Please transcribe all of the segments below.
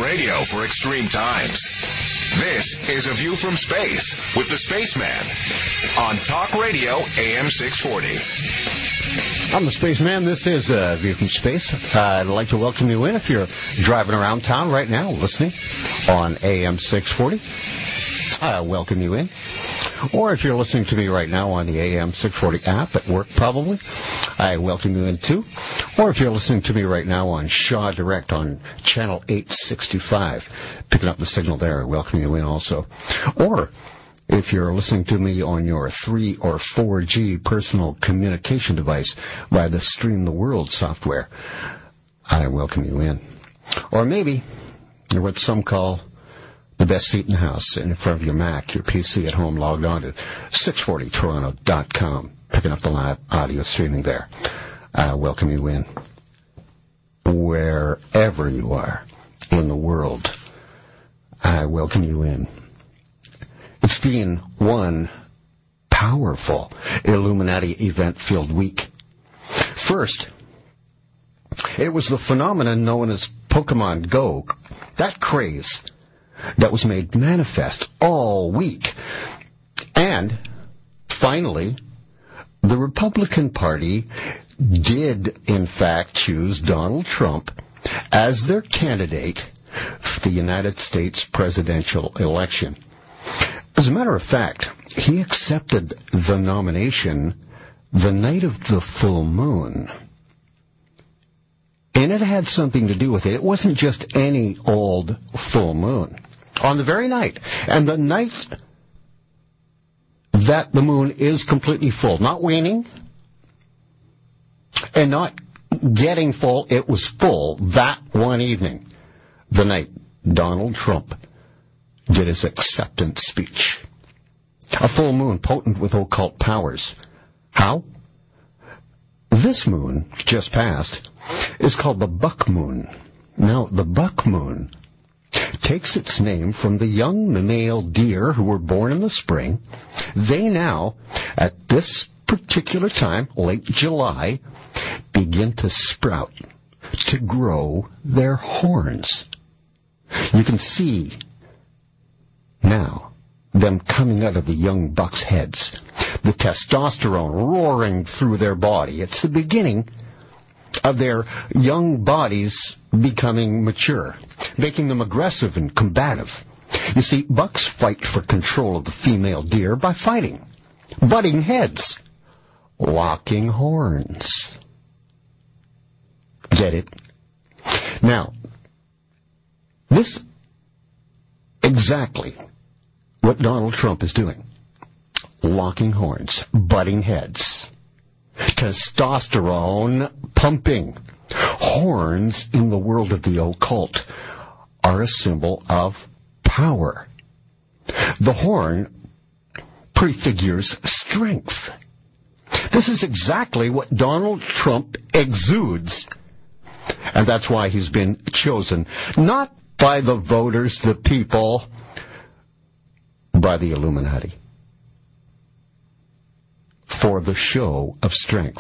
radio for extreme times. This is A View from Space with the Spaceman on Talk Radio AM 640. I'm the Spaceman. This is A View from Space. I'd like to welcome you in if you're driving around town right now listening on AM 640. I welcome you in. Or if you're listening to me right now on the AM 640 app at work, probably, I welcome you in too. Or if you're listening to me right now on Shaw Direct on channel 865, picking up the signal there, I welcome you in also. Or if you're listening to me on your 3 or 4G personal communication device by the Stream the World software, I welcome you in. Or maybe you're what some call the best seat in the house, in front of your Mac, your PC at home, logged on to 640toronto.com, picking up the live audio streaming there. I welcome you in. Wherever you are in the world, I welcome you in. It's been one powerful Illuminati event-filled week. First, it was the phenomenon known as Pokemon Go, that craze that was made manifest all week. And, finally, the Republican Party did, in fact, choose Donald Trump as their candidate for the United States presidential election. As a matter of fact, he accepted the nomination the night of the full moon. And it had something to do with it. It wasn't just any old full moon. On the very night, and the night that the moon is completely full, not waning and not getting full, it was full that one evening, the night Donald Trump did his acceptance speech. A full moon potent with occult powers. How? This moon, just passed, is called the buck moon. Now, the buck moon takes its name from the young male deer who were born in the spring. They now, at this particular time, late July, begin to sprout, to grow their horns. You can see now them coming out of the young bucks' heads, the testosterone roaring through their body. It's the beginning of their young bodies becoming mature, making them aggressive and combative. You see, bucks fight for control of the female deer by fighting, butting heads, locking horns. Get it? Now, this exactly what Donald Trump is doing. Locking horns, butting heads, testosterone pumping. Horns in the world of the occult are a symbol of power. The horn prefigures strength. This is exactly what Donald Trump exudes. And that's why he's been chosen, not by the voters, the people, by the Illuminati, for the show of strength.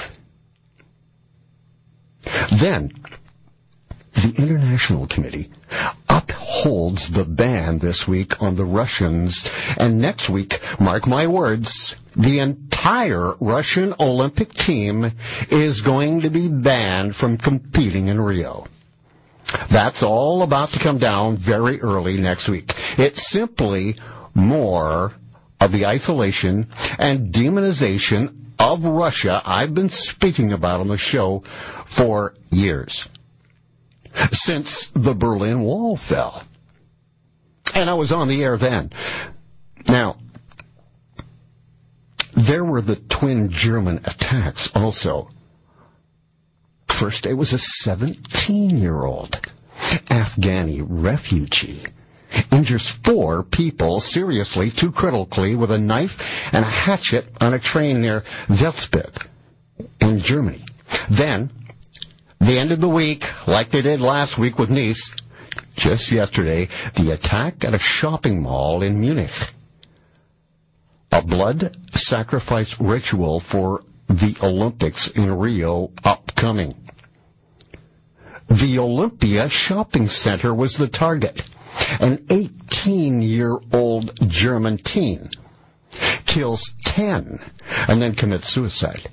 Then, the International Committee upholds the ban this week on the Russians, and next week, mark my words, the entire Russian Olympic team is going to be banned from competing in Rio. That's all about to come down very early next week. It's simply more of the isolation and demonization of Russia I've been speaking about on the show for years, since the Berlin Wall fell. And I was on the air then. Now, there were the twin German attacks also. First, it was a 17-year-old Afghani refugee. Injures 4 people seriously, 2 critically, with a knife and a hatchet on a train near Würzburg in Germany. Then, they ended the week, like they did last week with Nice, just yesterday, the attack at a shopping mall in Munich. A blood sacrifice ritual for the Olympics in Rio upcoming. The Olympia shopping center was the target. An 18-year-old German teen kills 10 and then commits suicide.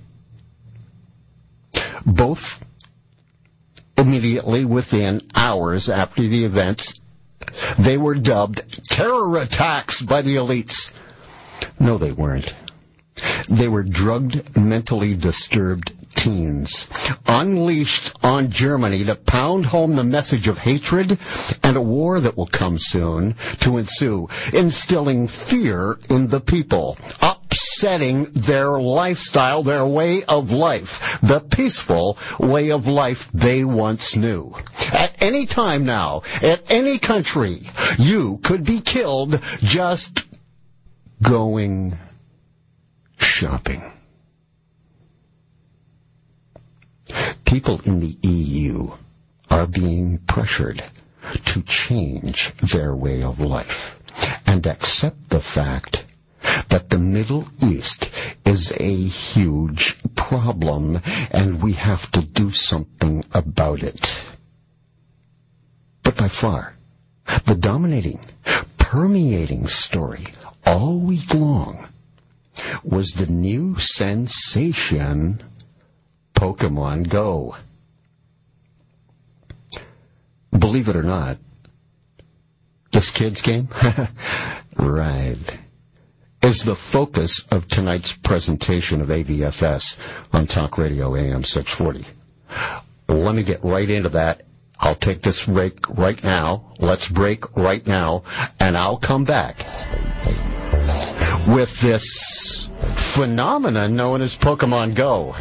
Both immediately within hours after the events, they were dubbed terror attacks by the elites. No, they weren't. They were drugged, mentally disturbed teens, unleashed on Germany to pound home the message of hatred and a war that will come soon to ensue, instilling fear in the people, upsetting their lifestyle, their way of life, the peaceful way of life they once knew. At any time now, at any country, you could be killed just going shopping. People in the EU are being pressured to change their way of life and accept the fact that the Middle East is a huge problem and we have to do something about it. But by far, the dominating, permeating story all week long was the new sensation Pokemon Go. Believe it or not, this kid's game, right, is the focus of tonight's presentation of AVFS on Talk Radio AM 640. Let me get right into that. I'll take this break right now. Let's break right now, and I'll come back with this phenomenon known as Pokemon Go.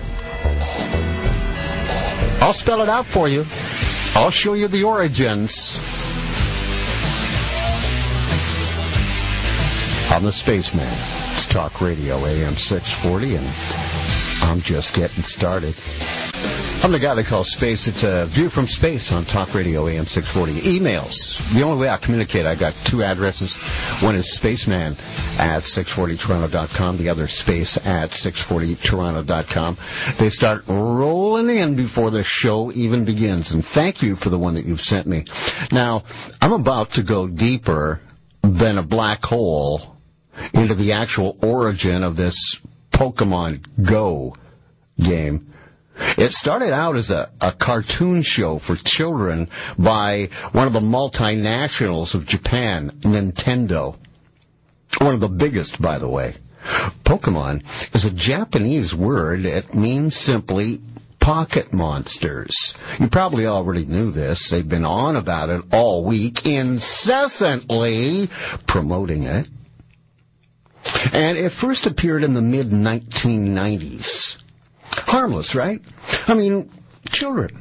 I'll spell it out for you. I'll show you the origins. I'm the Spaceman. It's Talk Radio AM 640, and I'm just getting started. I'm the guy they call Space. It's a view from space on Talk Radio AM 640. Emails. The only way I communicate, I got two addresses. One is spaceman at 640toronto.com. The other space at 640toronto.com. They start rolling in before the show even begins. And thank you for the one that you've sent me. Now, I'm about to go deeper than a black hole into the actual origin of this Pokemon Go game. It started out as a cartoon show for children by one of the multinationals of Japan, Nintendo. One of the biggest, by the way. Pokemon is a Japanese word. It means simply pocket monsters. You probably already knew this. They've been on about it all week, incessantly promoting it. And it first appeared in the mid-1990s. Harmless, right? I mean, children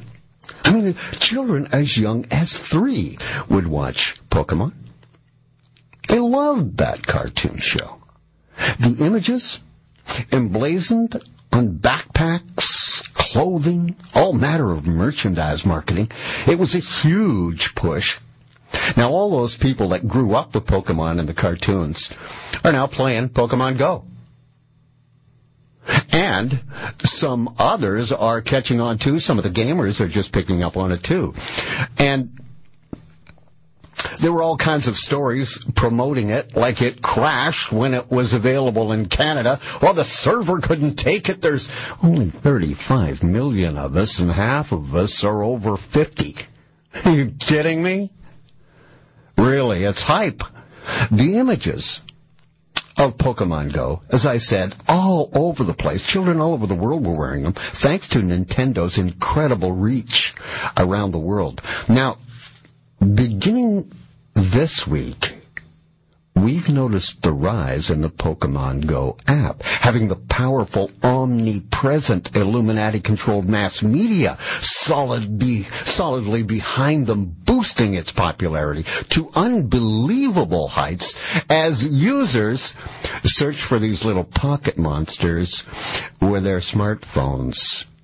as young as 3 would watch Pokemon. They loved that cartoon show. The images emblazoned on backpacks, clothing, all manner of merchandise marketing. It was a huge push. Now, all those people that grew up with Pokemon and the cartoons are now playing Pokemon Go. And some others are catching on too. Some of the gamers are just picking up on it too. And there were all kinds of stories promoting it, like it crashed when it was available in Canada. Well, the server couldn't take it. There's only 35 million of us, and half of us are over 50. Are you kidding me? Really, it's hype. The images of Pokemon Go, as I said, all over the place. Children all over the world were wearing them, thanks to Nintendo's incredible reach around the world. Now, beginning this week, we've noticed the rise in the Pokemon Go app, having the powerful, omnipresent, Illuminati-controlled mass media solidly behind them, boosting its popularity to unbelievable heights as users search for these little pocket monsters with their smartphones.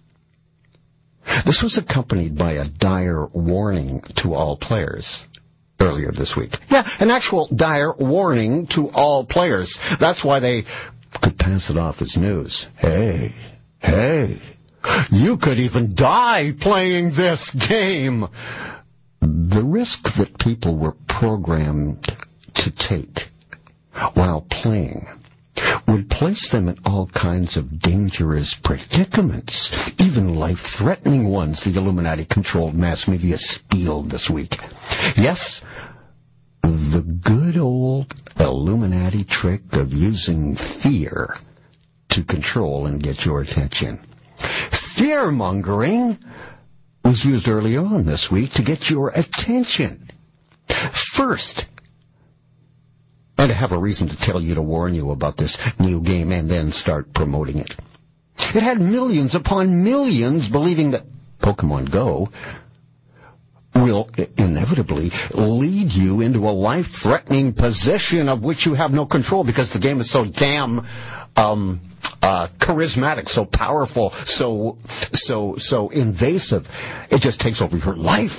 This was accompanied by a dire warning to all players earlier this week. Yeah, an actual dire warning to all players. That's why they could pass it off as news. Hey, You could even die playing this game. The risk that people were programmed to take while playing would place them in all kinds of dangerous predicaments, even life-threatening ones, the Illuminati-controlled mass media spieled this week. Yes, the good old Illuminati trick of using fear to control and get your attention. Fear-mongering was used early on this week to get your attention. First, and to have a reason to tell you, to warn you about this new game, and then start promoting it. It had millions upon millions believing that Pokemon Go will inevitably lead you into a life-threatening position of which you have no control, because the game is so damn charismatic, so powerful, so invasive. It just takes over your life.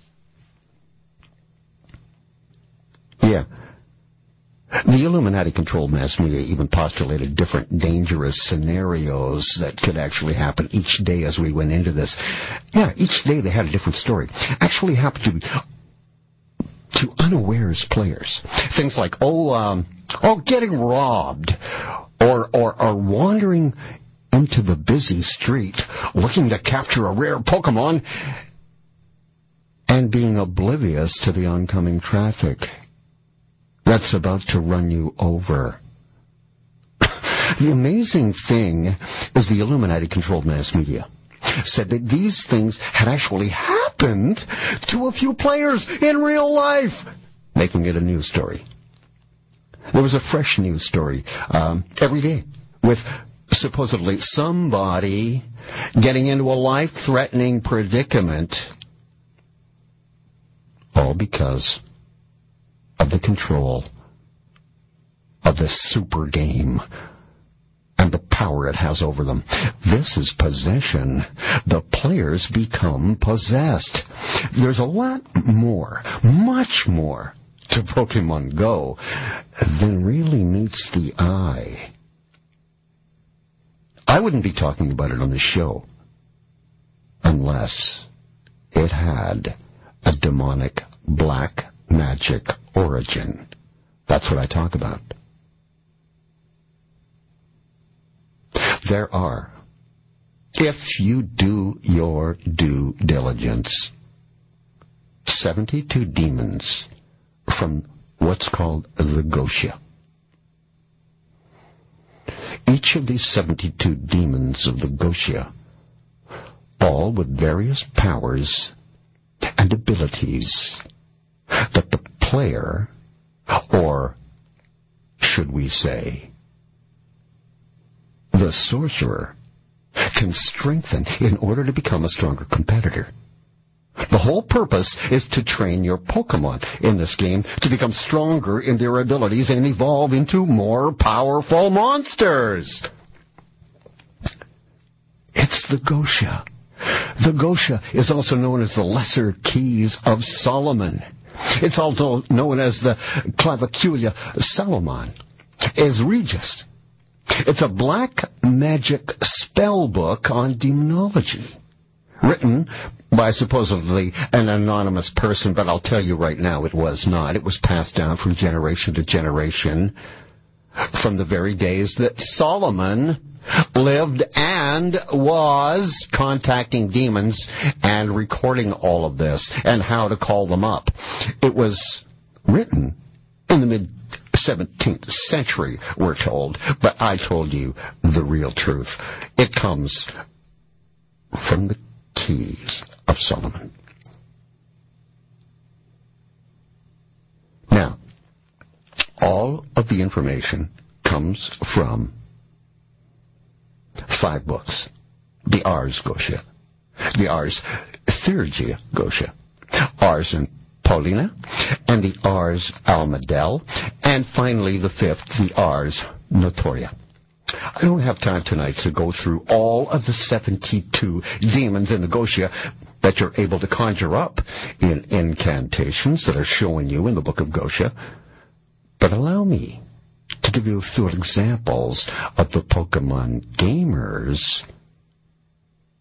Yeah. The Illuminati-controlled mass media even postulated different dangerous scenarios that could actually happen each day as we went into this. Yeah, each day they had a different story. Actually happened to unawares players. Things like, getting robbed, or wandering into the busy street looking to capture a rare Pokemon and being oblivious to the oncoming traffic that's about to run you over. The amazing thing is the Illuminati-controlled mass media said that these things had actually happened to a few players in real life, making it a news story. There was a fresh news story every day with supposedly somebody getting into a life-threatening predicament, all because of the control of this super game and the power it has over them. This is possession. The players become possessed. There's a lot more, much more, to Pokemon Go than really meets the eye. I wouldn't be talking about it on the show unless it had a demonic black magic origin. That's what I talk about. There are, if you do your due diligence, 72 demons from what's called the Gotia. Each of these 72 demons of the Gotia, all with various powers and abilities that the player, or should we say, the sorcerer, can strengthen in order to become a stronger competitor. The whole purpose is to train your Pokemon in this game to become stronger in their abilities and evolve into more powerful monsters. It's the Gotia. The Gotia is also known as the Lesser Keys of Solomon. It's also known as the Claviculia Salomon, as Regis. It's a black magic spell book on demonology, written by supposedly an anonymous person, but I'll tell you right now it was not. It was passed down from generation to generation from the very days that Solomon lived and was contacting demons and recording all of this and how to call them up. It was written in the mid-17th century, we're told, but I told you the real truth. It comes from the Keys of Solomon. Now, all of the information comes from 5 books. The Ars Gotia, the Ars Theurgia Gotia, Ars Paulina, and the Ars Almadel, and finally the 5th, the Ars Notoria. I don't have time tonight to go through all of the 72 demons in the Gotia that you're able to conjure up in incantations that are showing you in the Book of Gotia, but allow me to give you a few examples of the Pokemon gamers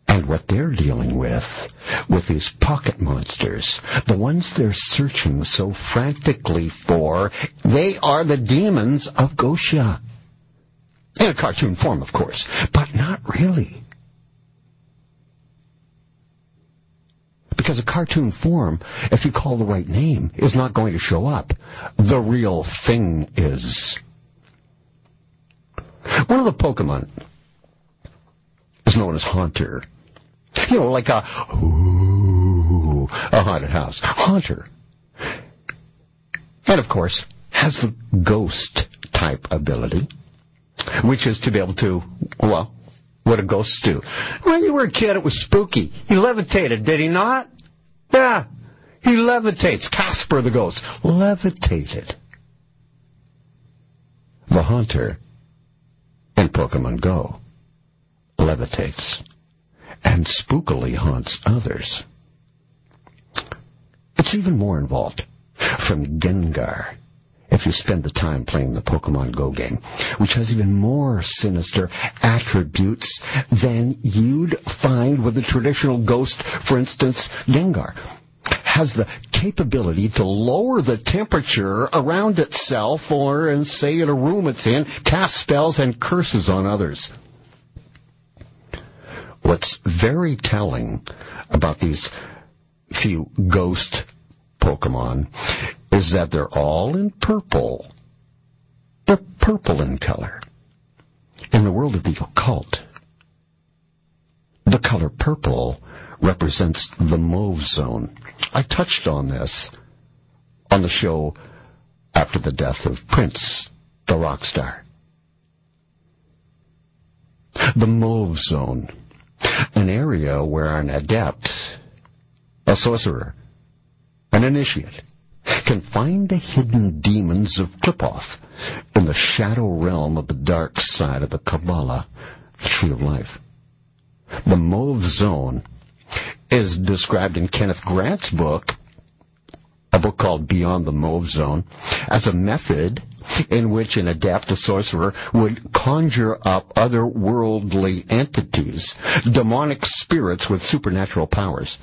And what they're dealing with these pocket monsters, the ones they're searching so frantically for, they are the demons of Gosha. In a cartoon form, of course, but not really. Because a cartoon form, if you call the right name, is not going to show up. The real thing is. One of the Pokemon is known as Haunter. You know, like a haunted house. Haunter. And, of course, has the ghost type ability, which is to be able to, well, what do ghosts do? When you were a kid, it was spooky. He levitated, did he not? Yeah, he levitates. Casper the ghost levitated. The Haunter in Pokemon Go levitates and spookily haunts others. It's even more involved. From Gengar, if you spend the time playing the Pokemon Go game, which has even more sinister attributes than you'd find with the traditional ghost. For instance, Gengar has the capability to lower the temperature around itself or, and say, in a room it's in, cast spells and curses on others. What's very telling about these few ghost Pokemon is that they're all in purple. They're purple in color. In the world of the occult, the color purple represents the mauve zone. I touched on this on the show after the death of Prince, the rock star. The mauve zone, an area where an adept, a sorcerer, an initiate, can find the hidden demons of Qlipoth in the shadow realm of the dark side of the Kabbalah, the Tree of Life. The mauve zone is described in Kenneth Grant's book, a book called Beyond the Mauve Zone, as a method in which an adept, a sorcerer, would conjure up otherworldly entities, demonic spirits with supernatural powers.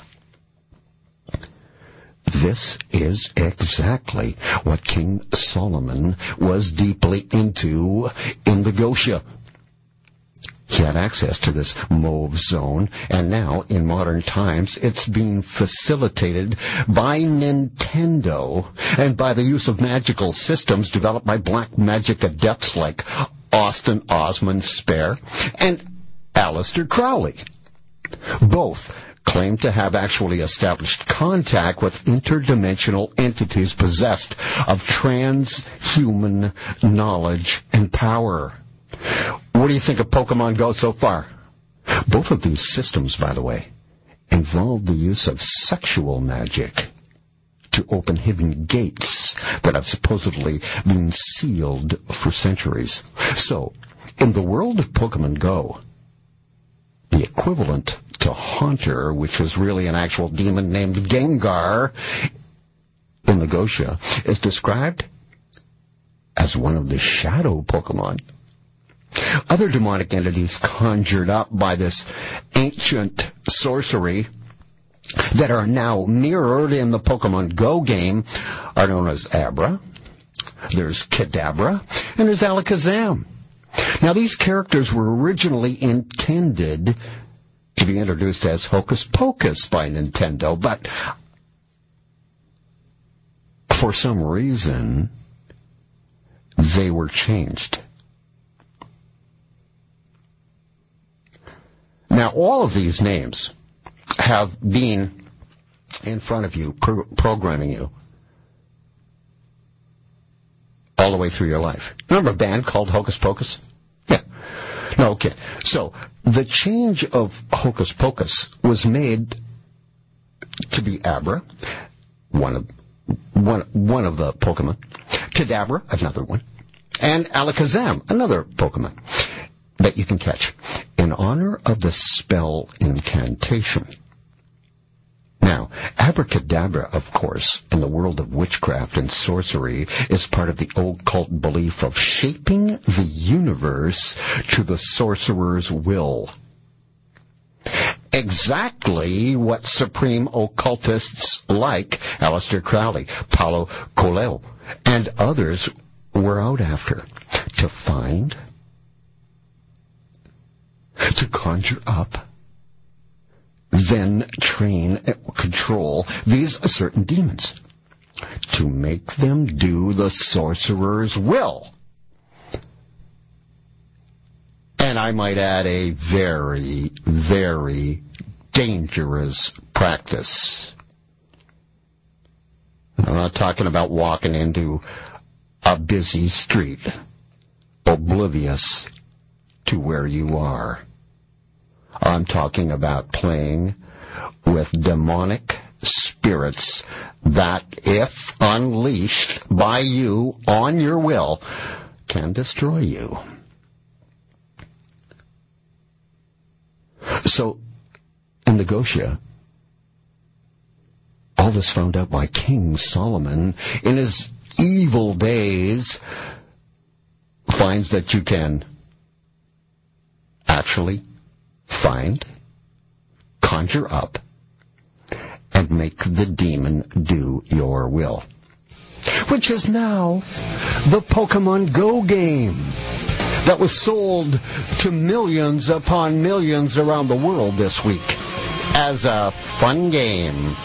This is exactly what King Solomon was deeply into in the Gosha. He had access to this mauve zone, and now, in modern times, it's being facilitated by Nintendo and by the use of magical systems developed by black magic adepts like Austin Osman Spare and Aleister Crowley. Both claim to have actually established contact with interdimensional entities possessed of transhuman knowledge and power. What do you think of Pokemon Go so far? Both of these systems, by the way, involve the use of sexual magic to open hidden gates that have supposedly been sealed for centuries. So, in the world of Pokemon Go, the equivalent to Haunter, which is really an actual demon named Gengar in the Gosha, is described as one of the shadow Pokemon. Other demonic entities conjured up by this ancient sorcery that are now mirrored in the Pokemon Go game are known as Abra, there's Kadabra, and there's Alakazam. Now, these characters were originally intended to be introduced as Hocus Pocus by Nintendo, but for some reason, they were changed. Now, all of these names have been in front of you, programming you all the way through your life. Remember a band called Hocus Pocus? Yeah. No, okay. So, the change of Hocus Pocus was made to be Abra, one of the Pokemon, Kadabra, another one, and Alakazam, another Pokemon that you can catch, in honor of the spell incantation. Now, abracadabra, of course, in the world of witchcraft and sorcery, is part of the occult belief of shaping the universe to the sorcerer's will. exactly what supreme occultists like Aleister Crowley, Paulo Coelho, and others were out after: to find, to conjure up, then train and control these certain demons, to make them do the sorcerer's will. And I might add, a very, very dangerous practice. I'm not talking about walking into a busy street, oblivious to where you are. I'm talking about playing with demonic spirits that, if unleashed by you on your will, can destroy you. So, in the Gosha, all this found out by King Solomon in his evil days, finds that you can actually find, conjure up, and make the demon do your will. Which is now the Pokemon Go game that was sold to millions upon millions around the world this week as a fun game.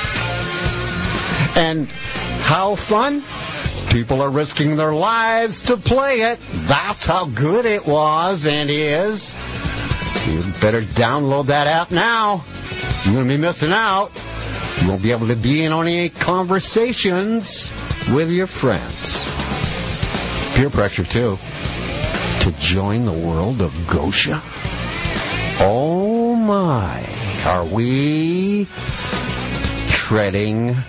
And how fun? People are risking their lives to play it. That's how good it was and is. You better download that app now. You're going to be missing out. You won't be able to be in on any conversations with your friends. Peer pressure, too. To join the world of Gosha? Oh my, are we treading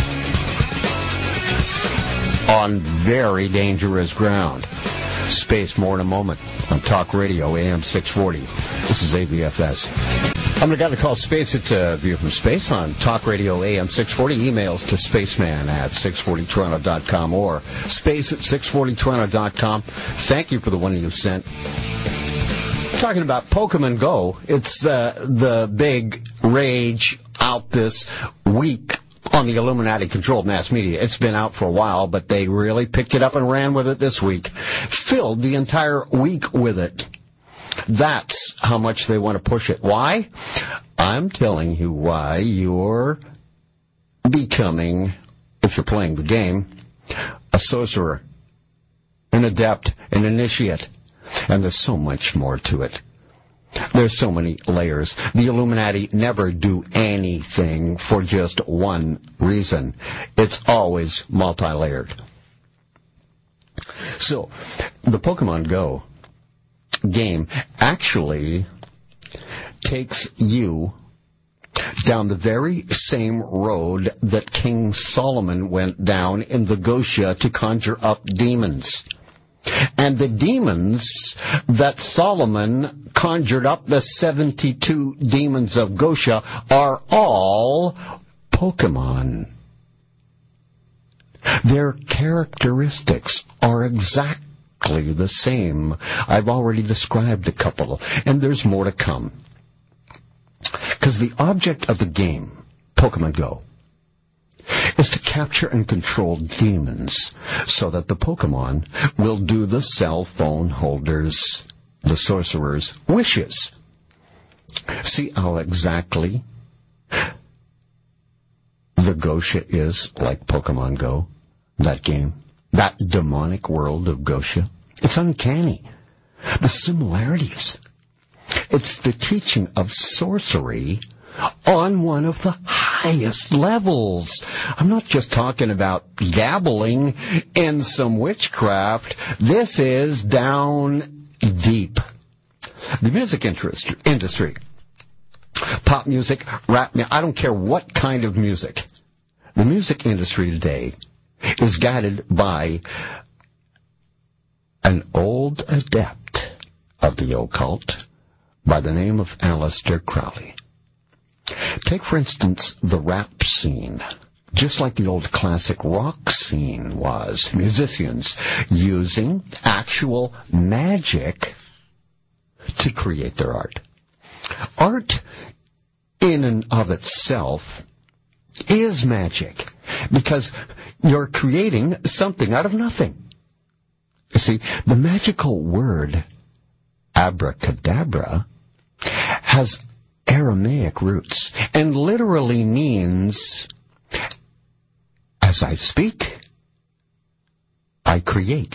on very dangerous ground? Space, more in a moment on Talk Radio, AM 640. This is AVFS. I'm the guy to call Space. It's a View from Space on Talk Radio, AM 640. Emails to spaceman at 640toronto.com or space at 640toronto.com. Thank you for the one you sent. Talking about Pokemon Go, it's the big rage out this week on the Illuminati-controlled mass media. It's been out for a while, but they really picked it up and ran with it this week. Filled the entire week with it. That's how much they want to push it. Why? I'm telling you why. You're becoming, if you're playing the game, a sorcerer, an adept, an initiate. And there's so much more to it. There's so many layers. The Illuminati never do anything for just one reason. It's always multi-layered. So, the Pokemon Go game actually takes you down the very same road that King Solomon went down in the Gosha to conjure up demons. And the demons that Solomon conjured up, the 72 demons of Gosha, are all Pokemon. Their characteristics are exactly the same. I've already described a couple, and there's more to come. Because the object of the game, Pokemon Go, is to capture and control demons so that the Pokemon will do the cell phone holders, the sorcerers' wishes. See how exactly the Gosha is like Pokemon Go, that game, that demonic world of Gosha. It's uncanny. The similarities. It's the teaching of sorcery on one of the highest levels. I'm not just talking about dabbling in some witchcraft. This is down deep. The music industry, pop music, rap music, I don't care what kind of music. The music industry today is guided by an old adept of the occult by the name of Aleister Crowley. Take, for instance, the rap scene. Just like the old classic rock scene was, musicians using actual magic to create their art. Art in and of itself is magic, because you're creating something out of nothing. You see, the magical word abracadabra has Aramaic roots and literally means, as I speak, I create.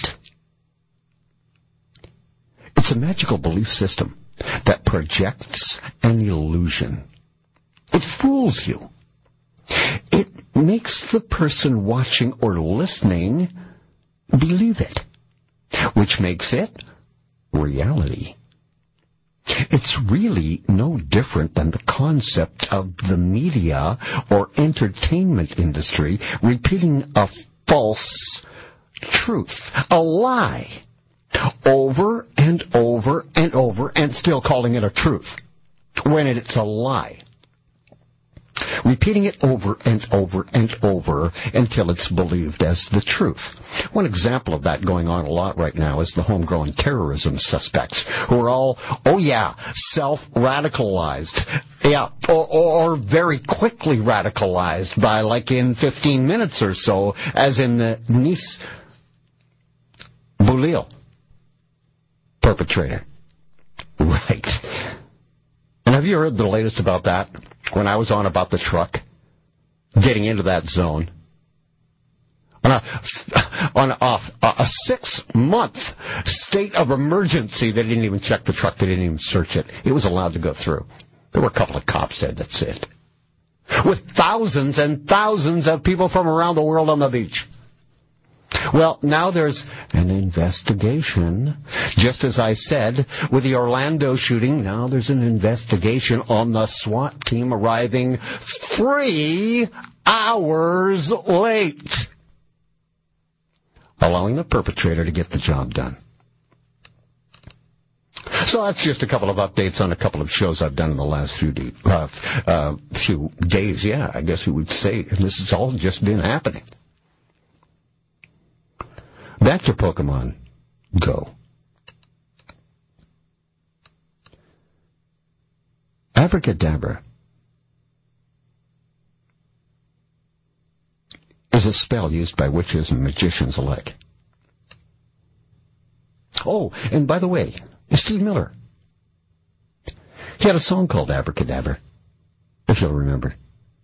It's a magical belief system that projects an illusion. It fools you. It makes the person watching or listening believe it, which makes it reality. It's really no different than the concept of the media or entertainment industry repeating a false truth, a lie, over and over and over and still calling it a truth when it's a lie. Repeating it over and over and over until it's believed as the truth. One example of that going on a lot right now is the homegrown terrorism suspects, who are all, self-radicalized. Yeah, or very quickly radicalized by, like, in 15 minutes or so, as in the Nice Boulil perpetrator. Right. And have you heard the latest about that? When I was on about the truck getting into that zone, on a 6-month state of emergency, they didn't even check the truck. They didn't even search it. It was allowed to go through. There were a couple of cops said that's it. With thousands and thousands of people from around the world on the beach. Well, now there's an investigation. Just as I said, with the Orlando shooting, now there's an investigation on the SWAT team arriving 3 hours late, allowing the perpetrator to get the job done. So that's just a couple of updates on a couple of shows I've done in the last few days. Yeah, I guess you would say. And this has all just been happening. Back to Pokemon Go. Abracadabra is a spell used by witches and magicians alike. Oh, and by the way, Steve Miller, he had a song called Abracadabra, if you'll remember.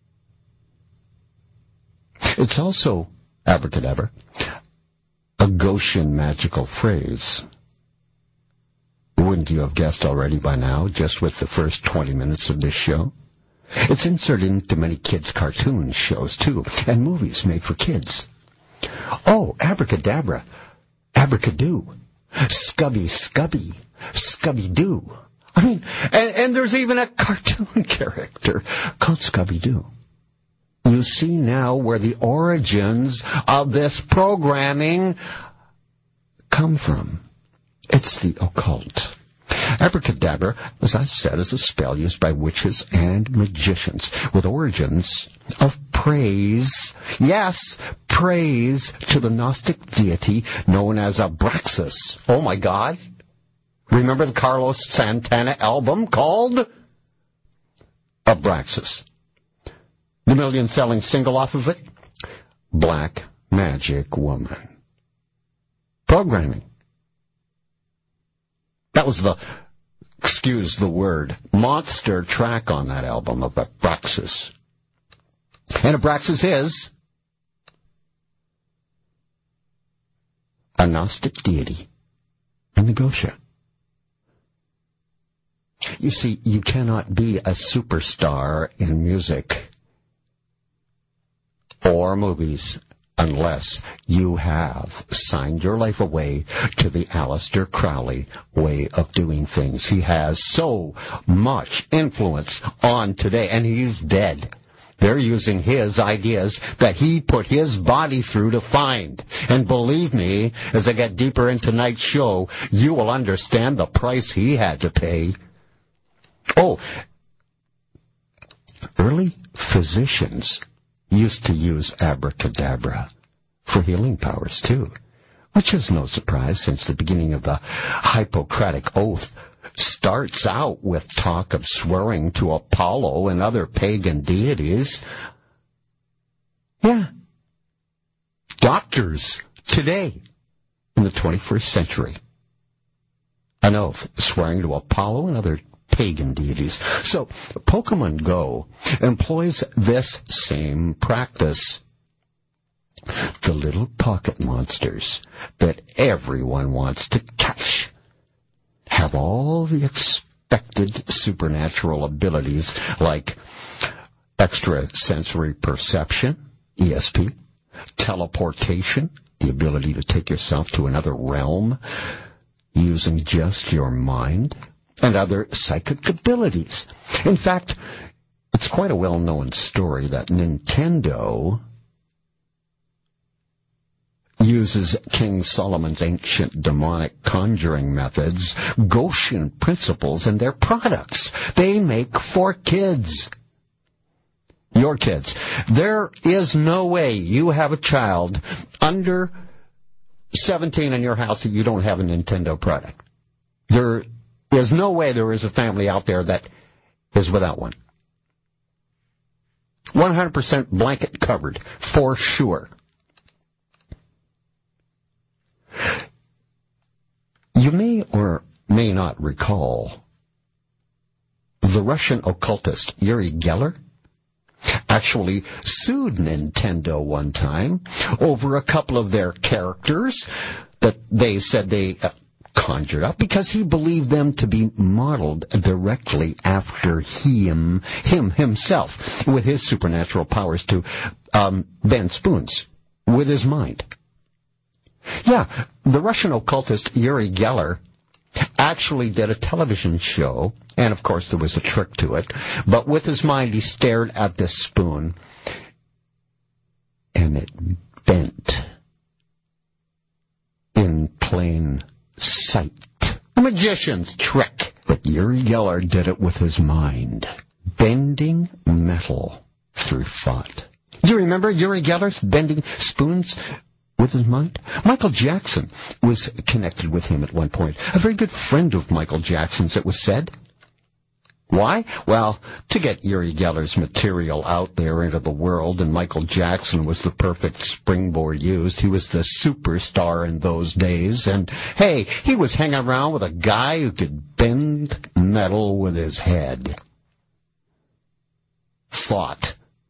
It's also abracadabra, a Goshen magical phrase. Wouldn't you have guessed already by now, just with the first 20 minutes of this show? It's inserted into many kids' cartoon shows, too, and movies made for kids. Oh, abracadabra, abracadoo, scubby, Scubby-Doo. I mean, and there's even a cartoon character called Scubby-Doo. You see now where the origins of this programming come from. It's the occult. Abracadabra, as I said, is a spell used by witches and magicians with origins of praise. Yes, praise to the Gnostic deity known as Abraxas. Oh my God. Remember the Carlos Santana album called Abraxas? The million-selling single off of it? Black Magic Woman. Programming. That was the, excuse the word, monster track on that album of Abraxas. And Abraxas is a Gnostic deity in the Gosha. You see, you cannot be a superstar in music or movies unless you have signed your life away to the Aleister Crowley way of doing things. He has so much influence on today, and he's dead. They're using his ideas that he put his body through to find. And believe me, as I get deeper into tonight's show, you will understand the price he had to pay. Oh, early physicians used to use abracadabra for healing powers, too, which is no surprise since the beginning of the Hippocratic Oath starts out with talk of swearing to Apollo and other pagan deities. Yeah. Doctors today in the 21st century, an oath swearing to Apollo and other pagan deities. So Pokemon Go employs this same practice. The little pocket monsters that everyone wants to catch have all the expected supernatural abilities like extrasensory perception, ESP, teleportation, the ability to take yourself to another realm using just your mind, and other psychic abilities. In fact, it's quite a well-known story that Nintendo uses King Solomon's ancient demonic conjuring methods, Goshen principles, in their products. They make for kids. Your kids. There is no way you have a child under 17 in your house that you don't have a Nintendo product. There is no way there is a family out there that is without one. 100% blanket covered, for sure. You may or may not recall the Russian occultist Uri Geller actually sued Nintendo one time over a couple of their characters that they said they conjured up because he believed them to be modeled directly after himself with his supernatural powers to bend spoons with his mind. Yeah, the Russian occultist Uri Geller actually did a television show, and of course there was a trick to it, but with his mind he stared at this spoon, and it bent in plain sight. A magician's trick. But Uri Geller did it with his mind, bending metal through thought. Do you remember Uri Geller's bending spoons with his mind? Michael Jackson was connected with him at one point. A very good friend of Michael Jackson's, it was said. Why? Well, to get Uri Geller's material out there into the world, and Michael Jackson was the perfect springboard used. He was the superstar in those days, and hey, he was hanging around with a guy who could bend metal with his head. Thought.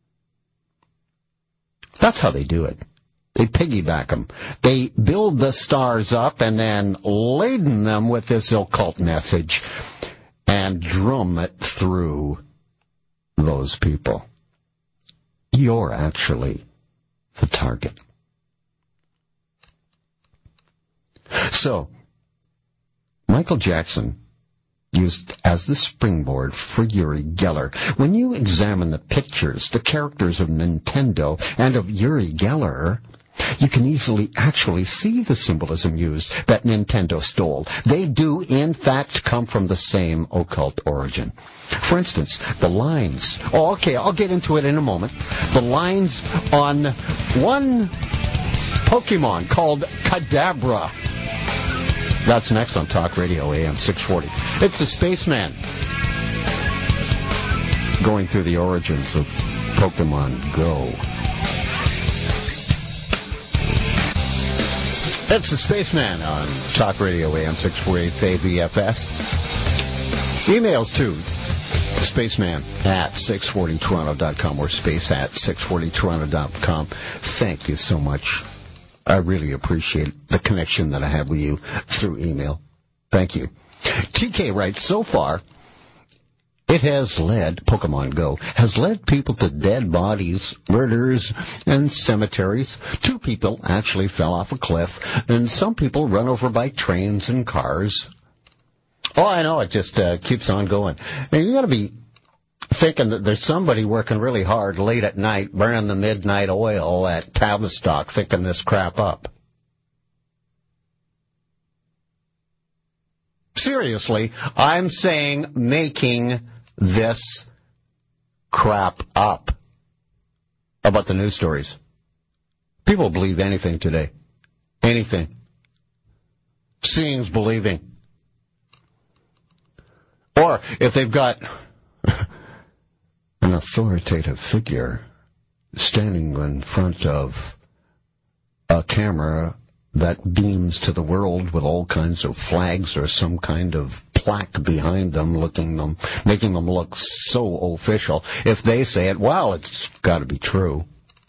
That's how they do it. They piggyback them. They build the stars up and then laden them with this occult message and drum it through those people. You're actually the target. So, Michael Jackson used as the springboard for Uri Geller. When you examine the pictures, the characters of Nintendo and of Uri Geller, you can easily actually see the symbolism used that Nintendo stole. They do, in fact, come from the same occult origin. For instance, the lines. Oh, okay, I'll get into it in a moment. The lines on one Pokemon called Kadabra. That's next on Talk Radio AM 640. It's the Spaceman going through the origins of Pokemon Go. It's the Spaceman on Talk Radio AM 648 AVFS. Emails to spaceman@640toronto.com or space@640toronto.com. Thank you so much. I really appreciate the connection that I have with you through email. Thank you. TK writes, so far, it has led, Pokemon Go, has led people to dead bodies, murders, and cemeteries. 2 people actually fell off a cliff, and some people run over by trains and cars. Oh, I know, it just keeps on going. And you got to be thinking that there's somebody working really hard late at night, burning the midnight oil at Tavistock, thinking this crap up. Seriously, I'm saying making this crap up about the news stories. People believe anything today. Anything. Seeing's believing. Or if they've got an authoritative figure standing in front of a camera that beams to the world with all kinds of flags or some kind of plaque behind them, making them look so official. If they say it, well, it's got to be true.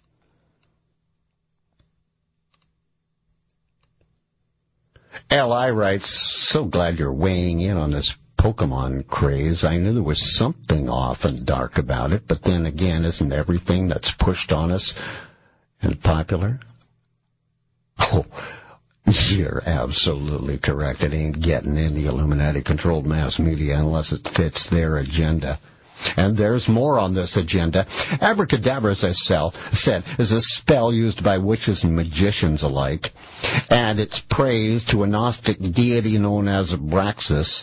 L.I. writes, so glad you're weighing in on this Pokemon craze. I knew there was something off and dark about it, but then again, isn't everything that's pushed on us and popular? Oh, you're absolutely correct. It ain't getting in the Illuminati-controlled mass media unless it fits their agenda. And there's more on this agenda. Abracadabra, as I said, is a spell used by witches and magicians alike, and it's praise to a Gnostic deity known as Abraxas.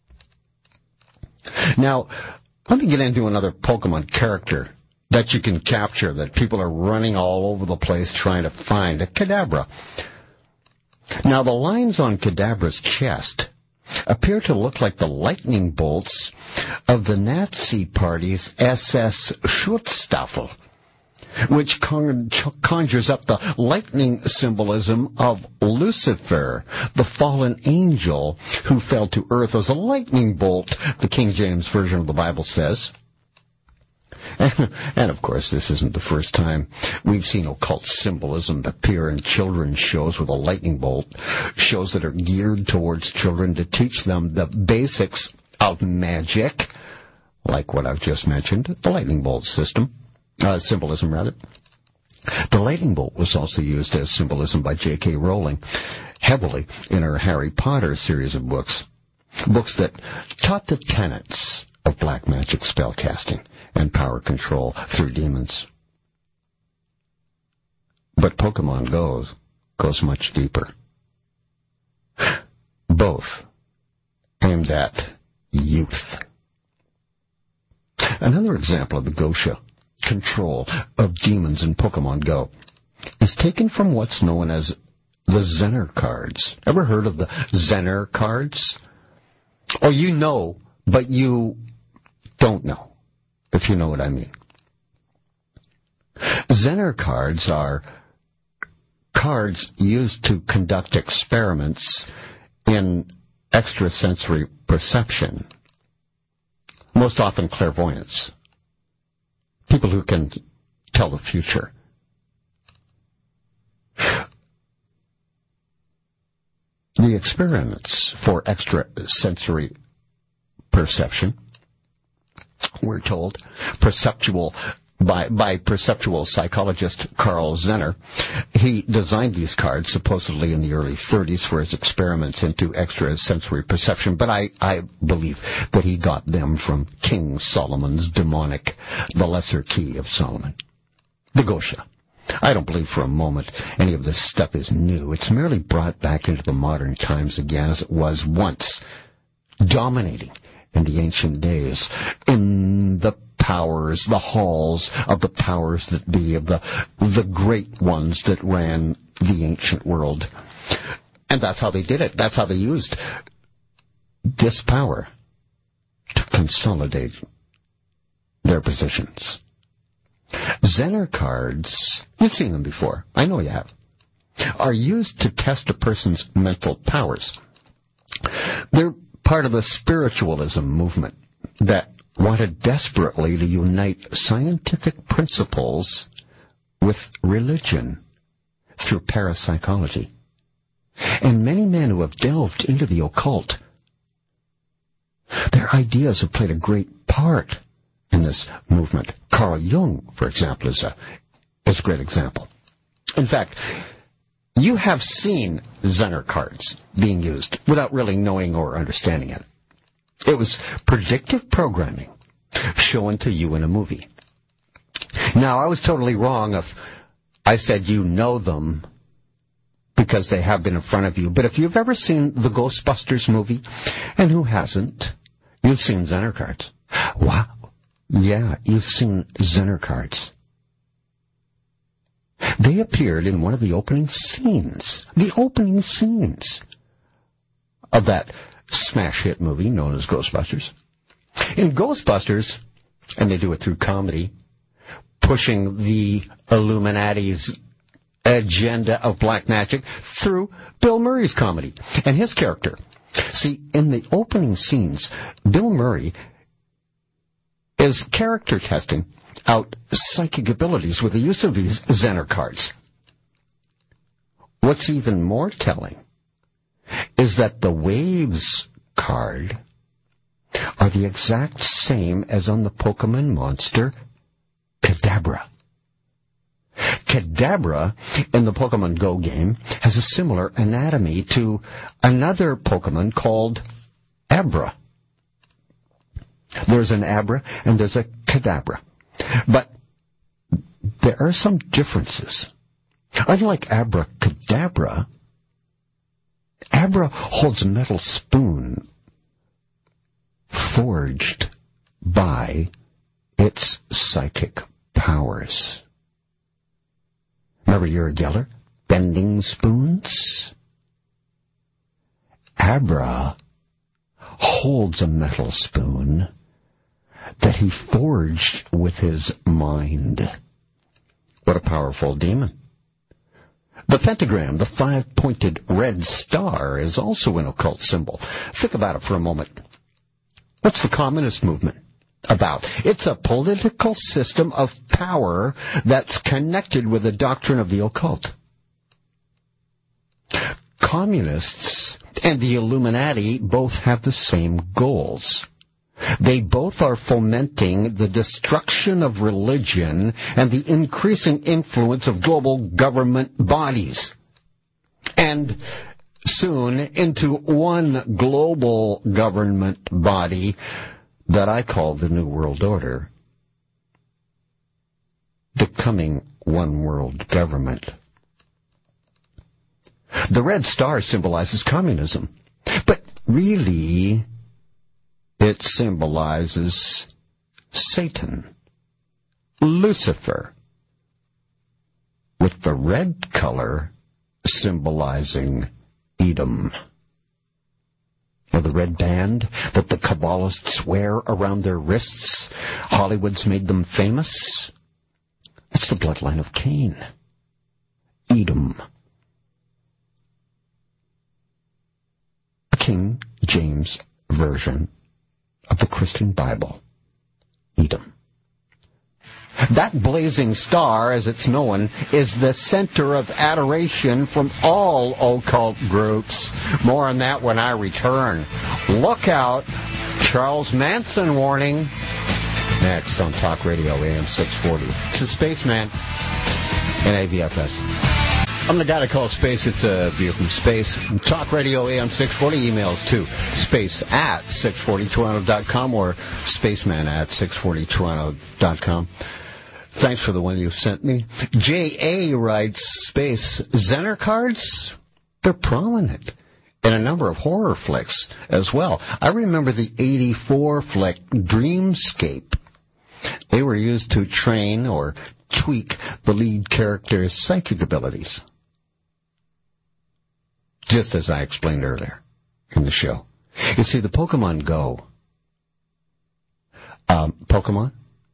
Now, let me get into another Pokemon character that you can capture, that people are running all over the place trying to find, a Kadabra. Now, the lines on Kadabra's chest appear to look like the lightning bolts of the Nazi Party's SS Schutzstaffel, which conjures up the lightning symbolism of Lucifer, the fallen angel who fell to earth as a lightning bolt, the King James Version of the Bible says. And, of course, this isn't the first time we've seen occult symbolism appear in children's shows with a lightning bolt, shows that are geared towards children to teach them the basics of magic, like what I've just mentioned, the lightning bolt symbolism. The lightning bolt was also used as symbolism by J.K. Rowling heavily in her Harry Potter series of books that taught the tenets of black magic spellcasting and power control through demons. But Pokemon goes much deeper. Both aimed at youth. Another example of the Gosha control of demons in Pokemon Go is taken from what's known as the Zener cards. Ever heard of the Zener cards? Oh, you know, but you don't know, if you know what I mean. Zener cards are cards used to conduct experiments in extrasensory perception, most often clairvoyance. People who can tell the future. The experiments for extrasensory perception, we're told, by perceptual psychologist Carl Zener. He designed these cards supposedly in the early 30s for his experiments into extrasensory perception, but I believe that he got them from King Solomon's demonic, the Lesser Key of Solomon, the Gosha. I don't believe for a moment any of this stuff is new. It's merely brought back into the modern times again as it was once, dominating in the ancient days, in the powers, the halls of the powers that be, of the great ones that ran the ancient world. And that's how they did it. That's how they used this power to consolidate their positions. Zener cards, you've seen them before, I know you have, are used to test a person's mental powers. They're part of the spiritualism movement that wanted desperately to unite scientific principles with religion through parapsychology. And many men who have delved into the occult, their ideas have played a great part in this movement. Carl Jung, for example, is a great example. In fact, you have seen Zener cards being used without really knowing or understanding it. It was predictive programming shown to you in a movie. Now, I was totally wrong if I said you know them because they have been in front of you. But if you've ever seen the Ghostbusters movie, and who hasn't, you've seen Zener cards. Wow. Yeah, you've seen Zener cards. They appeared in one of the opening scenes of that smash hit movie known as Ghostbusters. In Ghostbusters, and they do it through comedy, pushing the Illuminati's agenda of black magic through Bill Murray's comedy and his character. See, in the opening scenes, Bill Murray is character testing out psychic abilities with the use of these Zener cards. What's even more telling is that the Waves card are the exact same as on the Pokemon monster Kadabra. Kadabra in the Pokemon Go game has a similar anatomy to another Pokemon called Abra. There's an Abra and there's a Kadabra. But there are some differences. Unlike Abracadabra, Abra holds a metal spoon forged by its psychic powers. Remember Uri Geller? Bending spoons? Abra holds a metal spoon that he forged with his mind. What a powerful demon. The pentagram, the five-pointed red star, is also an occult symbol. Think about it for a moment. What's the communist movement about? It's a political system of power that's connected with the doctrine of the occult. Communists and the Illuminati both have the same goals. They both are fomenting the destruction of religion and the increasing influence of global government bodies. And soon into one global government body that I call the New World Order, the coming one world government. The red star symbolizes communism, but really it symbolizes Satan, Lucifer, with the red color symbolizing Edom. Or the red band that the Kabbalists wear around their wrists. Hollywood's made them famous. It's the bloodline of Cain. Edom. A King James version of the Christian Bible. Edom. That blazing star, as it's known, is the center of adoration from all occult groups. More on that when I return. Look out. Charles Manson warning. Next on Talk Radio AM 640. It's a spaceman in AVFS. I'm the guy that calls space. It's a view from space. Talk Radio AM 640. Emails to space@640toronto.com or spaceman@640toronto.com. Thanks for the one you sent me. J.A. writes, Space Zener cards? They're prominent in a number of horror flicks as well. I remember the 84 flick Dreamscape. They were used to train or tweak the lead character's psychic abilities. Just as I explained earlier in the show. You see, the Pokemon Go. Pokemon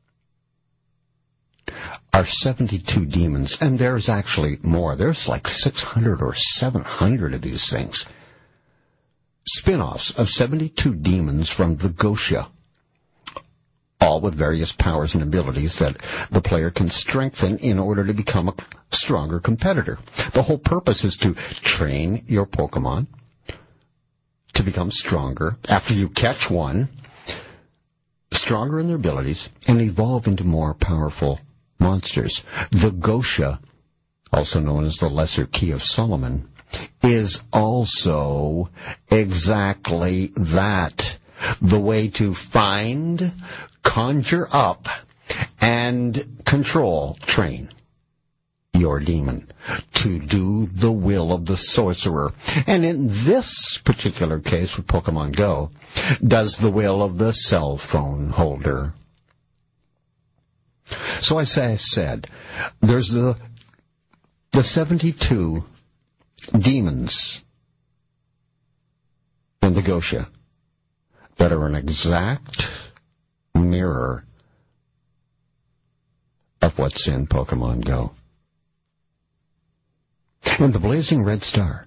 are 72 demons, and there's actually more. There's like 600 or 700 of these things. Spin-offs of 72 demons from the Gosha, all with various powers and abilities that the player can strengthen in order to become a stronger competitor. The whole purpose is to train your Pokemon to become stronger after you catch one, stronger in their abilities, and evolve into more powerful monsters. The Gosha, also known as the Lesser Key of Solomon, is also exactly that. The way to find, conjure up, and control, train your demon to do the will of the sorcerer. And in this particular case with Pokemon Go, does the will of the cell phone holder. So I said, there's the 72 demons in the Gosha that are an exact mirror of what's in Pokemon Go. And the blazing red star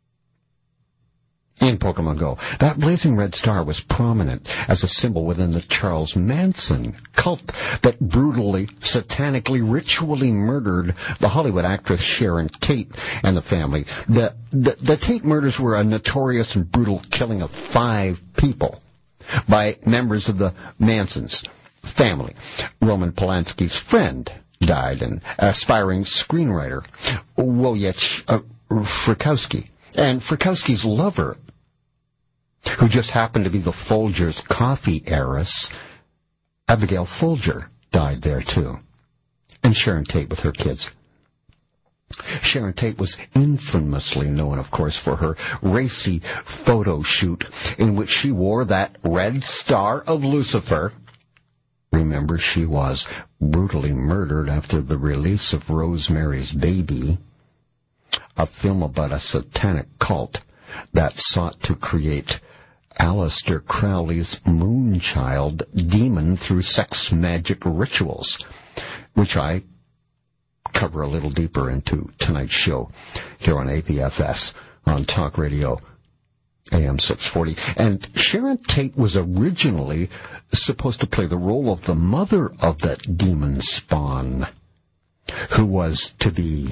in Pokemon Go. That blazing red star was prominent as a symbol within the Charles Manson cult that brutally, satanically, ritually murdered the Hollywood actress Sharon Tate and the family. The Tate murders were a notorious and brutal killing of 5 people by members of the Mansons family. Roman Polanski's friend died, an aspiring screenwriter, Wojciech Frykowski. And Frykowski's lover, who just happened to be the Folgers coffee heiress, Abigail Folger, died there too. And Sharon Tate with her kids. Sharon Tate was infamously known, of course, for her racy photo shoot in which she wore that red star of Lucifer. Remember, she was brutally murdered after the release of Rosemary's Baby, a film about a satanic cult that sought to create Aleister Crowley's Moonchild demon through sex magic rituals, which I cover a little deeper into tonight's show here on APFS on Talk Radio AM 640. And Sharon Tate was originally supposed to play the role of the mother of that demon spawn, who was to be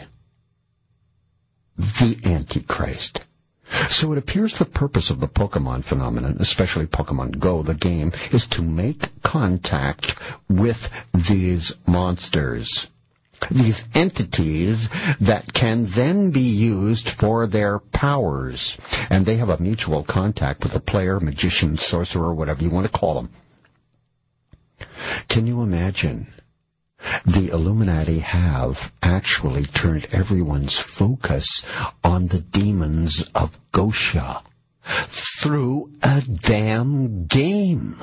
the Antichrist. So it appears the purpose of the Pokemon phenomenon, especially Pokemon Go, the game, is to make contact with these monsters, these entities that can then be used for their powers. And they have a mutual contact with the player, magician, sorcerer, whatever you want to call them. Can you imagine? The Illuminati have actually turned everyone's focus on the demons of Gosha through a damn game.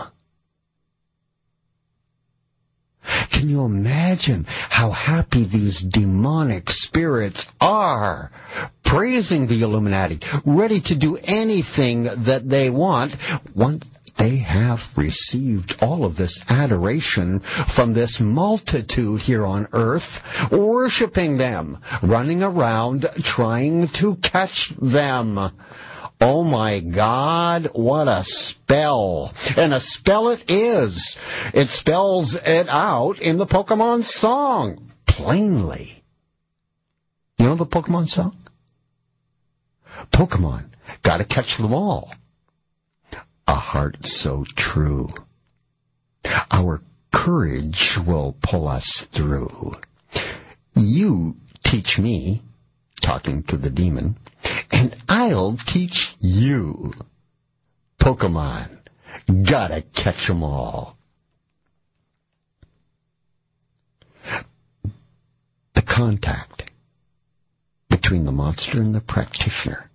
Can you imagine how happy these demonic spirits are, praising the Illuminati, ready to do anything that they want once they have received all of this adoration from this multitude here on earth, worshiping them, running around trying to catch them. Oh my God, what a spell. And a spell it is. It spells it out in the Pokemon song, plainly. You know the Pokemon song? Pokemon, gotta catch them all. A heart so true. Our courage will pull us through. You teach me, talking to the demon, and I'll teach you. Pokemon, gotta catch 'em all. The contact between the monster and the practitioner.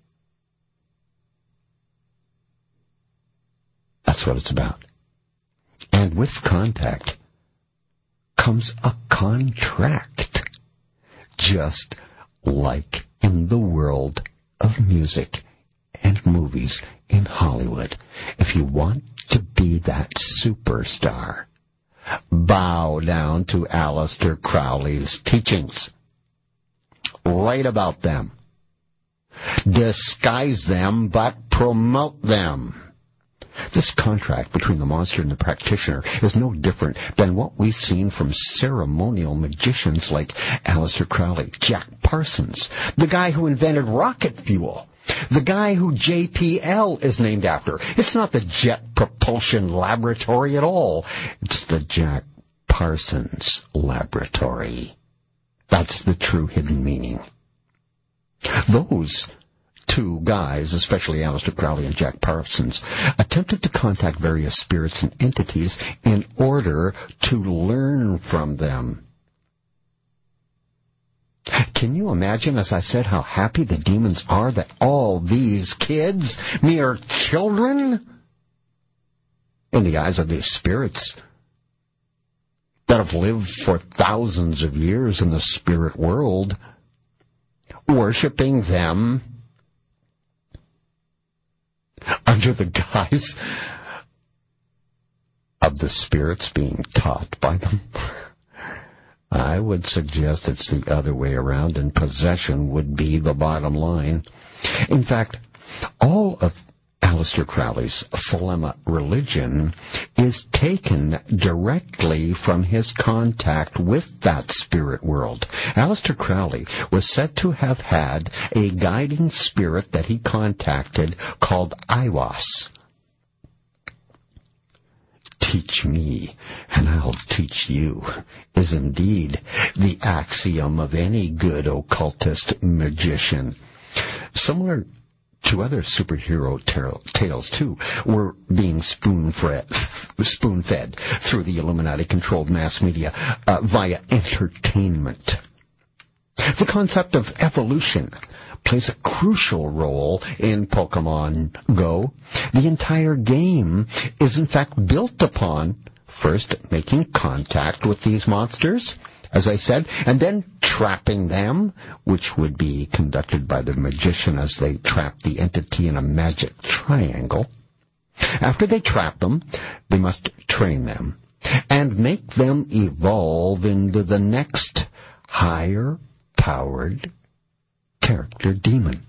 That's what it's about. And with contact comes a contract, just like in the world of music and movies in Hollywood. If you want to be that superstar, bow down to Aleister Crowley's teachings. Write about them. Disguise them, but promote them. This contract between the monster and the practitioner is no different than what we've seen from ceremonial magicians like Aleister Crowley, Jack Parsons, the guy who invented rocket fuel, the guy who JPL is named after. It's not the Jet Propulsion Laboratory at all. It's the Jack Parsons Laboratory. That's the true hidden meaning. Those two guys, especially Aleister Crowley and Jack Parsons, attempted to contact various spirits and entities in order to learn from them. Can you imagine, as I said, how happy the demons are that all these kids, mere children, in the eyes of these spirits that have lived for thousands of years in the spirit world, worshiping them under the guise of the spirits being taught by them? I would suggest it's the other way around, and possession would be the bottom line. In fact, all of Aleister Crowley's Thelema religion is taken directly from his contact with that spirit world. Aleister Crowley was said to have had a guiding spirit that he contacted called Aiwass. Teach me, and I'll teach you, is indeed the axiom of any good occultist magician. Similar to other superhero tales, too, were being spoon-fed through the Illuminati-controlled mass media via entertainment. The concept of evolution plays a crucial role in Pokemon Go. The entire game is in fact built upon first making contact with these monsters, as I said, and then trapping them, which would be conducted by the magician as they trap the entity in a magic triangle. After they trap them, they must train them and make them evolve into the next higher-powered character demon.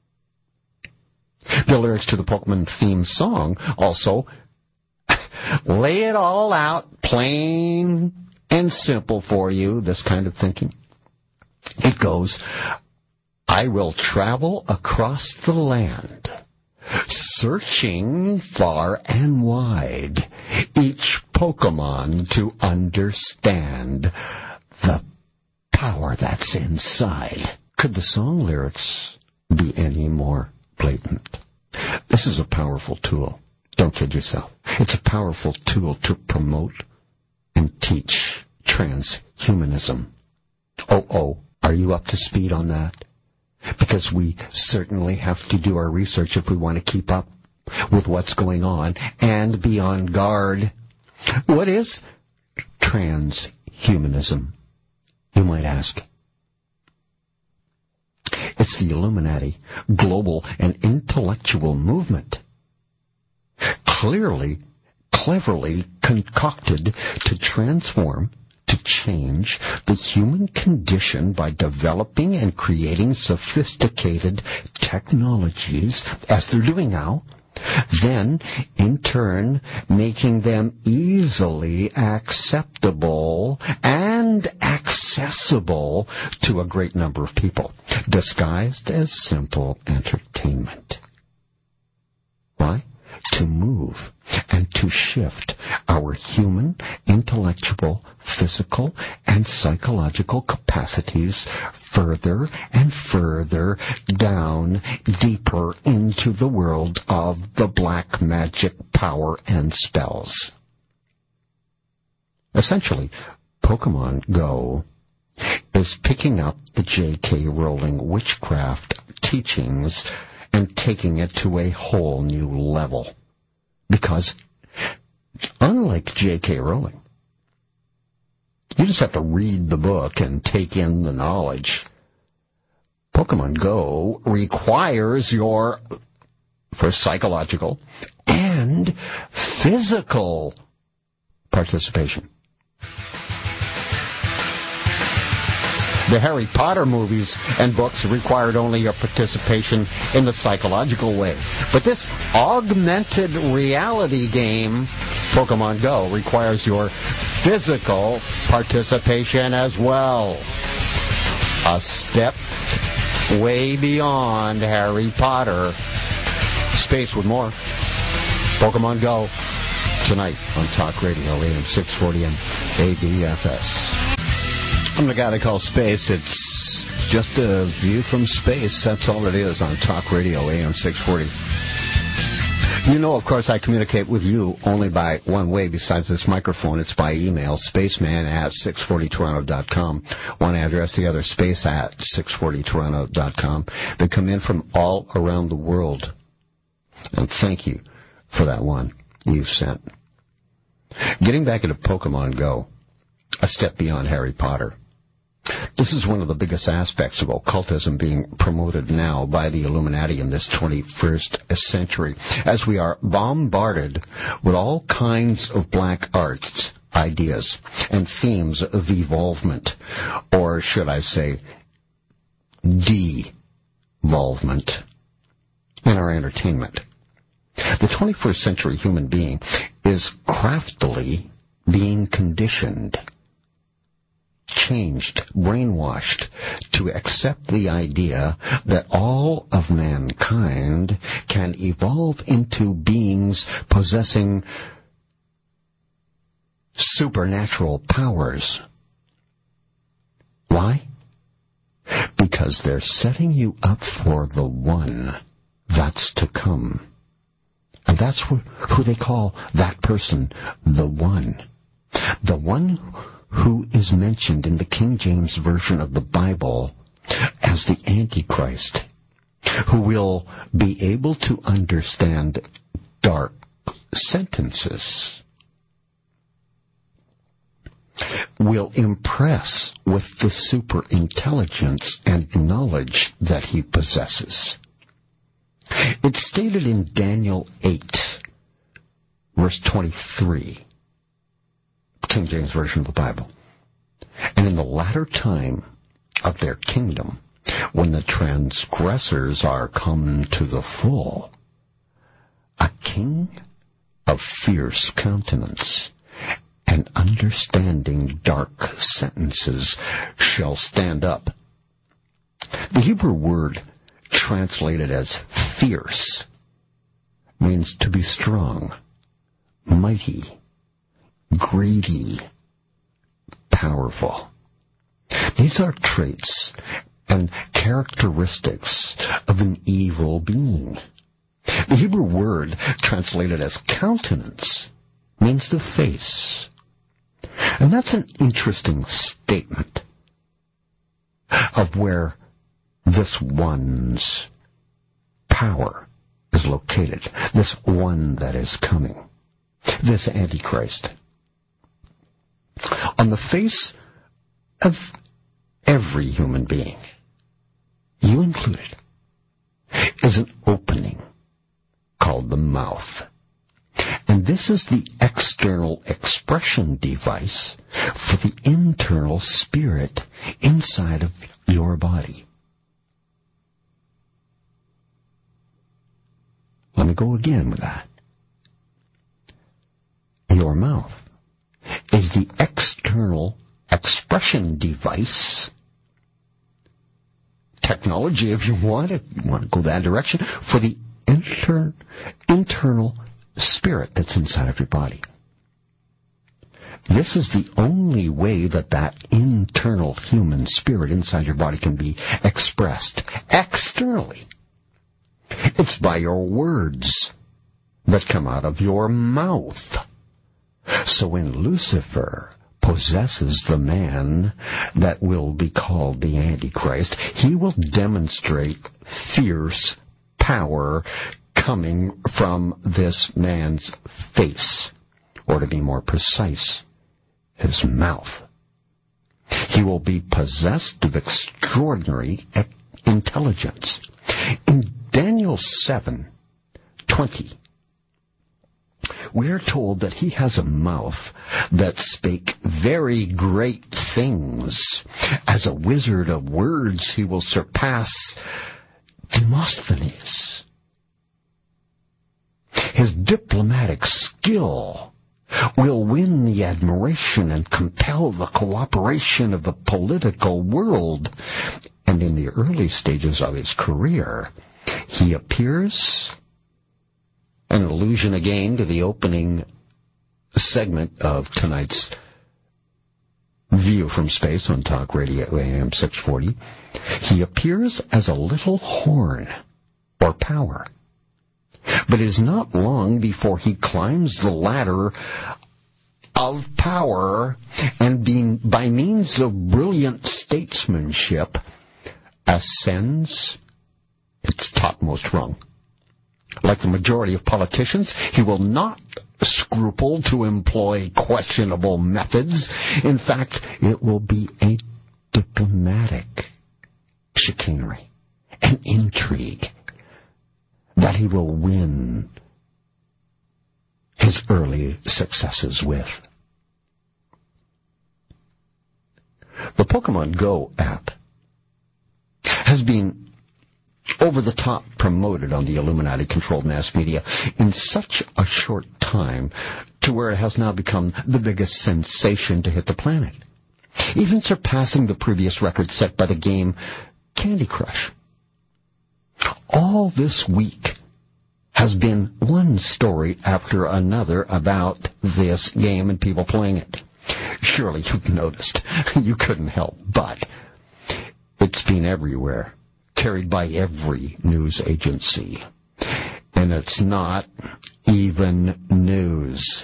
The lyrics to the Pokemon theme song also lay it all out plain and simple for you, this kind of thinking. It goes, I will travel across the land, searching far and wide, each Pokemon to understand the power that's inside. Could the song lyrics be any more blatant? This is a powerful tool. Don't kid yourself. It's a powerful tool to promote and teach transhumanism. Are you up to speed on that? Because we certainly have to do our research if we want to keep up with what's going on and be on guard. What is transhumanism, you might ask? It's the Illuminati global and intellectual movement, cleverly concocted to transform, to change the human condition by developing and creating sophisticated technologies, as they're doing now, then, in turn, making them easily acceptable and accessible to a great number of people, disguised as simple entertainment. Why? To move and to shift our human, intellectual, physical, and psychological capacities further and further down, deeper into the world of the black magic power and spells. Essentially, Pokemon Go is picking up the J.K. Rowling witchcraft teachings and taking it to a whole new level. Because, unlike J.K. Rowling, you just have to read the book and take in the knowledge. Pokemon Go requires your psychological and physical participation. The Harry Potter movies and books required only your participation in the psychological way. But this augmented reality game, Pokemon Go, requires your physical participation as well. A step way beyond Harry Potter. Space with more. Pokemon Go, tonight on Talk Radio, AM 640 and ABFS. I'm the guy they call Space. It's just a view from space. That's all it is on Talk Radio, AM 640. You know, of course, I communicate with you only by one way besides this microphone. It's by email, spaceman@640toronto.com. One address, the other, space@640toronto.com. They come in from all around the world. And thank you for that one you've sent. Getting back into Pokemon Go, a step beyond Harry Potter. This is one of the biggest aspects of occultism being promoted now by the Illuminati in this 21st century, as we are bombarded with all kinds of black arts, ideas, and themes of evolvement, or should I say, devolvement, in our entertainment. The 21st century human being is craftily being conditioned, changed, brainwashed to accept the idea that all of mankind can evolve into beings possessing supernatural powers. Why? Because they're setting you up for the one that's to come. And that's who they call that person, the one. The one who is mentioned in the King James Version of the Bible as the Antichrist, who will be able to understand dark sentences, will impress with the super intelligence and knowledge that he possesses. It's stated in Daniel 8, verse 23, King James Version of the Bible. And in the latter time of their kingdom, when the transgressors are come to the full, a king of fierce countenance and understanding dark sentences shall stand up. The Hebrew word translated as fierce means to be strong, mighty, greedy, powerful. These are traits and characteristics of an evil being. The Hebrew word translated as countenance means the face. And that's an interesting statement of where this one's power is located, this one that is coming, this Antichrist. On the face of every human being, you included, is an opening called the mouth. And this is the external expression device for the internal spirit inside of your body. Let me go again with that. Your mouth is the external expression device, technology if you want to go that direction, for the internal spirit that's inside of your body. This is the only way that internal human spirit inside your body can be expressed externally. It's by your words that come out of your mouth. So when Lucifer possesses the man that will be called the Antichrist, he will demonstrate fierce power coming from this man's face, or to be more precise, his mouth. He will be possessed of extraordinary intelligence. In Daniel 7:20, we are told that he has a mouth that spake very great things. As a wizard of words, he will surpass Demosthenes. His diplomatic skill will win the admiration and compel the cooperation of the political world. And in the early stages of his career, he appears, an allusion again to the opening segment of tonight's View from Space on Talk Radio AM 640, he appears as a little horn or power. But it is not long before he climbs the ladder of power and by means of brilliant statesmanship ascends its topmost rung. Like the majority of politicians, he will not scruple to employ questionable methods. In fact, it will be a diplomatic chicanery and intrigue that he will win his early successes with. The Pokemon Go app has been over-the-top promoted on the Illuminati-controlled mass media in such a short time to where it has now become the biggest sensation to hit the planet, even surpassing the previous record set by the game Candy Crush. All this week has been one story after another about this game and people playing it. Surely you've noticed. You couldn't help but. It's been everywhere, carried by every news agency. And it's not even news.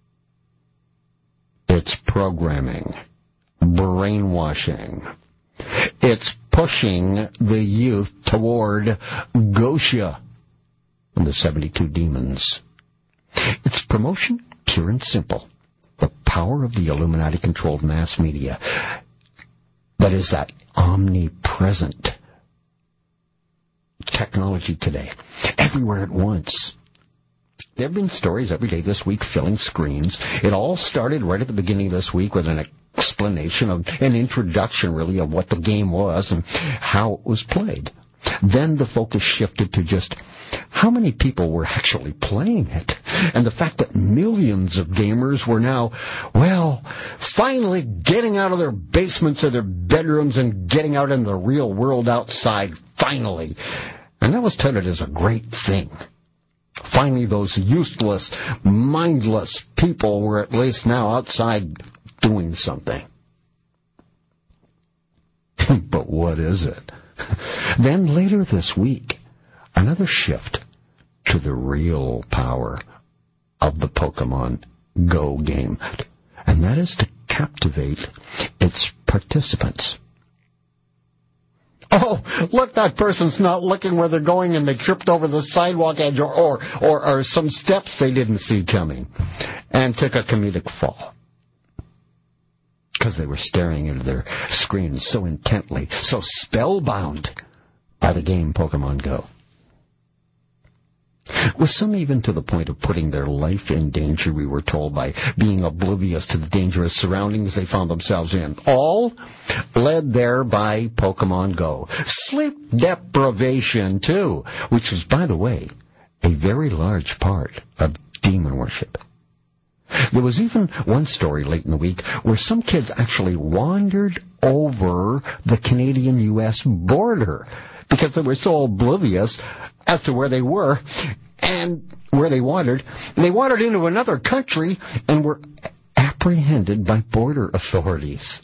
It's programming, brainwashing. It's pushing the youth toward Gosha and the 72 demons. It's promotion, pure and simple. The power of the Illuminati-controlled mass media that is that omnipresent technology today, everywhere at once. There have been stories every day this week filling screens. It all started right at the beginning of this week with an explanation of an introduction, really, of what the game was and how it was played. Then the focus shifted to just how many people were actually playing it, and the fact that millions of gamers were now, well, finally getting out of their basements or their bedrooms and getting out in the real world outside, finally. And that was touted as a great thing. Finally, those useless, mindless people were at least now outside doing something. But what is it? Then later this week, another shift to the real power of the Pokemon Go game, and that is to captivate its participants. Oh, look, that person's not looking where they're going and they tripped over the sidewalk edge or some steps they didn't see coming and took a comedic fall because they were staring into their screens so intently, so spellbound by the game Pokemon Go. With some even to the point of putting their life in danger, we were told, by being oblivious to the dangerous surroundings they found themselves in. All led there by Pokemon Go. Sleep deprivation, too, which is, by the way, a very large part of demon worship. There was even one story late in the week where some kids actually wandered over the Canadian-U.S. border because they were so oblivious as to where they were and where they wandered. They wandered into another country and were apprehended by border authorities.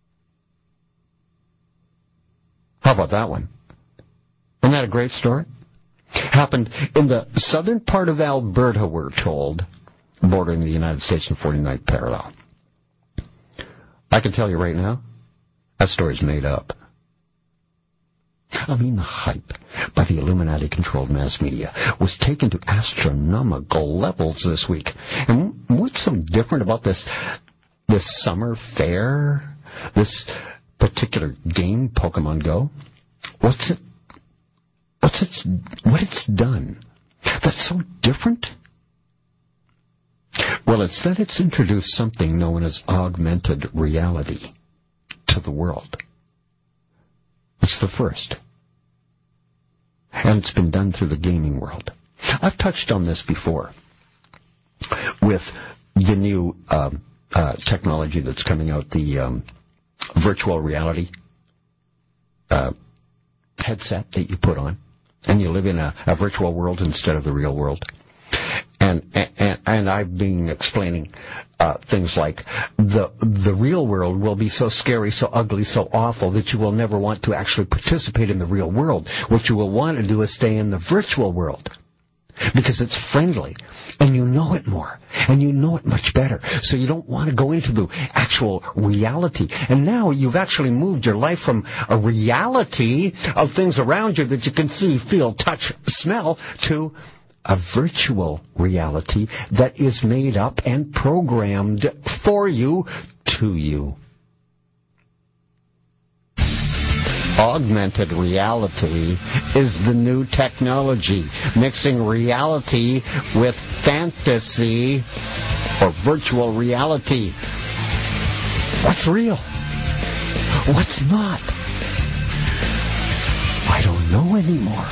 How about that one? Isn't that a great story? Happened in the southern part of Alberta, we're told, bordering the United States and 49th parallel. I can tell you right now, that story's made up. I mean, the hype by the Illuminati-controlled mass media was taken to astronomical levels this week. And what's so different about this summer fair, this particular game, Pokemon Go? What it's done that's so different? Well, it's that it's introduced something known as augmented reality to the world. It's the first. And it's been done through the gaming world. I've touched on this before with the new technology that's coming out, the virtual reality headset that you put on, and you live in a virtual world instead of the real world. And I've been explaining things like the real world will be so scary, so ugly, so awful that you will never want to actually participate in the real world. What you will want to do is stay in the virtual world because it's friendly and you know it more and you know it much better. So you don't want to go into the actual reality. And now you've actually moved your life from a reality of things around you that you can see, feel, touch, smell to a virtual reality that is made up and programmed for you, to you. Augmented reality is the new technology, mixing reality with fantasy or virtual reality. What's real? What's not? I don't know anymore.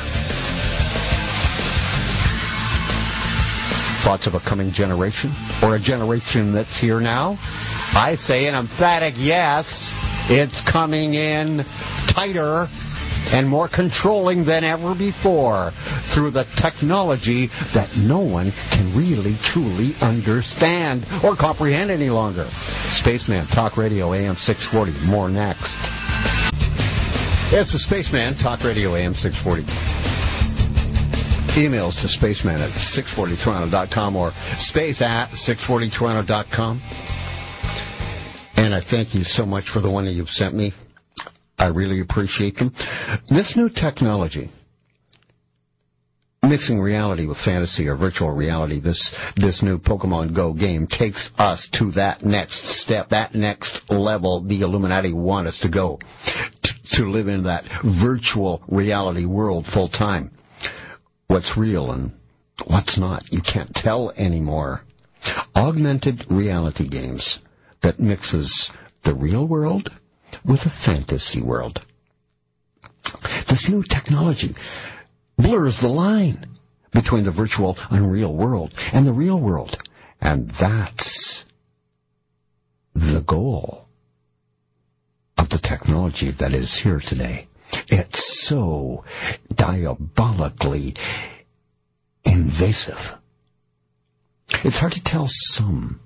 Thoughts of a coming generation? Or a generation that's here now? I say an emphatic yes. It's coming in tighter and more controlling than ever before through the technology that no one can really, truly understand or comprehend any longer. Spaceman, Talk Radio, AM 640. More next. It's the Spaceman, Talk Radio, AM 640. Emails to spaceman at 640toronto.com or space@640toronto.com. And I thank you so much for the one that you've sent me. I really appreciate them. This new technology, mixing reality with fantasy or virtual reality, this new Pokemon Go game takes us to that next step, that next level the Illuminati want us to go, to live in that virtual reality world full time. What's real and what's not, you can't tell anymore. Augmented reality games that mixes the real world with a fantasy world. This new technology blurs the line between the virtual, unreal world and the real world. And that's the goal of the technology that is here today. It's so diabolically invasive. It's hard to tell some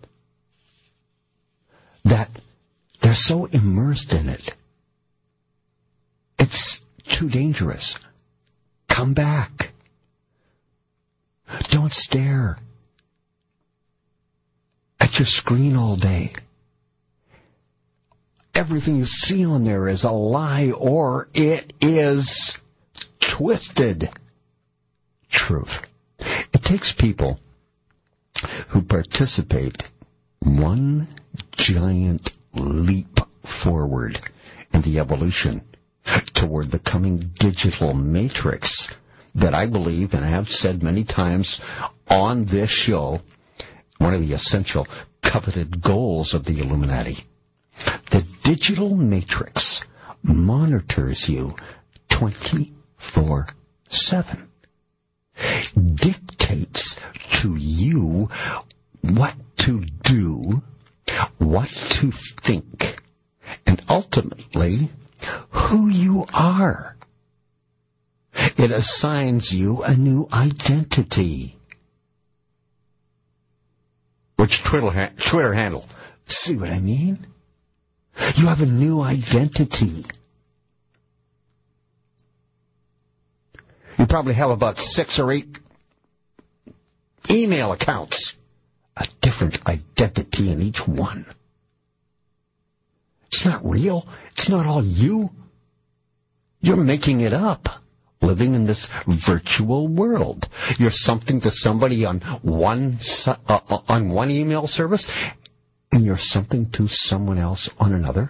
that they're so immersed in it. It's too dangerous. Come back. Don't stare at your screen all day. Everything you see on there is a lie or it is twisted truth. It takes people who participate one giant leap forward in the evolution toward the coming digital matrix that I believe, and I have said many times on this show, one of the essential coveted goals of the Illuminati. The digital matrix monitors you 24/7. Dictates to you what to do, what to think, and ultimately who you are. It assigns you a new identity. Which Twitter handle? See what I mean? You have a new identity. You probably have about 6 or 8 email accounts. A different identity in each one. It's not real. It's not all you. You're making it up, living in this virtual world. You're something to somebody on one email service, and you're something to someone else on another.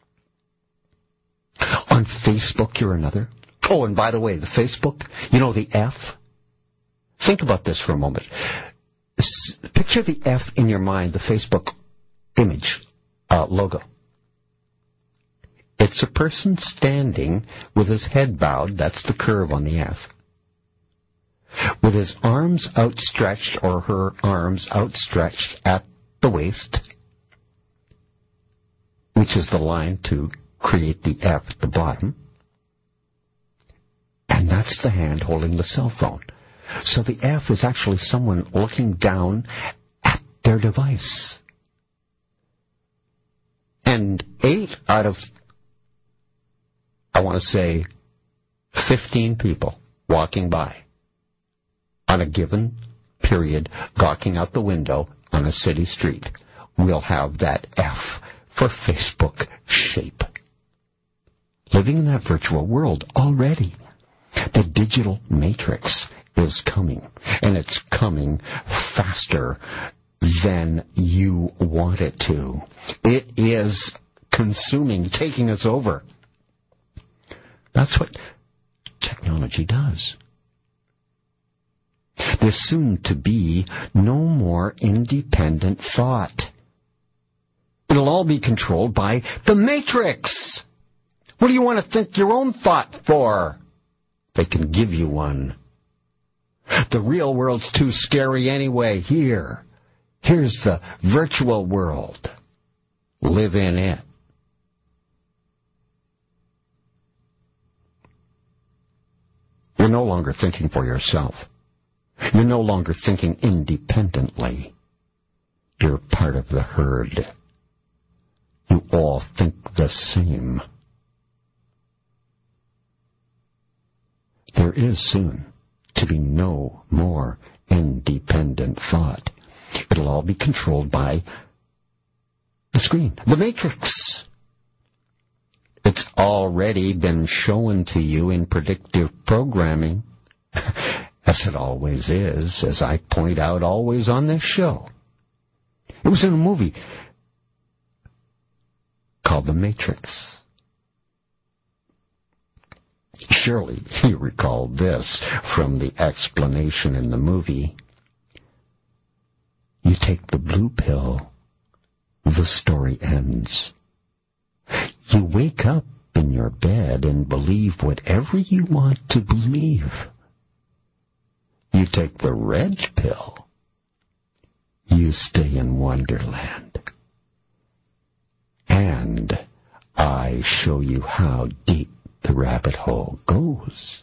On Facebook, you're another. Oh, and by the way, the Facebook, you know the F? Think about this for a moment. Picture the F in your mind, the Facebook image, logo. It's a person standing with his head bowed, that's the curve on the F, with his arms outstretched or her arms outstretched at the waist, which is the line to create the F at the bottom, and that's the hand holding the cell phone. So the F is actually someone looking down at their device. And 8 out of, I want to say, 15 people walking by on a given period, gawking out the window on a city street, will have that F for Facebook shape. Living in that virtual world already. The digital matrix is coming, and it's coming faster than you want it to. It is consuming, taking us over. That's what technology does. There's soon to be no more independent thought. It'll all be controlled by the Matrix. What do you want to think your own thought for? They can give you one. The real world's too scary anyway. Here's the virtual world. Live in it. You're no longer thinking for yourself. You're no longer thinking independently. You're part of the herd. You all think the same. There is soon to be no more independent thought. It'll all be controlled by the screen, the Matrix. It's already been shown to you in predictive programming, as it always is, as I point out always on this show. It was in a movie called The Matrix. Surely you recall this from the explanation in the movie. You take the blue pill, the story ends. You wake up in your bed and believe whatever you want to believe. You take the red pill, you stay in Wonderland. And I show you how deep the rabbit hole goes.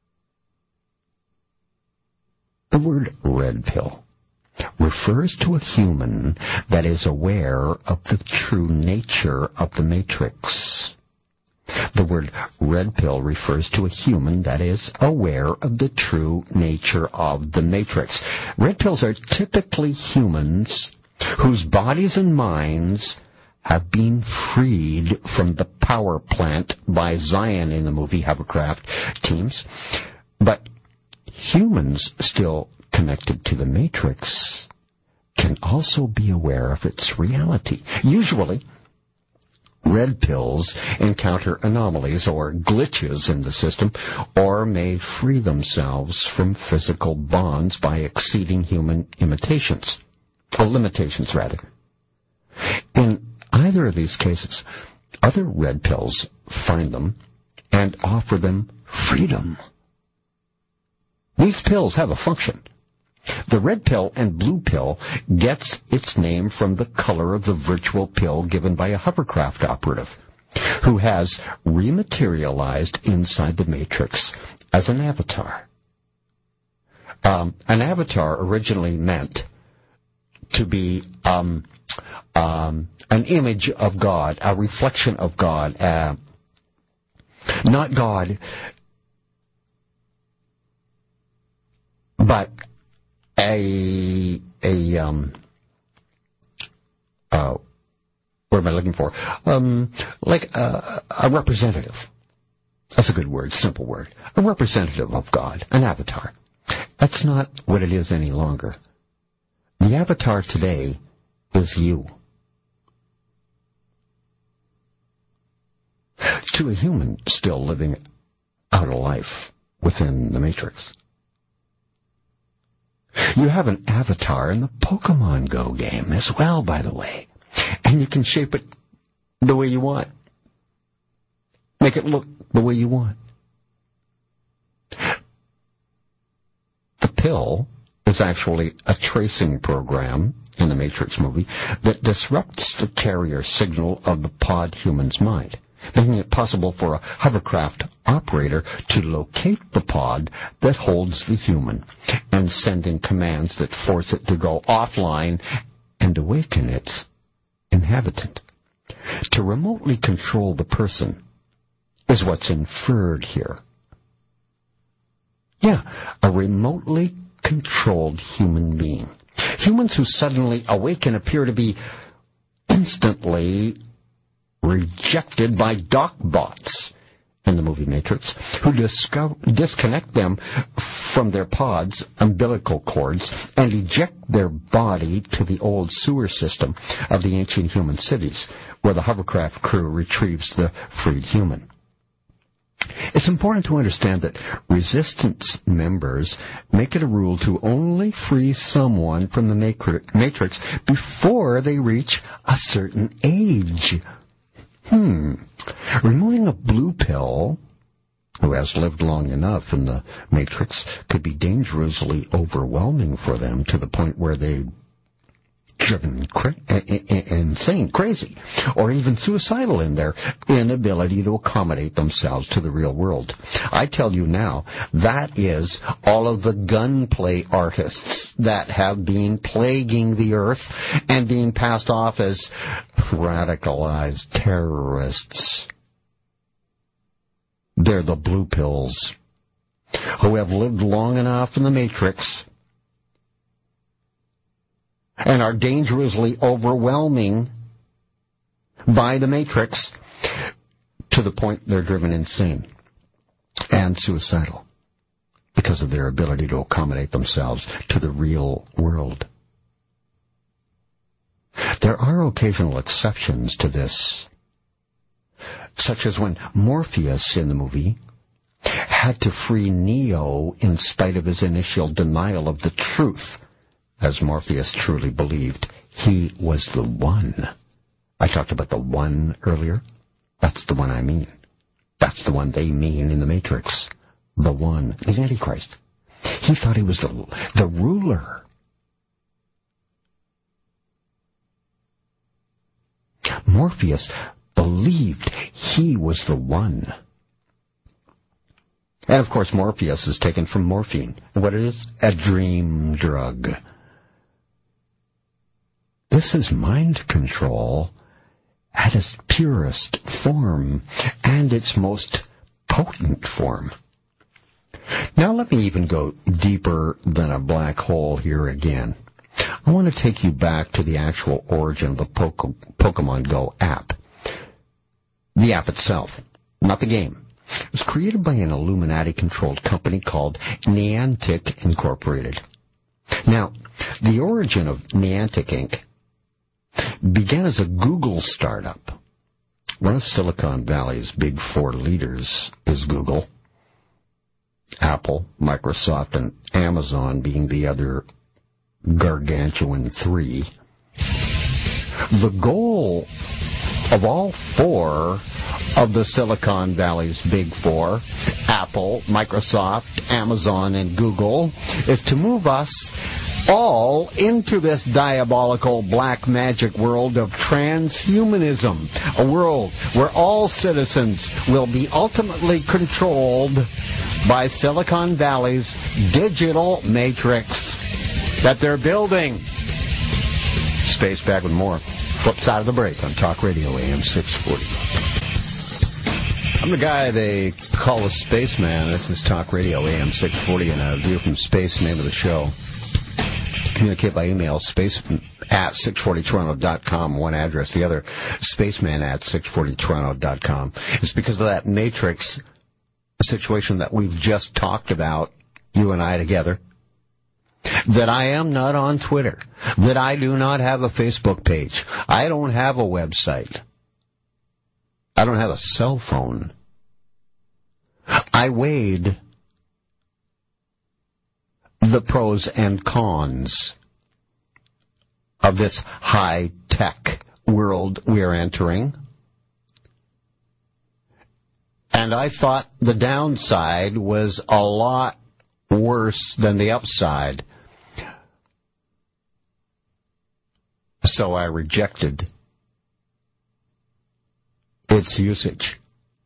The word red pill refers to a human that is aware of the true nature of the Matrix. The word red pill refers to a human that is aware of the true nature of the Matrix. Red pills are typically humans whose bodies and minds have been freed from the power plant by Zion in the movie Hovercraft teams. But humans still connected to the Matrix can also be aware of its reality. Usually, red pills encounter anomalies or glitches in the system, or may free themselves from physical bonds by exceeding human limitations. In either of these cases, other red pills find them and offer them freedom. These pills have a function. The red pill and blue pill gets its name from the color of the virtual pill given by a hovercraft operative who has rematerialized inside the Matrix as an avatar. An avatar originally meant to be an image of God, a reflection of God, not God, but what am I looking for? Like a representative. That's a good word, simple word. A representative of God, an avatar. That's not what it is any longer. The avatar today is you. To a human still living out a life within the Matrix. You have an avatar in the Pokemon Go game as well, by the way. And you can shape it the way you want. Make it look the way you want. The pill is actually a tracing program in the Matrix movie that disrupts the carrier signal of the pod human's mind, making it possible for a hovercraft operator to locate the pod that holds the human and sending commands that force it to go offline and awaken its inhabitant. To remotely control the person is what's inferred here. Yeah, a remotely controlled human being. Humans who suddenly awaken appear to be instantly rejected by dock bots in the movie Matrix, who disconnect them from their pods' umbilical cords and eject their body to the old sewer system of the ancient human cities, where the hovercraft crew retrieves the freed human. It's important to understand that resistance members make it a rule to only free someone from the matrix before they reach a certain age. Removing a blue pill who has lived long enough in the matrix could be dangerously overwhelming for them to the point where they driven insane, crazy, or even suicidal in their inability to accommodate themselves to the real world. I tell you now, that is all of the gunplay artists that have been plaguing the earth and being passed off as radicalized terrorists. They're the blue pills who have lived long enough in the matrix and are dangerously overwhelming by the matrix to the point they're driven insane and suicidal because of their ability to accommodate themselves to the real world. There are occasional exceptions to this, such as when Morpheus in the movie had to free Neo in spite of his initial denial of the truth, as Morpheus truly believed he was the one. I talked about the one earlier. That's the one I mean. That's the one they mean in the Matrix. The one, the Antichrist. He thought he was the ruler. Morpheus believed he was the one. And of course Morpheus is taken from morphine. And what it is? A dream drug. This is mind control at its purest form and its most potent form. Now let me even go deeper than a black hole here again. I want to take you back to the actual origin of the Pokemon Go app. The app itself, not the game. It was created by an Illuminati-controlled company called Niantic Incorporated. Now, the origin of Niantic Inc. began as a Google startup. One of Silicon Valley's big four leaders is Google, Apple, Microsoft, and Amazon being the other gargantuan three. The goal of all four of the Silicon Valley's big four, Apple, Microsoft, Amazon, and Google, is to move us all into this diabolical black magic world of transhumanism, a world where all citizens will be ultimately controlled by Silicon Valley's digital matrix that they're building. Space back with more. Flip side of the break on Talk Radio AM 640. I'm the guy they call a spaceman. This is Talk Radio AM 640 and a view from space, name of the show. Communicate by email, space@640toronto.com, one address. The other, spaceman@640toronto.com. It's because of that matrix situation that we've just talked about, you and I together, that I am not on Twitter, that I do not have a Facebook page. I don't have a website. I don't have a cell phone. I weighed the pros and cons of this high-tech world we're entering. And I thought the downside was a lot worse than the upside. So I rejected its usage.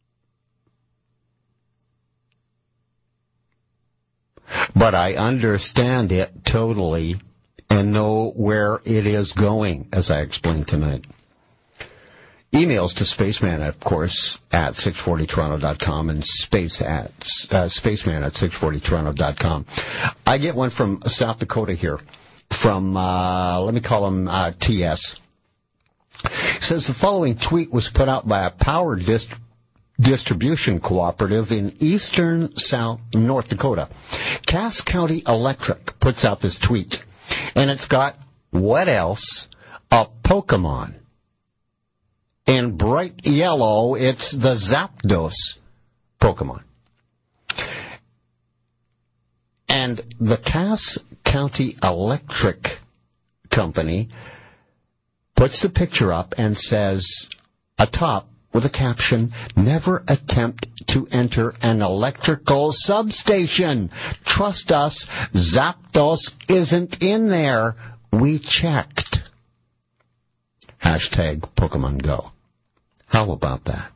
But I understand it totally and know where it is going, as I explained tonight. Emails to Spaceman, of course, at 640toronto.com and spaceman at 640toronto.com. I get one from South Dakota here, from, let me call him TS. It says the following tweet was put out by a power distribution cooperative in eastern North Dakota. Cass County Electric puts out this tweet, and it's got, what else? A Pokemon. In bright yellow, it's the Zapdos. Pokemon. And the Cass County Electric Company puts the picture up and says, atop with a caption, "Never attempt to enter an electrical substation. Trust us, Zapdos isn't in there. We checked." Hashtag Pokemon Go. How about that?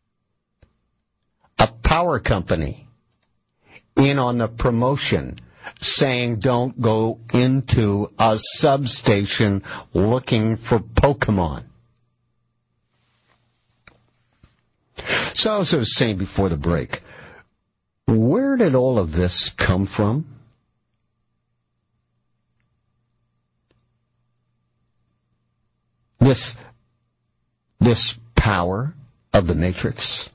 A power company in on the promotion saying don't go into a substation looking for Pokemon. So as I was saying before the break, where did all of this come from? This power of the Matrix,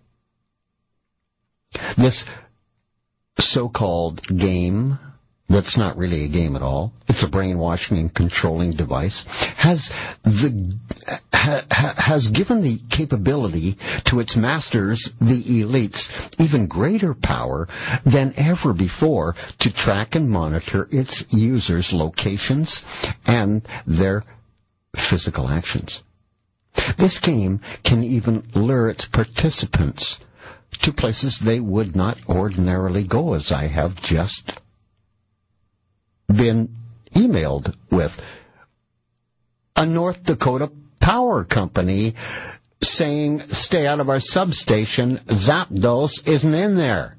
this so-called game that's not really a game at all, it's a brainwashing and controlling device, has given the capability to its masters, the elites, even greater power than ever before to track and monitor its users' locations and their physical actions. This game can even lure its participants to places they would not ordinarily go, as I have just been emailed with. A North Dakota power company saying, "Stay out of our substation, Zapdos isn't in there."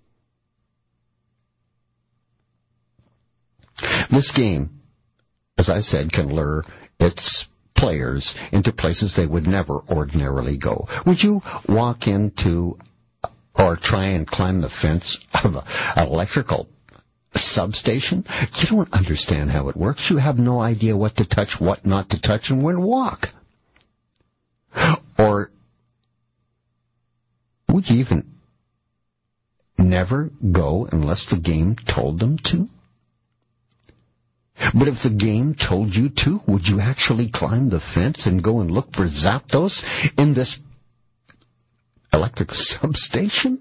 This game, as I said, can lure its players into places they would never ordinarily go. Would you walk into or try and climb the fence of an electrical substation? You don't understand how it works. You have no idea what to touch, what not to touch, and where to walk. Or would you even never go unless the game told them to? But if the game told you to, would you actually climb the fence and go and look for Zapdos in this electric substation?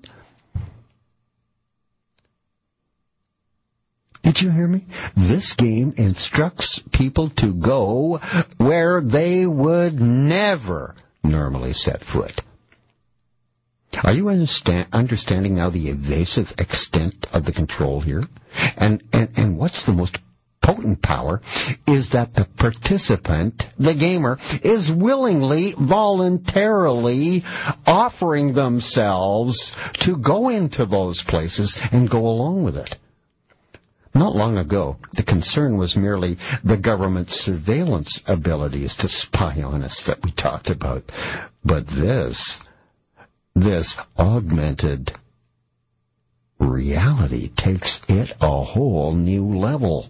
Did you hear me? This game instructs people to go where they would never normally set foot. Are you understanding now the evasive extent of the control here? And what's the most potent power is that the participant, the gamer, is willingly, voluntarily offering themselves to go into those places and go along with it. Not long ago, the concern was merely the government's surveillance abilities to spy on us that we talked about. But this augmented reality takes it a whole new level.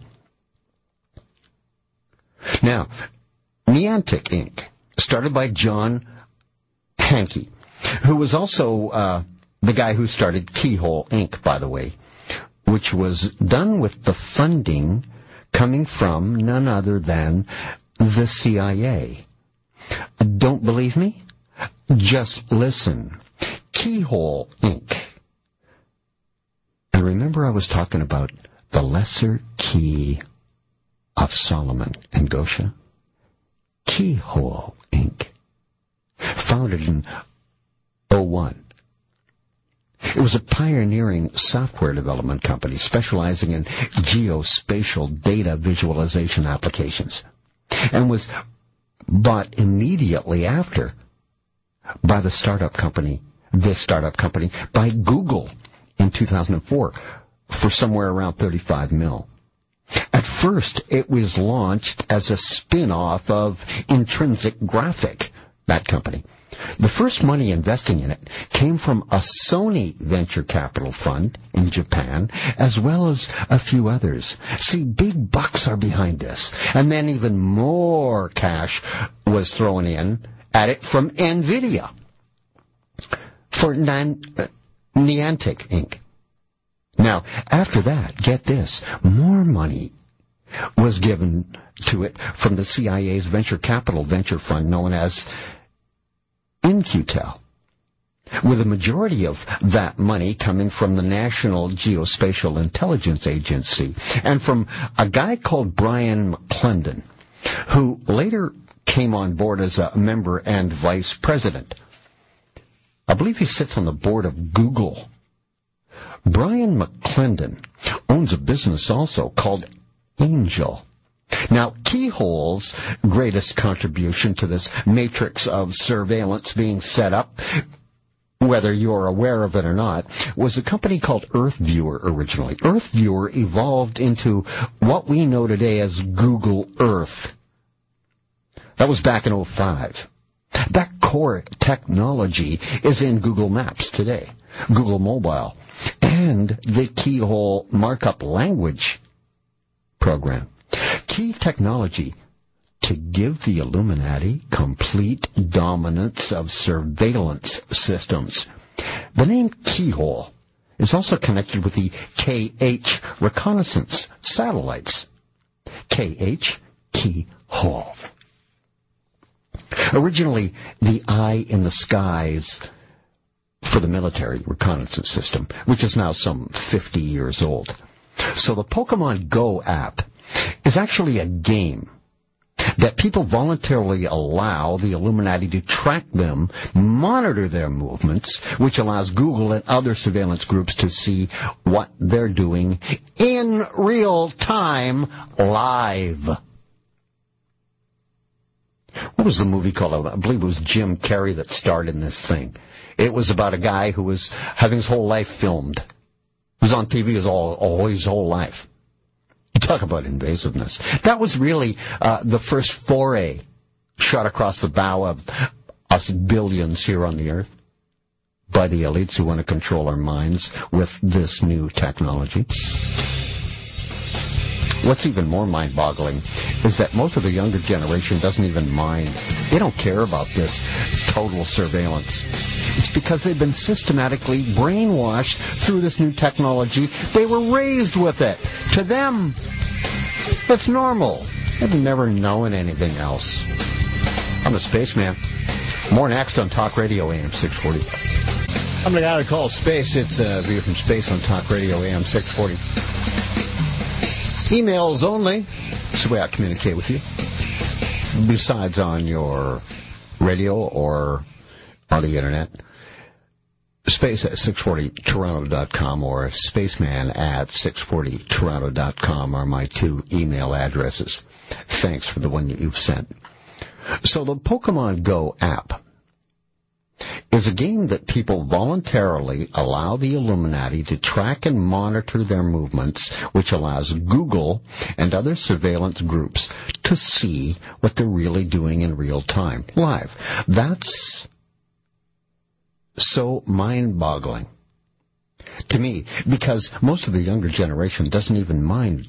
Now, Niantic Inc., started by John Hanke, who was also the guy who started Keyhole Inc., by the way, which was done with the funding coming from none other than the CIA. Don't believe me? Just listen. Keyhole Inc. And remember I was talking about the lesser key of Solomon and Gosha? Keyhole Inc. Founded in 2001. It was a pioneering software development company specializing in geospatial data visualization applications, and was bought immediately after by this startup company, by Google in 2004 for somewhere around $35 million. At first, it was launched as a spin-off of Intrinsic Graphic, that company. The first money investing in it came from a Sony venture capital fund in Japan, as well as a few others. See, big bucks are behind this. And then even more cash was thrown in at it from NVIDIA for Niantic Inc. Now, after that, get this, more money was given to it from the CIA's venture capital venture fund known as In-Q-Tel. with a majority of that money coming from the National Geospatial Intelligence Agency and from a guy called Brian McClendon, who later came on board as a member and vice president. I believe he sits on the board of Google. Brian McClendon owns a business also called Angel. Now, Keyhole's greatest contribution to this matrix of surveillance being set up, whether you're aware of it or not, was a company called EarthViewer originally. EarthViewer evolved into what we know today as Google Earth. That was back in 2005. That core technology is in Google Maps today, Google Mobile, and the Keyhole markup language program. Key technology to give the Illuminati complete dominance of surveillance systems. The name Keyhole is also connected with the KH reconnaissance satellites. KH, Keyhole. Originally, the eye in the skies for the military reconnaissance system, which is now some 50 years old. So the Pokemon Go app is actually a game that people voluntarily allow the Illuminati to track them, monitor their movements, which allows Google and other surveillance groups to see what they're doing in real time, live. What was the movie called? I believe it was Jim Carrey that starred in this thing. It was about a guy who was having his whole life filmed. He was on TV his whole life. Talk about invasiveness. That was really the first foray shot across the bow of us billions here on the earth by the elites who want to control our minds with this new technology. What's even more mind-boggling is that most of the younger generation doesn't even mind. They don't care about this total surveillance. It's because they've been systematically brainwashed through this new technology. They were raised with it. To them, it's normal. They've never known anything else. I'm the Spaceman. More next on Talk Radio AM 640. I'm the guy that calls Space. It's a view from space on Talk Radio AM 640. Emails only. It's the way I communicate with you. Besides on your radio or on the internet. Space at 640toronto.com or spaceman at 640toronto.com are my two email addresses. Thanks for the one that you've sent. So the Pokemon Go app is a game that people voluntarily allow the Illuminati to track and monitor their movements, which allows Google and other surveillance groups to see what they're really doing in real time, live. That's so mind-boggling to me, because most of the younger generation doesn't even mind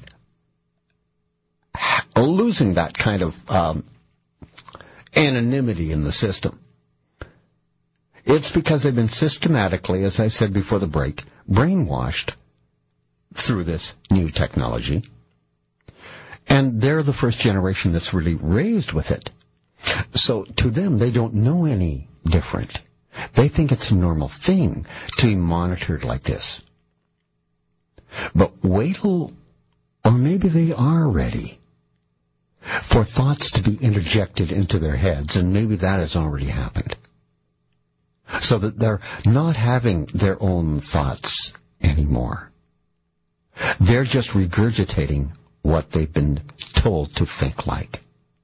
losing that kind of anonymity in the system. It's because they've been systematically, as I said before the break, brainwashed through this new technology. And they're the first generation that's really raised with it. So to them, they don't know any different. They think it's a normal thing to be monitored like this. But wait till, or maybe they are ready for thoughts to be interjected into their heads, and maybe that has already happened. So that they're not having their own thoughts anymore. They're just regurgitating what they've been told to think like.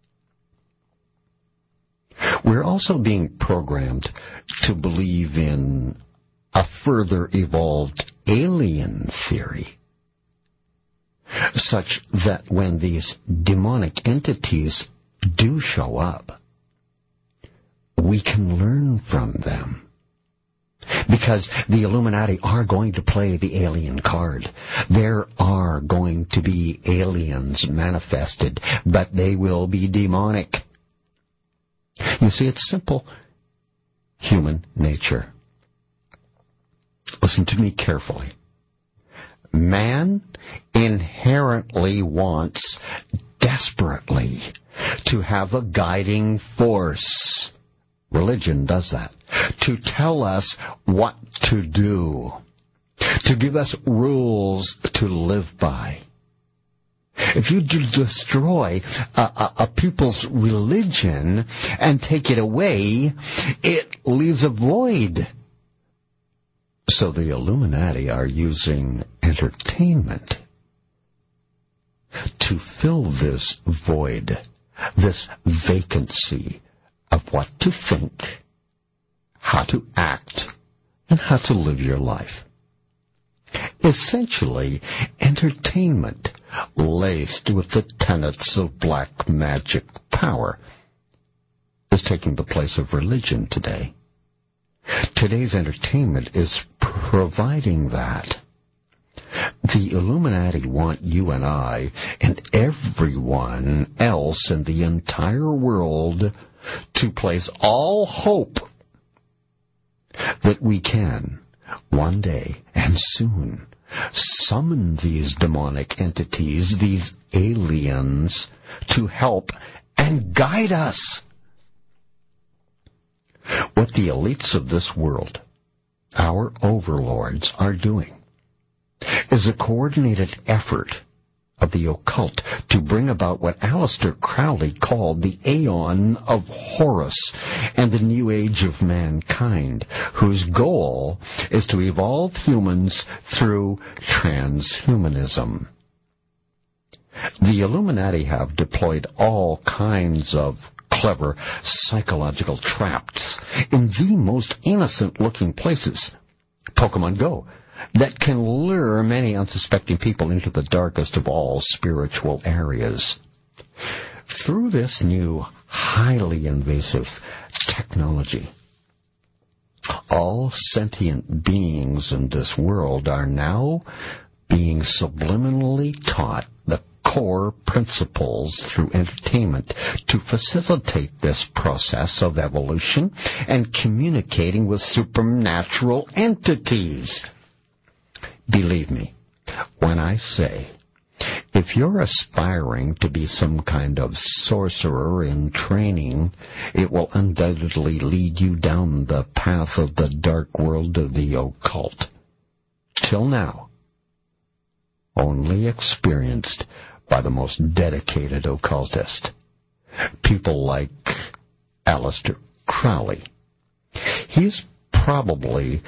We're also being programmed to believe in a further evolved alien theory, such that when these demonic entities do show up, we can learn from them. Because the Illuminati are going to play the alien card. There are going to be aliens manifested, but they will be demonic. You see, it's simple human nature. Listen to me carefully. Man inherently wants desperately to have a guiding force Religion does that. To tell us what to do. To give us rules to live by. If you destroy a people's religion and take it away, it leaves a void. So the Illuminati are using entertainment to fill this void, this vacancy of what to think, how to act, and how to live your life. Essentially, entertainment, laced with the tenets of black magic power, is taking the place of religion today. Today's entertainment is providing that. The Illuminati want you and I and everyone else in the entire world to place all hope that we can, one day and soon, summon these demonic entities, these aliens, to help and guide us. What the elites of this world, our overlords, are doing is a coordinated effort of the occult to bring about what Aleister Crowley called the Aeon of Horus and the new age of mankind, whose goal is to evolve humans through transhumanism. The Illuminati have deployed all kinds of clever psychological traps in the most innocent-looking places. Pokemon Go, that can lure many unsuspecting people into the darkest of all spiritual areas. Through this new, highly invasive technology, all sentient beings in this world are now being subliminally taught the core principles through entertainment to facilitate this process of evolution and communicating with supernatural entities. Believe me when I say, if you're aspiring to be some kind of sorcerer in training, it will undoubtedly lead you down the path of the dark world of the occult. Till now, only experienced by the most dedicated occultist. People like Aleister Crowley. He's probably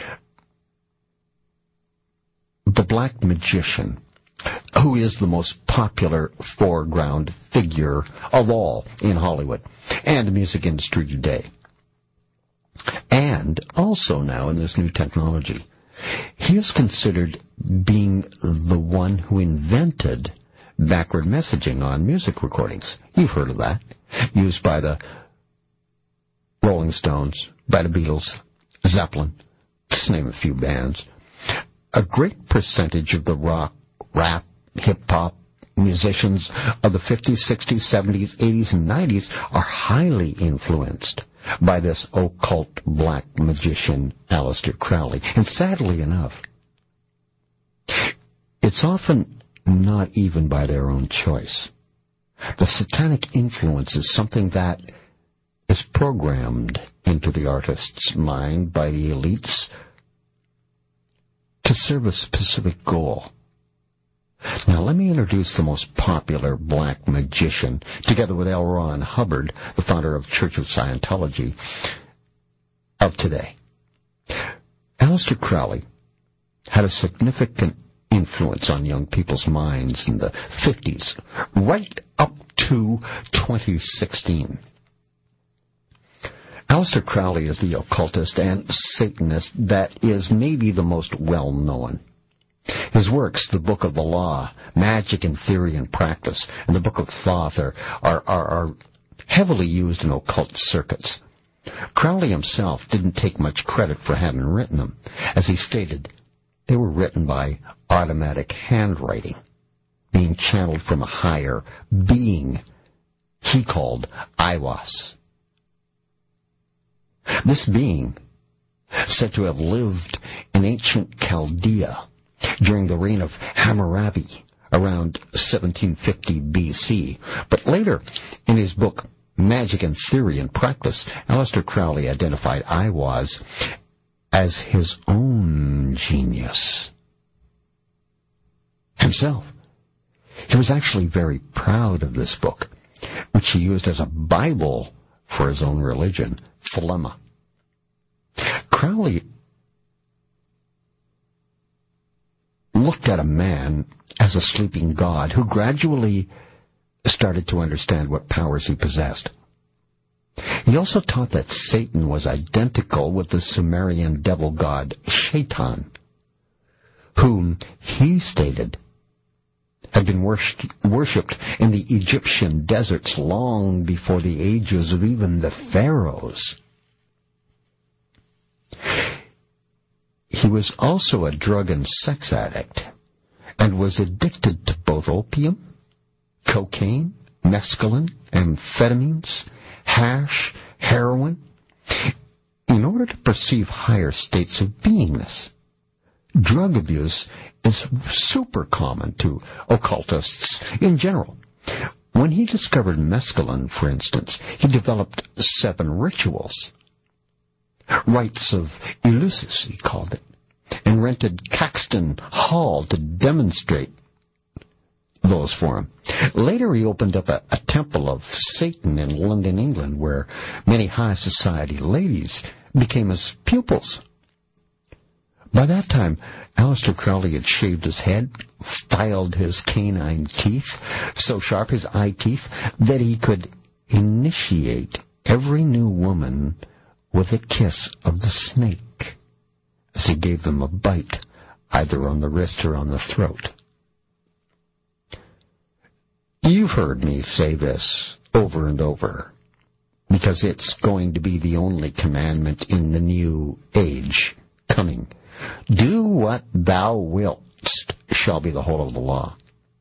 the black magician who is the most popular foreground figure of all in Hollywood and the music industry today. And also now in this new technology, he is considered being the one who invented backward messaging on music recordings. You've heard of that. Used by the Rolling Stones, by the Beatles, Zeppelin, just name a few bands. A great percentage of the rock, rap, hip-hop musicians of the 50s, 60s, 70s, 80s, and 90s are highly influenced by this occult black magician, Aleister Crowley. And sadly enough, it's often not even by their own choice. The satanic influence is something that is programmed into the artist's mind by the elites to serve a specific goal. Now, let me introduce the most popular black magician, together with L. Ron Hubbard, the founder of Church of Scientology, of today. Aleister Crowley had a significant influence on young people's minds in the 50s, right up to 2016. Aleister Crowley is the occultist and Satanist that is maybe the most well-known. His works, the Book of the Law, Magic in Theory and Practice, and the Book of Thoth are heavily used in occult circuits. Crowley himself didn't take much credit for having written them. As he stated, they were written by automatic handwriting, being channeled from a higher being he called Aiwass. This being, said to have lived in ancient Chaldea during the reign of Hammurabi around 1750 BC, but later in his book magic in theory and practice, Aleister Crowley identified Aiwass as his own genius himself. He was actually very proud of this book, which he used as a Bible for his own religion, Thelema. Crowley looked at a man as a sleeping god who gradually started to understand what powers he possessed. He also taught that Satan was identical with the Sumerian devil god Shaitan, whom he stated had been worshipped in the Egyptian deserts long before the ages of even the pharaohs. He was also a drug and sex addict and was addicted to both opium, cocaine, mescaline, amphetamines, hash, heroin, in order to perceive higher states of beingness. Drug abuse is super common to occultists in general. When he discovered mescaline, for instance, he developed 7 rituals. Rites of Eleusis, he called it, and rented Caxton Hall to demonstrate those for him. Later he opened up a temple of Satan in London, England, where many high society ladies became his pupils. By that time, Aleister Crowley had shaved his head, filed his canine teeth, so sharp his eye teeth, that he could initiate every new woman with a kiss of the snake, as he gave them a bite, either on the wrist or on the throat. You've heard me say this over and over, because it's going to be the only commandment in the new age coming. Do what thou wilt shall be the whole of the law.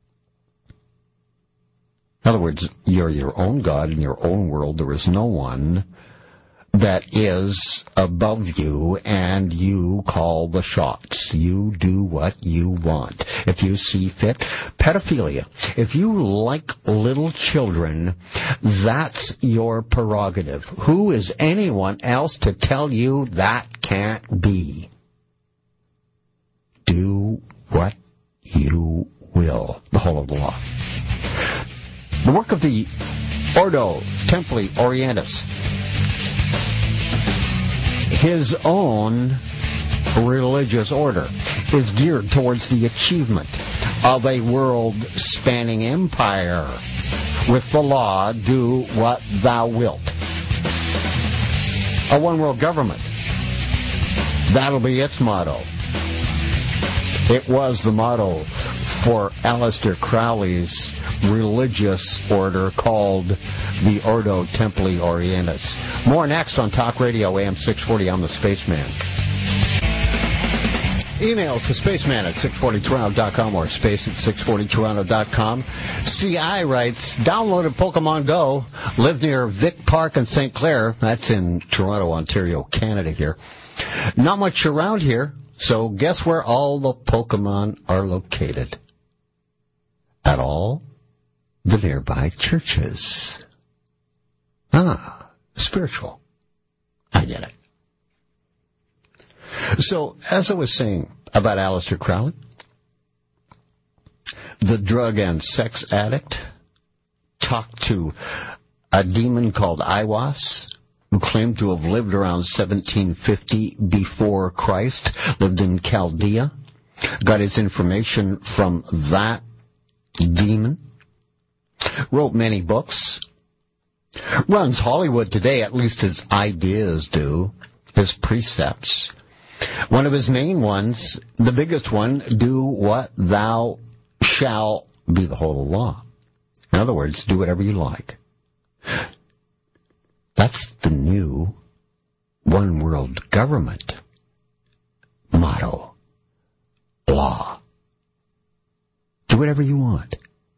In other words, you're your own God in your own world. There is no one that is above you, and you call the shots. You do what you want. If you see fit, pedophilia. If you like little children, that's your prerogative. Who is anyone else to tell you that can't be? Do what you will. The whole of the law. The work of the Ordo Templi Orientis, his own religious order, is geared towards the achievement of a world-spanning empire. With the law, do what thou wilt. A one-world government. That'll be its motto. It was the motto for Aleister Crowley's religious order called the Ordo Templi Orientis. More next on Talk Radio AM 640. I'm the Spaceman. Emails to spaceman at 640toronto.com or space at 640toronto.com. CI writes, downloaded Pokemon Go, live near Vic Park in St. Clair. That's in Toronto, Ontario, Canada here. Not much around here, so guess where all the Pokemon are located? At all the nearby churches. Ah, spiritual. I get it. So, as I was saying about Aleister Crowley, the drug and sex addict talked to a demon called Aiwass, who claimed to have lived around 1750 before Christ, lived in Chaldea, got his information from that demon, wrote many books, runs Hollywood today, at least his ideas do, his precepts. One of his main ones, the biggest one, do what thou shall be the whole law. In other words, do whatever you like. That's the new one world government motto. Law. Do whatever you want.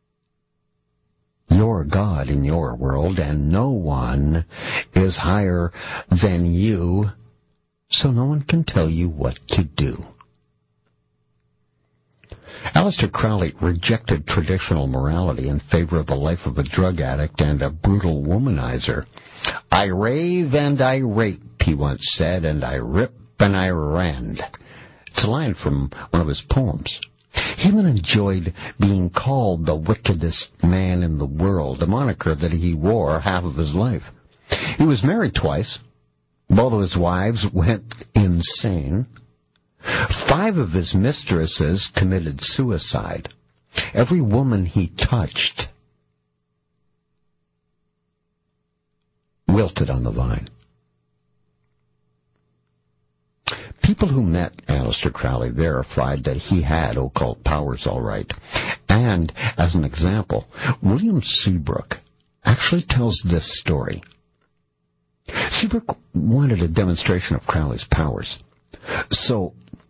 You're God in your world, and no one is higher than you, so no one can tell you what to do. Aleister Crowley rejected traditional morality in favor of the life of a drug addict and a brutal womanizer. "I rave and I rape," he once said, "and I rip and I rend." It's a line from one of his poems. He even enjoyed being called the wickedest man in the world, a moniker that he wore half of his life. He was married twice. Both of his wives went insane. 5 of his mistresses committed suicide. Every woman he touched wilted on the vine. People who met Aleister Crowley verified that he had occult powers all right. And, as an example, William Seabrook actually tells this story. Seabrook wanted a demonstration of Crowley's powers. So,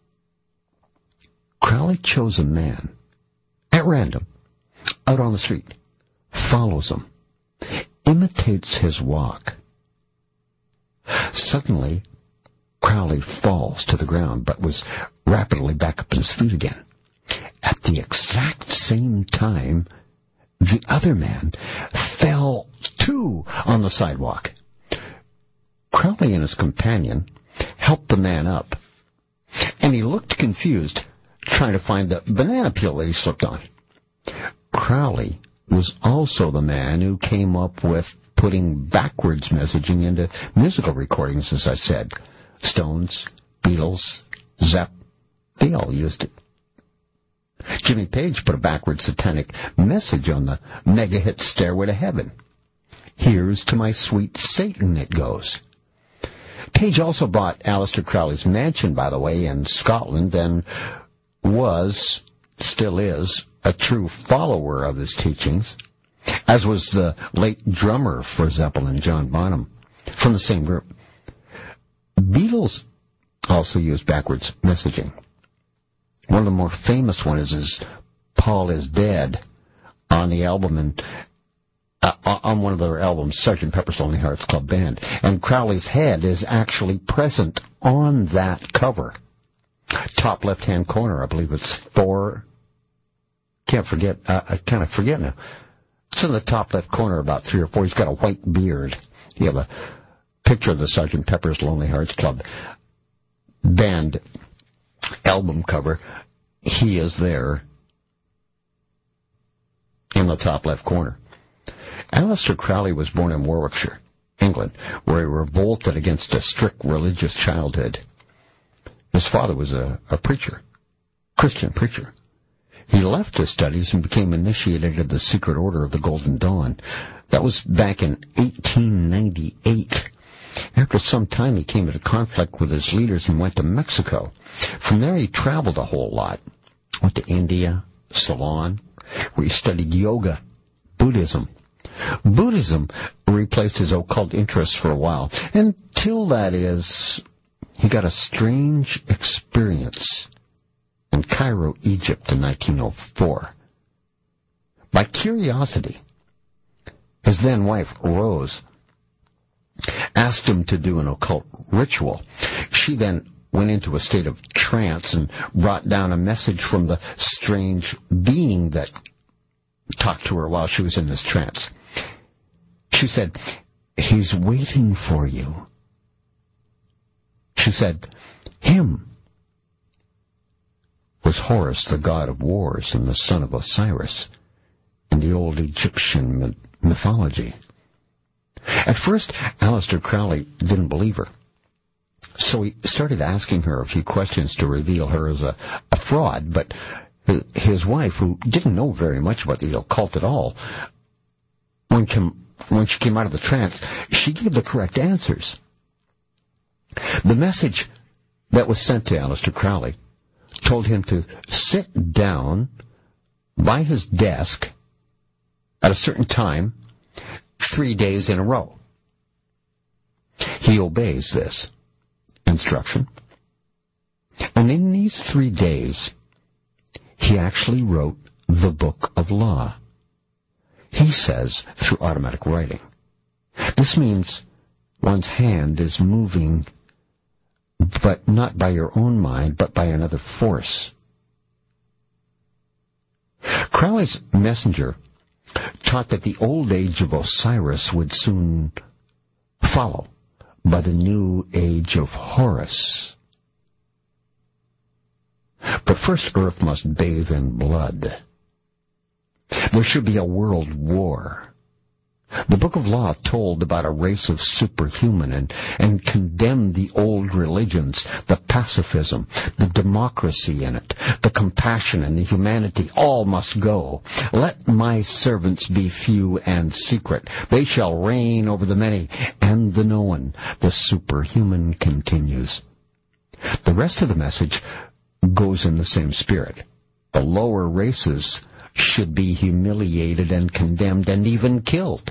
Crowley chose a man, at random, out on the street, follows him, imitates his walk. Suddenly, Crowley falls to the ground, but was rapidly back up on his feet again. At the exact same time, the other man fell too on the sidewalk. Crowley and his companion helped the man up, and he looked confused, trying to find the banana peel that he slipped on. Crowley was also the man who came up with putting backwards messaging into musical recordings, as I said. Stones, Beatles, Zepp, they all used it. Jimmy Page put a backwards satanic message on the mega-hit Stairway to Heaven. "Here's to my sweet Satan," it goes. Page also bought Aleister Crowley's mansion, by the way, in Scotland, and still is, a true follower of his teachings, as was the late drummer for Zeppelin, John Bonham, from the same group. Beatles also used backwards messaging. One of the more famous ones is "Paul is Dead" on the album, and on one of their albums, Sgt. Pepper's Lonely Hearts Club Band. And Crowley's head is actually present on that cover. Top left-hand corner, I believe it's 4. Can't forget. I kind of forget now. It's in the top left corner, about 3 or 4. He's got a white beard. You have a picture of the Sgt. Pepper's Lonely Hearts Club Band album cover. He is there in the top left corner. Aleister Crowley was born in Warwickshire, England, where he revolted against a strict religious childhood. His father was a preacher, Christian preacher. He left his studies and became initiated into the Secret Order of the Golden Dawn. That was back in 1898. After some time, he came into conflict with his leaders and went to Mexico. From there, he traveled a whole lot. Went to India, Ceylon, where he studied yoga, Buddhism. Buddhism replaced his occult interests for a while, until, that is, he got a strange experience in Cairo, Egypt in 1904. By curiosity, his then wife, Rose, asked him to do an occult ritual. She then went into a state of trance and brought down a message from the strange being that talked to her while she was in this trance. She said, "He's waiting for you." She said, "Him was Horus, the god of wars and the son of Osiris in the old Egyptian mythology." At first, Aleister Crowley didn't believe her. So he started asking her a few questions to reveal her as a fraud, but his wife, who didn't know very much about the occult at all, when she came out of the trance, she gave the correct answers. The message that was sent to Aleister Crowley told him to sit down by his desk at a certain time 3 days in a row. He obeys this instruction, and in these 3 days, he actually wrote the Book of Law. He says through automatic writing. This means one's hand is moving, but not by your own mind, but by another force. Crowley's messenger taught that the old age of Osiris would soon follow by the new age of Horus. But first Earth must bathe in blood. There should be a world war. The Book of Law told about a race of superhuman and condemned the old religions, the pacifism, the democracy in it, the compassion and the humanity. All must go. Let my servants be few and secret. They shall reign over the many and the known. The superhuman continues. The rest of the message goes in the same spirit. The lower races should be humiliated and condemned and even killed.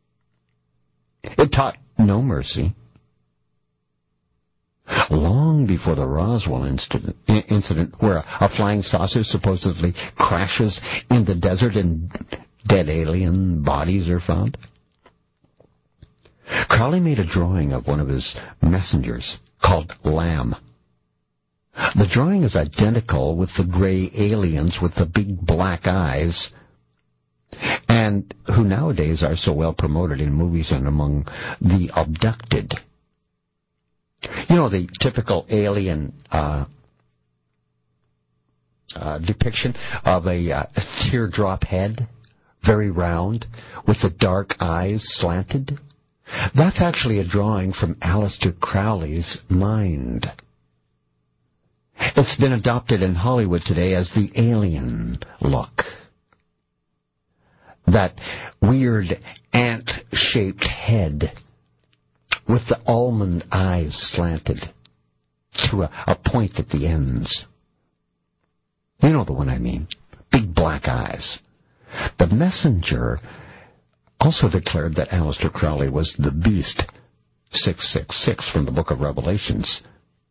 It taught no mercy. Long before the Roswell incident where a flying saucer supposedly crashes in the desert and dead alien bodies are found, Crowley made a drawing of one of his messengers called Lamb. The drawing is identical with the gray aliens with the big black eyes, and who nowadays are so well promoted in movies and among the abducted. You know, the typical alien depiction of a teardrop head, very round, with the dark eyes slanted. That's actually a drawing from Aleister Crowley's mind. It's been adopted in Hollywood today as the alien look. That weird ant-shaped head with the almond eyes slanted to a point at the ends. You know the one I mean. Big black eyes. The messenger also declared that Aleister Crowley was the beast, 666 from the Book of Revelations,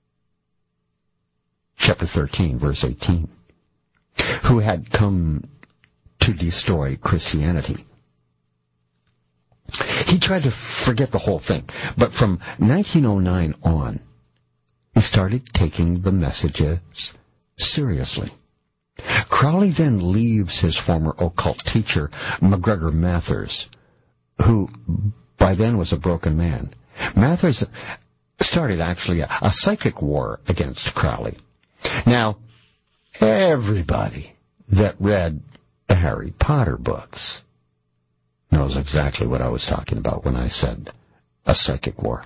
chapter 13, verse 18, who had come to destroy Christianity. He tried to forget the whole thing, but from 1909 on, he started taking the messages seriously. Crowley then leaves his former occult teacher, MacGregor Mathers, who by then was a broken man. Mathers started actually a psychic war against Crowley. Now, everybody that read the Harry Potter books knows exactly what I was talking about when I said a psychic war.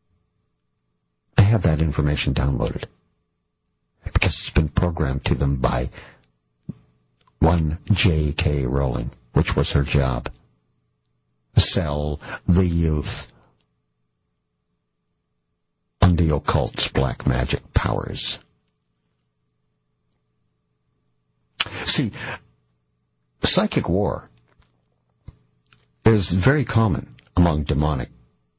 I have that information downloaded because it's been programmed to them by one J.K. Rowling, which was her job. Sell the youth on the occult's black magic powers. See, psychic war is very common among demonic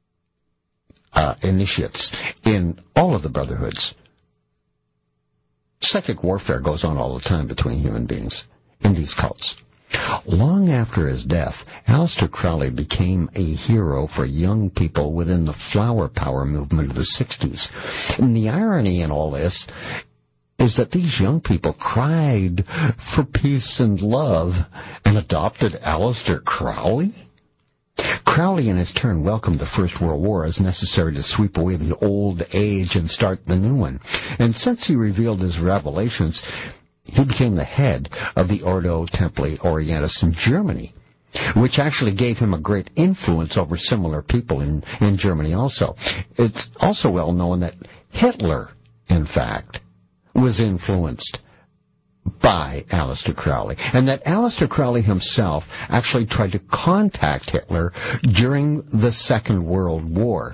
initiates in all of the brotherhoods. Psychic warfare goes on all the time between human beings in these cults. Long after his death, Aleister Crowley became a hero for young people within the flower power movement of the 60s. And the irony in all this is that these young people cried for peace and love and adopted Aleister Crowley? Crowley, in his turn, welcomed the First World War as necessary to sweep away the old age and start the new one. And since he revealed his revelations, he became the head of the Ordo Templi Orientis in Germany, which actually gave him a great influence over similar people in Germany also. It's also well known that Hitler, in fact, was influenced by Aleister Crowley, and that Aleister Crowley himself actually tried to contact Hitler during the Second World War.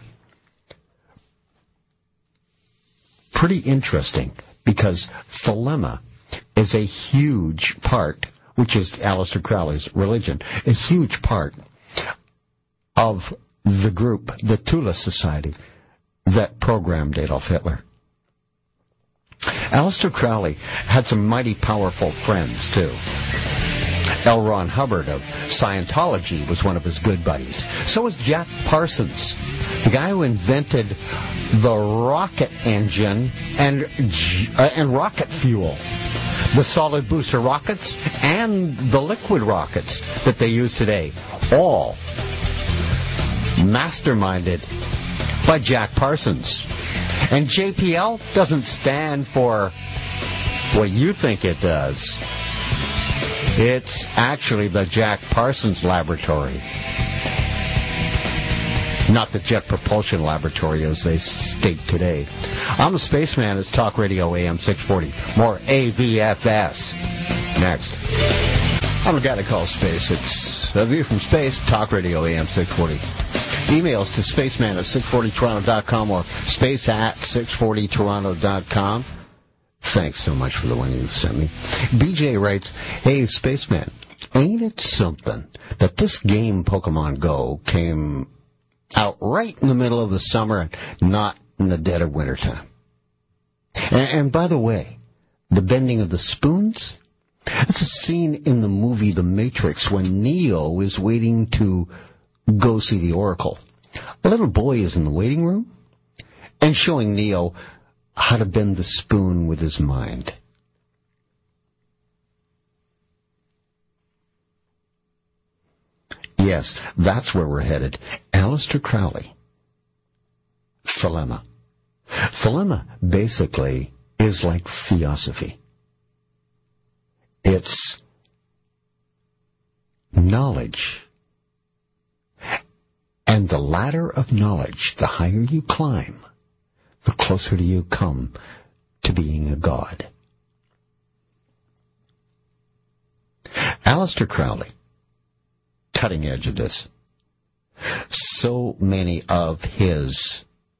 Pretty interesting, because Thelema is a huge part, which is Aleister Crowley's religion, a huge part of the group, the Tula Society, that programmed Adolf Hitler. Aleister Crowley had some mighty powerful friends, too. L. Ron Hubbard of Scientology was one of his good buddies. So was Jack Parsons, the guy who invented the rocket engine and rocket fuel. The solid booster rockets and the liquid rockets that they use today, all masterminded by Jack Parsons. And JPL doesn't stand for what you think it does. It's actually the Jack Parsons Laboratory. Not the Jet Propulsion Laboratory, as they state today. I'm the Spaceman. It's Talk Radio AM 640. More AVFS. Next. I'm the guy to call space. It's A View from Space, Talk Radio AM 640. Emails to spaceman at 640toronto.com or space at 640toronto.com. Thanks so much for the one you sent me. BJ writes, hey, Spaceman, ain't it something that this game Pokemon Go came out right in the middle of the summer and not in the dead of wintertime? And by the way, the bending of the spoons, that's a scene in the movie The Matrix when Neo is waiting to go see the Oracle. A little boy is in the waiting room and showing Neo how to bend the spoon with his mind. Yes, that's where we're headed. Aleister Crowley. Thelema. Thelema basically is like theosophy. It's knowledge. And the ladder of knowledge, the higher you climb, the closer you come to being a god. Aleister Crowley, cutting edge of this. So many of his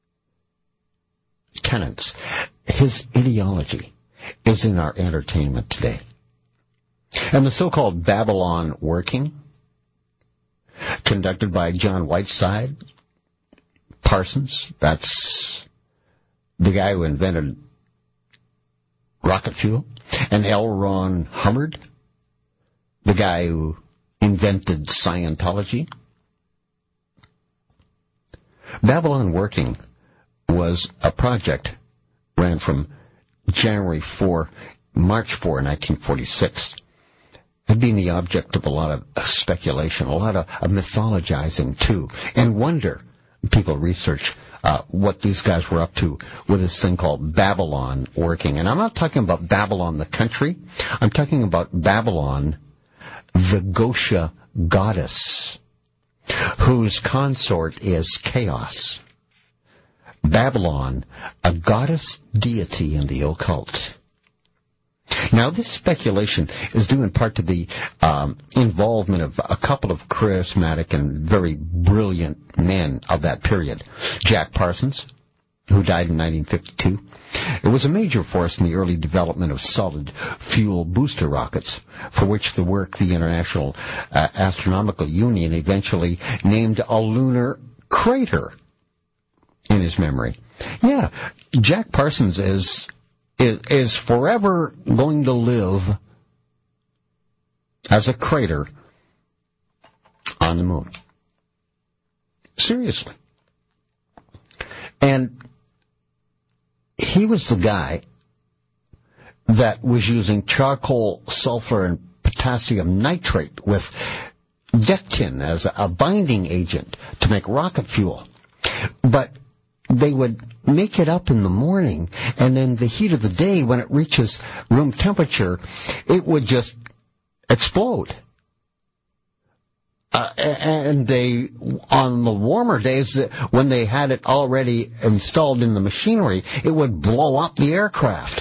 tenets, his ideology, is in our entertainment today. And the so-called Babylon working, conducted by John Whiteside Parsons, that's the guy who invented rocket fuel, and L. Ron Hubbard, the guy who invented Scientology. Babylon Working was a project ran from March 4, 1946. Had been the object of a lot of speculation, a lot of mythologizing too, and wonder. People research what these guys were up to with this thing called Babylon Working. And I'm not talking about Babylon the country. I'm talking about Babylon, the Gosha goddess, whose consort is Chaos. Babylon, a goddess deity in the occult. Now, this speculation is due in part to the involvement of a couple of charismatic and very brilliant men of that period. Jack Parsons, who died in 1952. It was a major force in the early development of solid fuel booster rockets, for which the International Astronomical Union eventually named a lunar crater in his memory. Yeah, Jack Parsons is forever going to live as a crater on the moon. Seriously. And he was the guy that was using charcoal, sulfur, and potassium nitrate with dectin as a binding agent to make rocket fuel. But they would make it up in the morning, and in the heat of the day, when it reaches room temperature, it would just explode. And they, on the warmer days, when they had it already installed in the machinery, it would blow up the aircraft.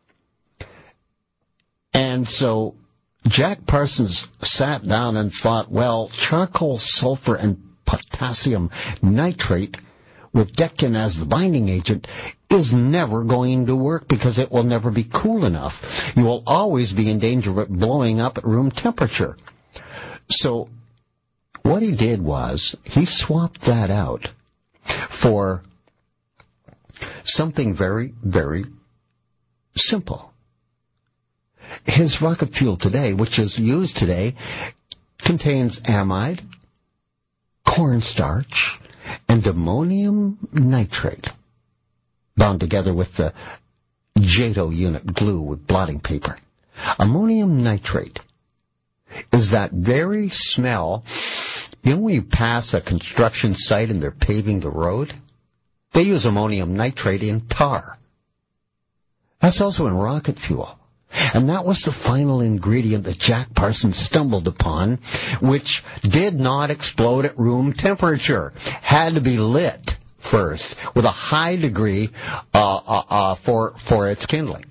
And so Jack Parsons sat down and thought, well, charcoal, sulfur, and potassium nitrate with dectin as the binding agent is never going to work because it will never be cool enough. You will always be in danger of it blowing up at room temperature. So what he did was he swapped that out for something very, very simple. His rocket fuel today, which is used today, contains amide, cornstarch, and ammonium nitrate, bound together with the JATO unit glue with blotting paper. Ammonium nitrate is that very smell. You know when you pass a construction site and they're paving the road? They use ammonium nitrate in tar. That's also in rocket fuel. And that was the final ingredient that Jack Parsons stumbled upon, which did not explode at room temperature. Had to be lit first with a high degree for its kindling.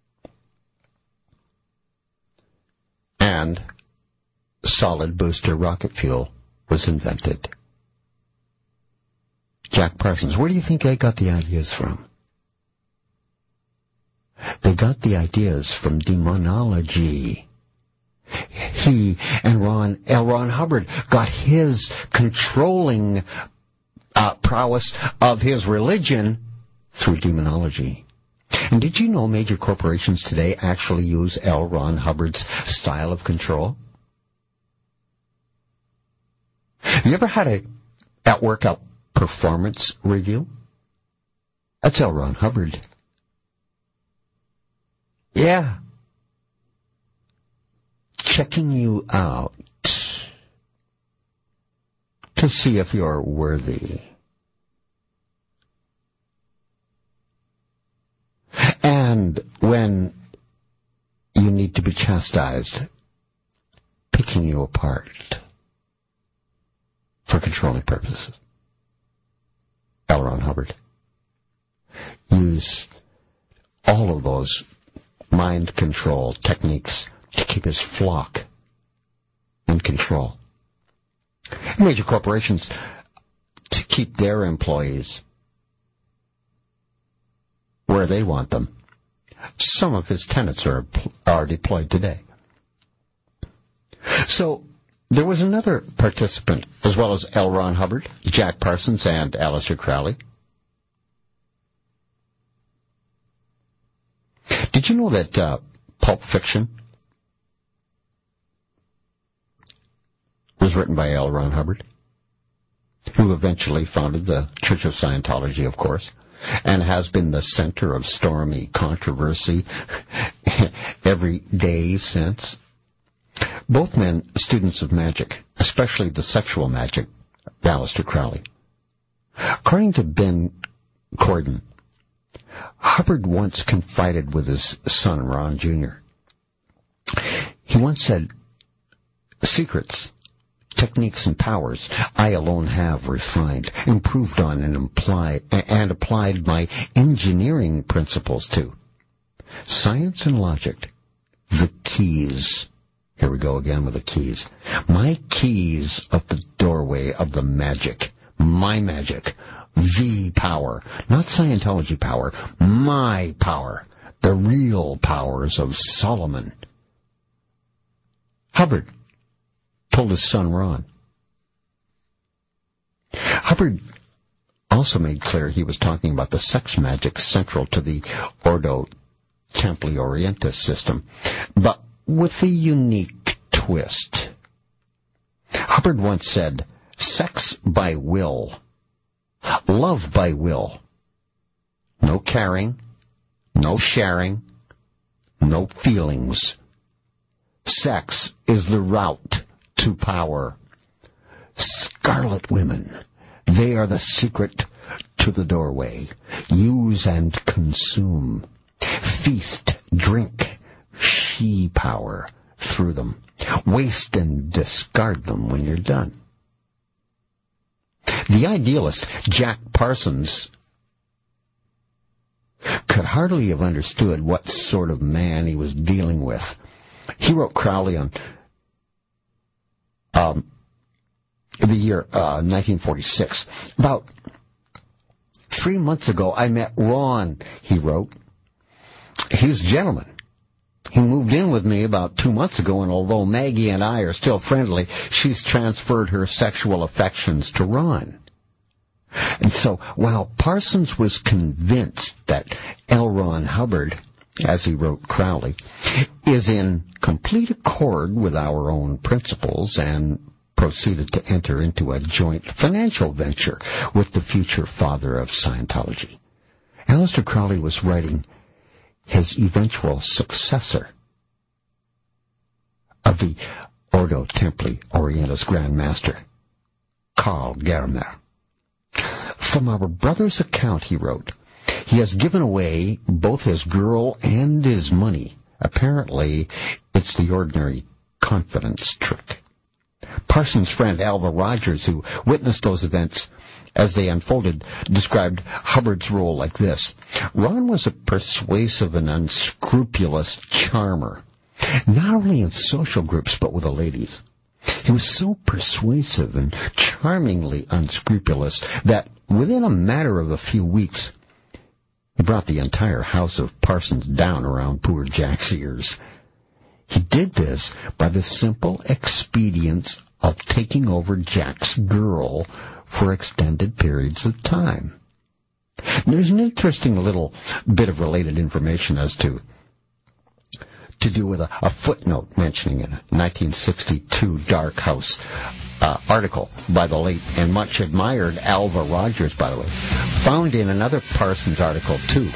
And solid booster rocket fuel was invented. Jack Parsons, where do you think they got the ideas from? They got the ideas from demonology. He and L. Ron Hubbard got his controlling prowess of his religion through demonology. And did you know major corporations today actually use L. Ron Hubbard's style of control? Have you ever had at work a performance review? That's L. Ron Hubbard. Yeah. Checking you out to see if you're worthy. And when you need to be chastised, picking you apart for controlling purposes. L. Ron Hubbard used all of those mind control techniques to keep his flock in control. Major corporations to keep their employees where they want them. Some of his tenets are deployed today. So there was another participant, as well as L. Ron Hubbard, Jack Parsons, and Aleister Crowley. Did you know that Pulp Fiction was written by L. Ron Hubbard, who eventually founded the Church of Scientology, of course, and has been the center of stormy controversy every day since? Both men, students of magic, especially the sexual magic of Aleister Crowley. According to Ben Corden, Hubbard once confided with his son, Ron Jr. He once said, "Secrets, techniques, and powers I alone have refined, improved on, and applied my engineering principles to. Science and logic, the keys." Here we go again with the keys. My keys of the doorway of the magic. My magic. The power. Not Scientology power. My power. The real powers of Solomon. Hubbard told his son Ron. Hubbard also made clear he was talking about the sex magic central to the Ordo Templi Orientis system, but with a unique twist. Hubbard once said, "Sex by will, love by will, no caring, no sharing, no feelings. Sex is the route to power. Scarlet women, they are the secret to the doorway. Use and consume. Feast, drink, she power through them. Waste and discard them when you're done." The idealist, Jack Parsons, could hardly have understood what sort of man he was dealing with. He wrote Crowley on the year 1946. "About 3 months ago, I met Ron," he wrote. "He's a gentleman. He moved in with me about 2 months ago, and although Maggie and I are still friendly, she's transferred her sexual affections to Ron." And so, while Parsons was convinced that L. Ron Hubbard, as he wrote Crowley, is in complete accord with our own principles, and proceeded to enter into a joint financial venture with the future father of Scientology, Aleister Crowley was writing his eventual successor of the Ordo Templi Orientis Grand Master, Karl Germer. From our brother's account, he wrote, he has given away both his girl and his money. Apparently, it's the ordinary confidence trick. Parsons' friend Alva Rogers, who witnessed those events as they unfolded, described Hubbard's role like this. Ron was a persuasive and unscrupulous charmer, not only in social groups but with the ladies. He was so persuasive and charmingly unscrupulous that within a matter of a few weeks, he brought the entire house of Parsons down around poor Jack's ears. He did this by the simple expedience of taking over Jack's girl for extended periods of time. There's an interesting little bit of related information as to do with a footnote mentioning a 1962 Dark House article by the late and much admired Alva Rogers, by the way, found in another Parsons article, too.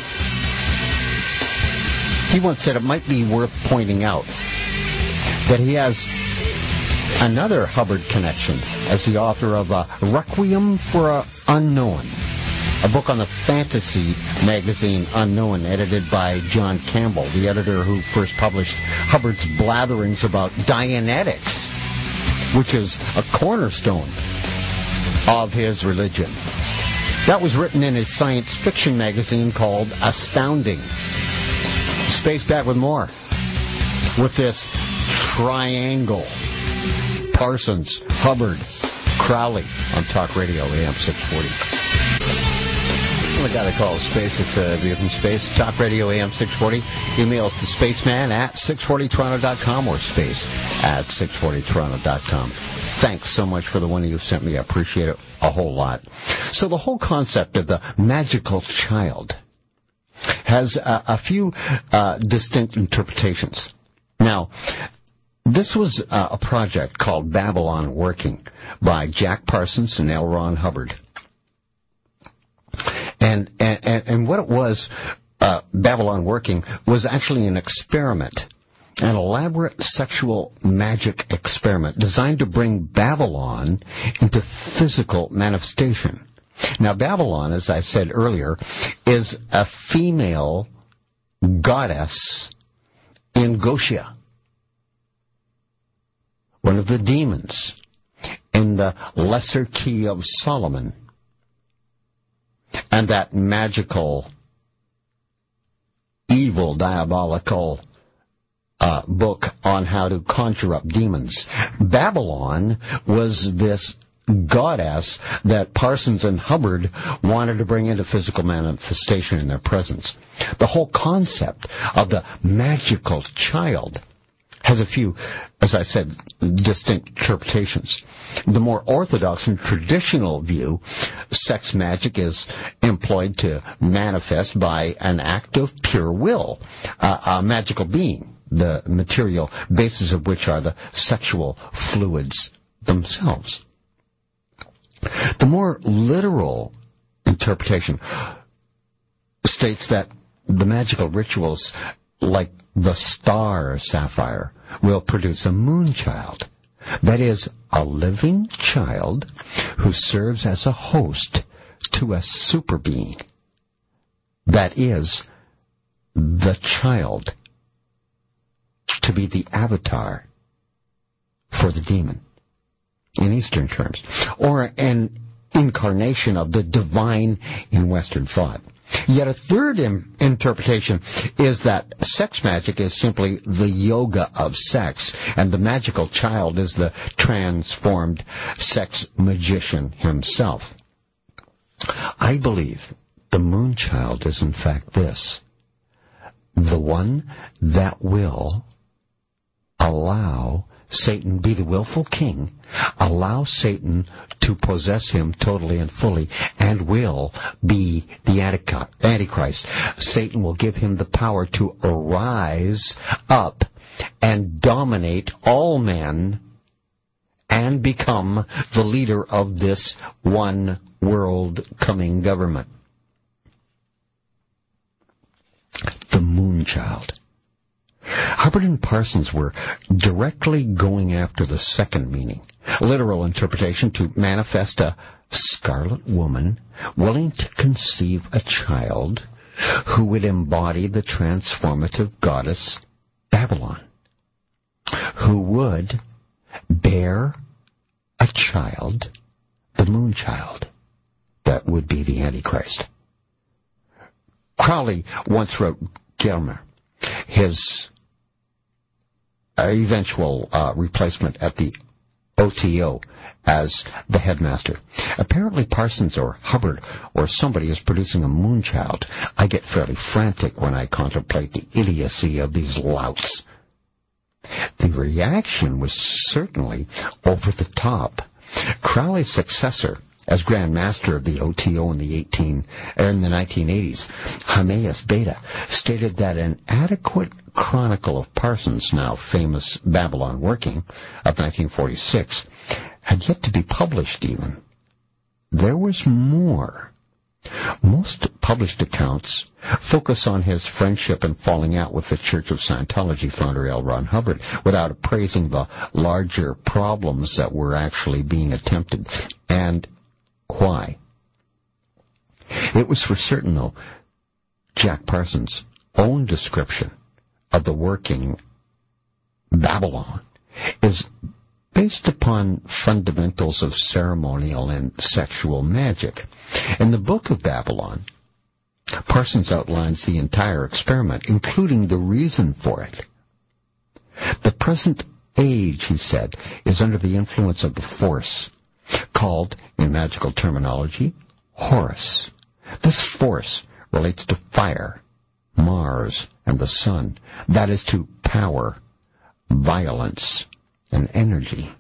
He once said it might be worth pointing out that he has another Hubbard connection as the author of Requiem for an Unknown, a book on the fantasy magazine Unknown, edited by John Campbell, the editor who first published Hubbard's blatherings about Dianetics, which is a cornerstone of his religion. That was written in his science fiction magazine called Astounding. Space back with more with this triangle: Parsons, Hubbard, Crowley on Talk Radio AM 640. We got a call Space. It's a view from space. Talk Radio AM 640. Emails to spaceman at 640toronto.com or space at 640toronto.com. Thanks so much for the one you sent me. I appreciate it a whole lot. So the whole concept of the magical child has a few distinct interpretations. Now, this was a project called Babylon Working by Jack Parsons and L. Ron Hubbard. And what it was, Babylon Working, was actually an experiment, an elaborate sexual magic experiment designed to bring Babylon into physical manifestation. Now, Babylon, as I said earlier, is a female goddess in Gotia, one of the demons in the Lesser Key of Solomon, and that magical, evil, diabolical book on how to conjure up demons. Babylon was this goddess that Parsons and Hubbard wanted to bring into physical manifestation in their presence. The whole concept of the magical child has a few, as I said, distinct interpretations. The more orthodox and traditional view, sex magic is employed to manifest by an act of pure will, a magical being, the material basis of which are the sexual fluids themselves. The more literal interpretation states that the magical rituals, like the star sapphire, will produce a moon child. That is, a living child who serves as a host to a super being. That is, the child to be the avatar for the demon, in Eastern terms, or an incarnation of the divine in Western thought. Yet a third interpretation is that sex magic is simply the yoga of sex, and the magical child is the transformed sex magician himself. I believe the moon child is in fact this: the one that will allow Satan, be the willful king, allow Satan to possess him totally and fully, and will be the Antichrist. Satan will give him the power to arise up and dominate all men and become the leader of this one world coming government. The moon child. Hubbard and Parsons were directly going after the second meaning, literal interpretation, to manifest a scarlet woman willing to conceive a child who would embody the transformative goddess Babylon, who would bear a child, the moon child, that would be the Antichrist. Crowley once wrote Germer, his eventual replacement at the OTO, as the headmaster. Apparently Parsons or Hubbard or somebody is producing a moonchild. I get fairly frantic when I contemplate the idiocy of these louts. The reaction was certainly over the top. Crowley's successor as Grand Master of the OTO in the 1980s, Himeas Beta, stated that an adequate chronicle of Parsons' now famous Babylon working of 1946 had yet to be published even. There was more. Most published accounts focus on his friendship and falling out with the Church of Scientology founder L. Ron Hubbard without appraising the larger problems that were actually being attempted and why. It was for certain, though, Jack Parsons' own description of the working Babylon is based upon fundamentals of ceremonial and sexual magic. In the Book of Babylon, Parsons outlines the entire experiment, including the reason for it. The present age, he said, is under the influence of the force, called, in magical terminology, Horus. This force relates to fire, Mars, and the sun. That is to power, violence, and energy.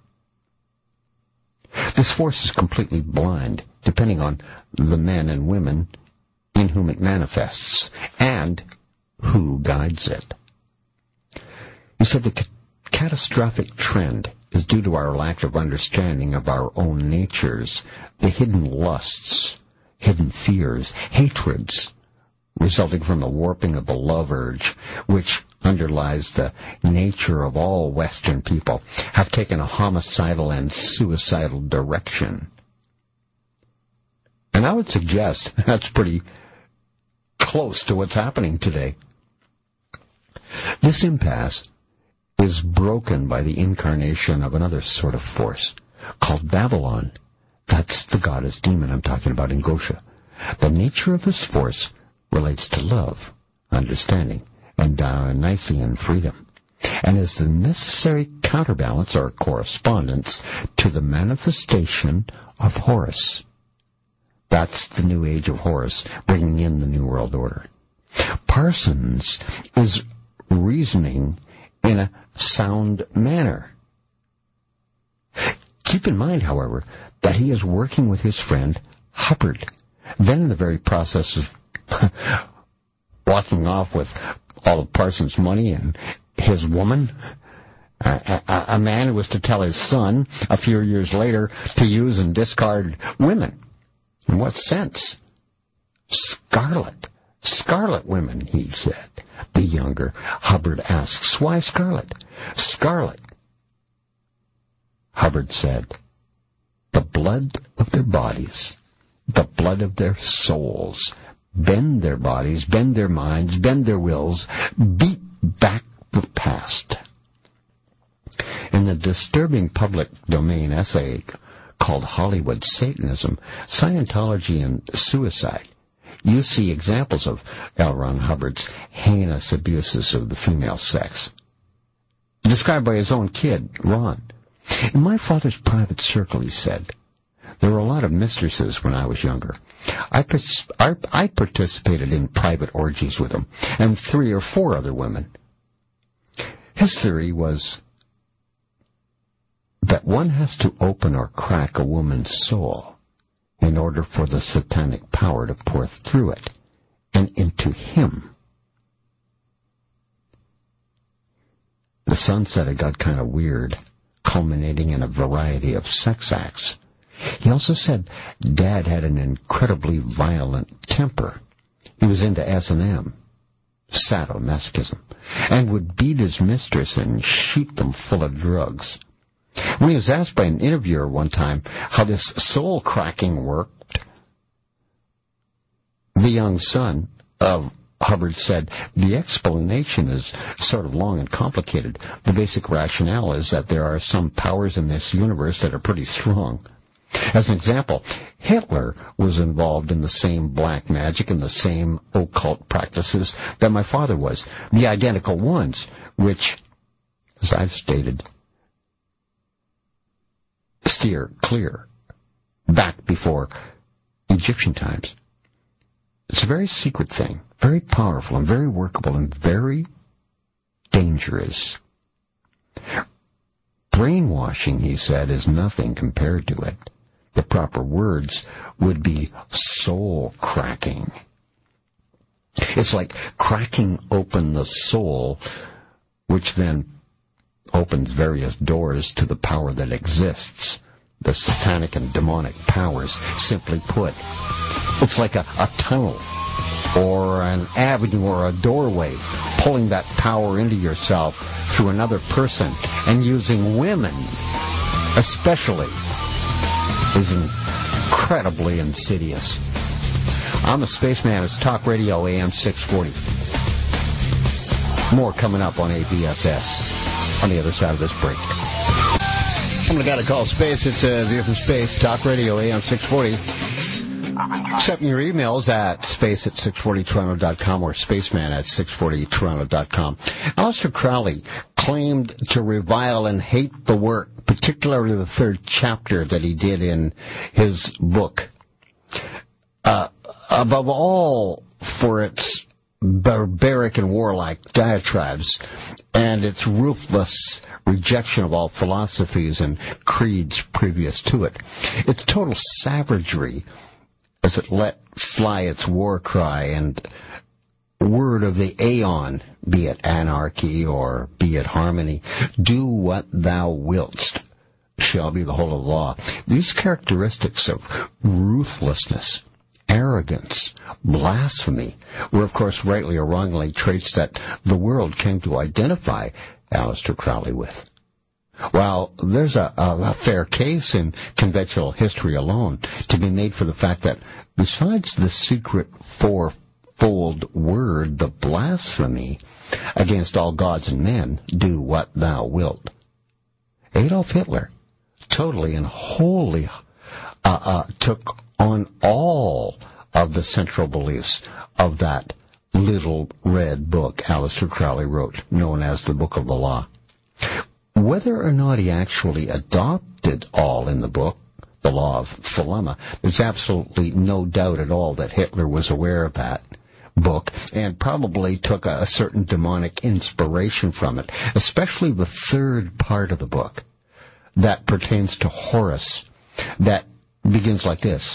This force is completely blind, depending on the men and women in whom it manifests, and who guides it. He said the catastrophic trend is due to our lack of understanding of our own natures, the hidden lusts, hidden fears, hatreds, resulting from the warping of the love urge, which underlies the nature of all Western people, have taken a homicidal and suicidal direction. And I would suggest that's pretty close to what's happening today. This impasse is broken by the incarnation of another sort of force called Babylon. That's the goddess demon I'm talking about in Gosha. The nature of this force relates to love, understanding, and Dionysian freedom, and is the necessary counterbalance or correspondence to the manifestation of Horus. That's the new age of Horus, bringing in the New World Order. Parsons is reasoning in a sound manner. Keep in mind, however, that he is working with his friend Hubbard. Then in the very process of walking off with all of Parsons' money and his woman, a man who was to tell his son a few years later to use and discard women. In what sense? Scarlet women, he said. The younger Hubbard asks, why scarlet? Scarlet. Hubbard said, the blood of their bodies, the blood of their souls, bend their bodies, bend their minds, bend their wills, beat back the past. In the disturbing public domain essay called Hollywood Satanism, Scientology and Suicide, you see examples of L. Ron Hubbard's heinous abuses of the female sex, described by his own kid, Ron. In my father's private circle, he said, there were a lot of mistresses when I was younger. I participated in private orgies with them, and 3 or 4 other women. His theory was that one has to open or crack a woman's soul in order for the satanic power to pour through it and into him. The son said it got kind of weird, culminating in a variety of sex acts. He also said Dad had an incredibly violent temper. He was into S&M, sadomasochism, and would beat his mistress and shoot them full of drugs. When he was asked by an interviewer one time how this soul-cracking worked, the young son of Hubbard said, "The explanation is sort of long and complicated. The basic rationale is that there are some powers in this universe that are pretty strong. As an example, Hitler was involved in the same black magic and the same occult practices that my father was, the identical ones, which, as I've stated, steer clear back before Egyptian times. It's a very secret thing, very powerful and very workable and very dangerous. Brainwashing," he said, "is nothing compared to it. The proper words would be soul-cracking. It's like cracking open the soul, which then opens various doors to the power that exists, the satanic and demonic powers, simply put. It's like a tunnel or an avenue or a doorway, pulling that power into yourself through another person, and using women especially is incredibly insidious." I'm the Spaceman. It's Talk Radio AM 640. More coming up on ABFS on the other side of this break. Somebody got to call Space. It's a View from Space. Talk Radio AM 640. Accepting your emails at space@640toronto.com or spaceman@640toronto.com. Aleister Crowley claimed to revile and hate the work, particularly the third chapter that he did in his book. Above all, for its barbaric and warlike diatribes and its ruthless rejection of all philosophies and creeds previous to it. Its total savagery as it let fly its war cry and word of the aeon, be it anarchy or be it harmony, "Do what thou wilt," shall be the whole of the law. These characteristics of ruthlessness, arrogance, blasphemy were, of course, rightly or wrongly traits that the world came to identify Aleister Crowley with. While there's a fair case in conventional history alone to be made for the fact that besides the secret fourfold word, the blasphemy against all gods and men, "Do what thou wilt," Adolf Hitler totally and wholly took on all of the central beliefs of that little red book Aleister Crowley wrote, known as the Book of the Law. Whether or not he actually adopted all in the book, the Law of Thelema, there's absolutely no doubt at all that Hitler was aware of that book and probably took a certain demonic inspiration from it, especially the third part of the book that pertains to Horus, that begins like this.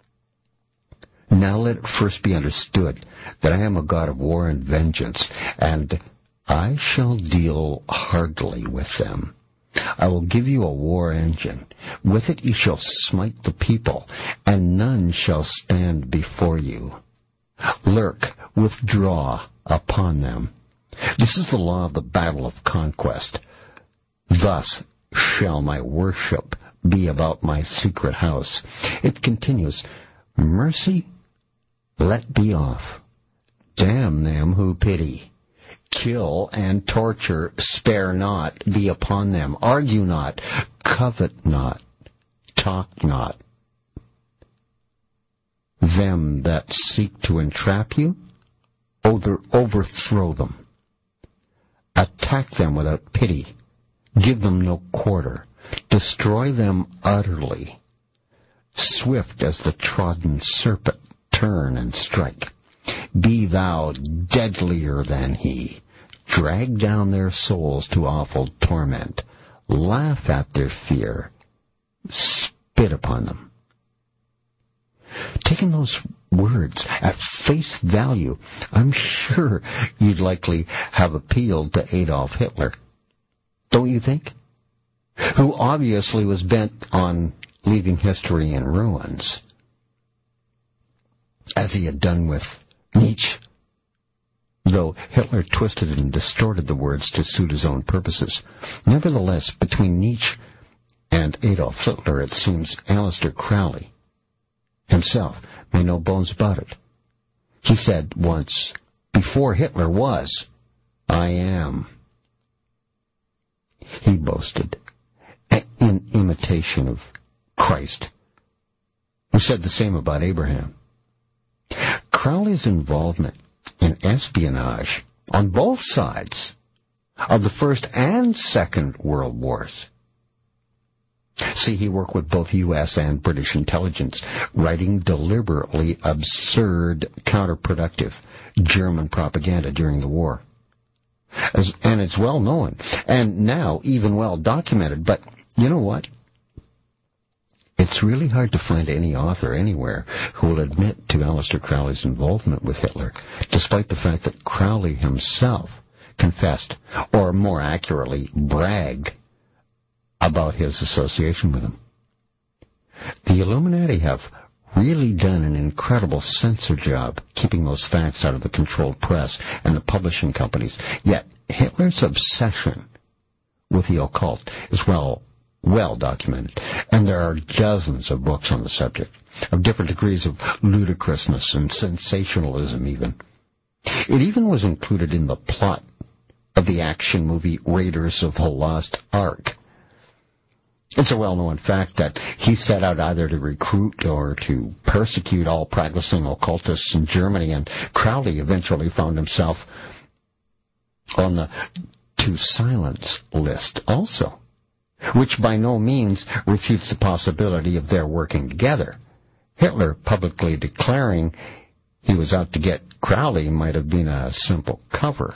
"Now let it first be understood that I am a God of war and vengeance, and I shall deal hardly with them. I will give you a war engine. With it you shall smite the people, and none shall stand before you. Lurk, withdraw upon them. This is the law of the battle of conquest. Thus shall my worship be about my secret house." It continues, "Mercy, let be off. Damn them who pity. Kill and torture, spare not, be upon them. Argue not, covet not, talk not. Them that seek to entrap you, overthrow them. Attack them without pity. Give them no quarter. Destroy them utterly. Swift as the trodden serpent, turn and strike. Be thou deadlier than he. Drag down their souls to awful torment. Laugh at their fear. Spit upon them." Taking those words at face value, I'm sure you'd likely have appealed to Adolf Hitler. Don't you think? Who obviously was bent on leaving history in ruins, as he had done with Nietzsche, though Hitler twisted and distorted the words to suit his own purposes. Nevertheless, between Nietzsche and Adolf Hitler, it seems Aleister Crowley himself made no bones about it. He said once, "Before Hitler was, I am." He boasted, in imitation of Christ, who said the same about Abraham. Crowley's involvement in espionage on both sides of the First and Second World Wars. See, he worked with both U.S. and British intelligence, writing deliberately absurd, counterproductive German propaganda during the war. And it's well known, and now even well documented. But you know what? It's really hard to find any author anywhere who will admit to Aleister Crowley's involvement with Hitler, despite the fact that Crowley himself confessed, or more accurately, bragged about his association with him. The Illuminati have really done an incredible censor job keeping those facts out of the controlled press and the publishing companies. Yet Hitler's obsession with the occult is well documented, and there are dozens of books on the subject, of different degrees of ludicrousness and sensationalism even. It even was included in the plot of the action movie Raiders of the Lost Ark. It's a well-known fact that he set out either to recruit or to persecute all practicing occultists in Germany, and Crowley eventually found himself on the to silence list also, which by no means refutes the possibility of their working together. Hitler publicly declaring he was out to get Crowley might have been a simple cover.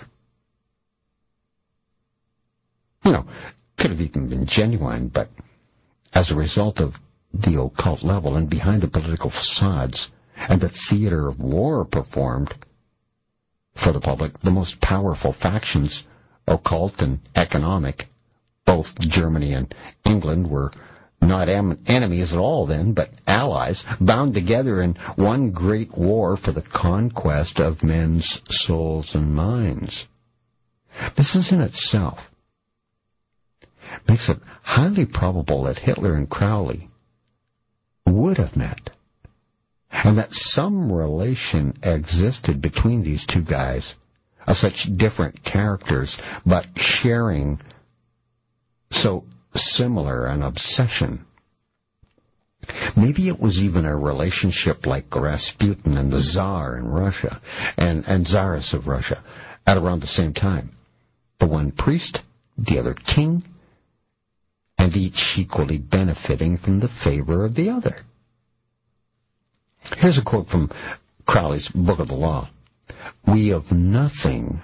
Could have even been genuine, but as a result of the occult level and behind the political facades and the theater of war performed for the public, the most powerful factions, occult and economic, both Germany and England, were not enemies at all then, but allies, bound together in one great war for the conquest of men's souls and minds. This is in itself makes it highly probable that Hitler and Crowley would have met, and that some relation existed between these two guys of such different characters, but sharing so similar an obsession. Maybe it was even a relationship like Rasputin and the Tsar in Russia, and Tsaress of Russia, at around the same time. The one priest, the other king, and each equally benefiting from the favor of the other. Here's a quote from Crowley's Book of the Law. "We of nothing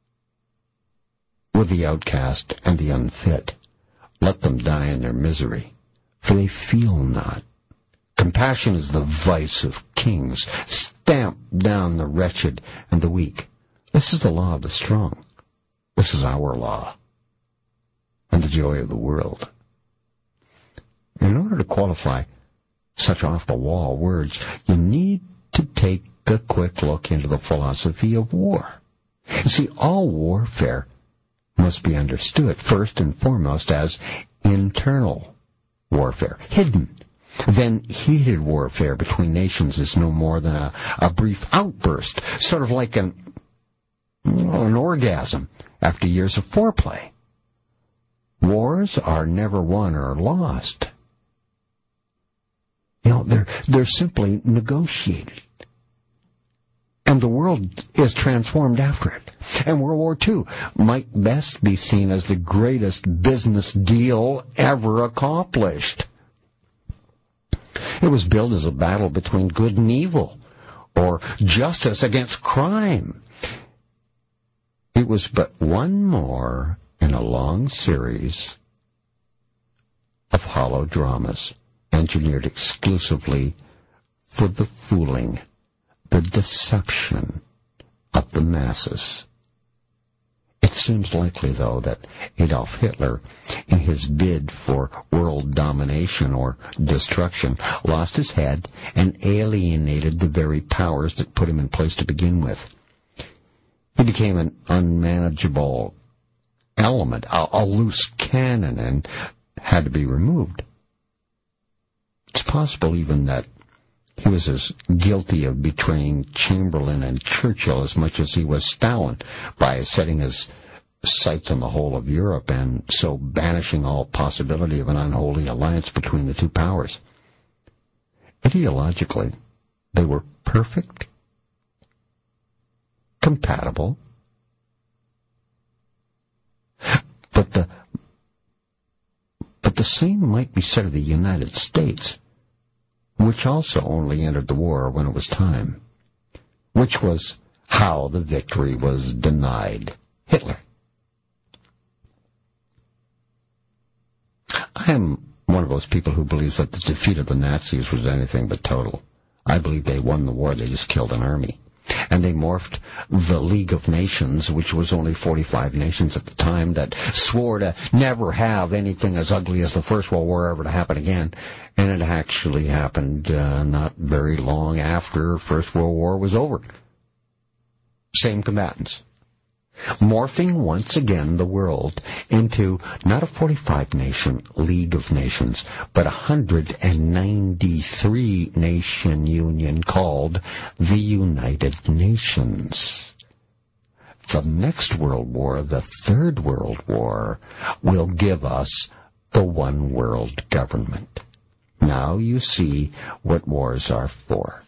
with the outcast and the unfit. Let them die in their misery, for they feel not. Compassion is the vice of kings. Stamp down the wretched and the weak. This is the law of the strong. This is our law, and the joy of the world." In order to qualify such off-the-wall words, you need to take a quick look into the philosophy of war. You see, all warfare must be understood first and foremost as internal warfare, hidden. Then heated warfare between nations is no more than a brief outburst, sort of like an orgasm after years of foreplay. Wars are never won or lost. They're simply negotiated. And the world is transformed after it. And World War II might best be seen as the greatest business deal ever accomplished. It was billed as a battle between good and evil, or justice against crime. It was but one more in a long series of hollow dramas engineered exclusively for the fooling, the deception of the masses. It seems likely, though, that Adolf Hitler, in his bid for world domination or destruction, lost his head and alienated the very powers that put him in place to begin with. He became an unmanageable element, a loose cannon, and had to be removed. It's possible even that he was as guilty of betraying Chamberlain and Churchill as much as he was Stalin by setting his sights on the whole of Europe and so banishing all possibility of an unholy alliance between the two powers. Ideologically, they were perfect, compatible, but the same might be said of the United States, which also only entered the war when it was time, which was how the victory was denied Hitler. I am one of those people who believes that the defeat of the Nazis was anything but total. I believe they won the war, they just killed an army. And they morphed the League of Nations, which was only 45 nations at the time, that swore to never have anything as ugly as the First World War ever to happen again. And it actually happened not very long after First World War was over. Same combatants. Morphing once again the world into not a 45-nation League of Nations, but a 193-nation union called the United Nations. The next World War, the Third World War, will give us the one world government. Now you see what wars are for.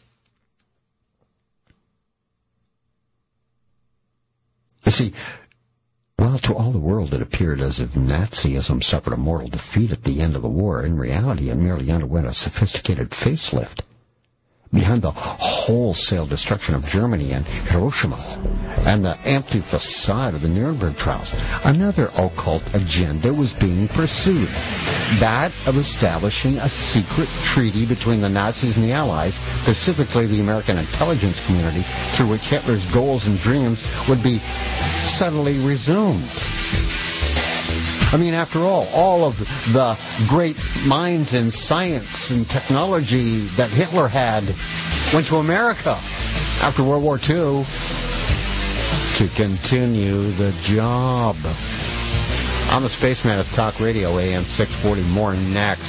You see, while to all the world it appeared as if Nazism suffered a mortal defeat at the end of the war, in reality it merely underwent a sophisticated facelift. Behind the wholesale destruction of Germany and Hiroshima and the empty facade of the Nuremberg trials, another occult agenda was being pursued, that of establishing a secret treaty between the Nazis and the Allies, specifically the American intelligence community, through which Hitler's goals and dreams would be suddenly resumed. I mean, after all of the great minds in science and technology that Hitler had went to America after World War II to continue the job. I'm the Spaceman at Talk Radio, AM 640. More next.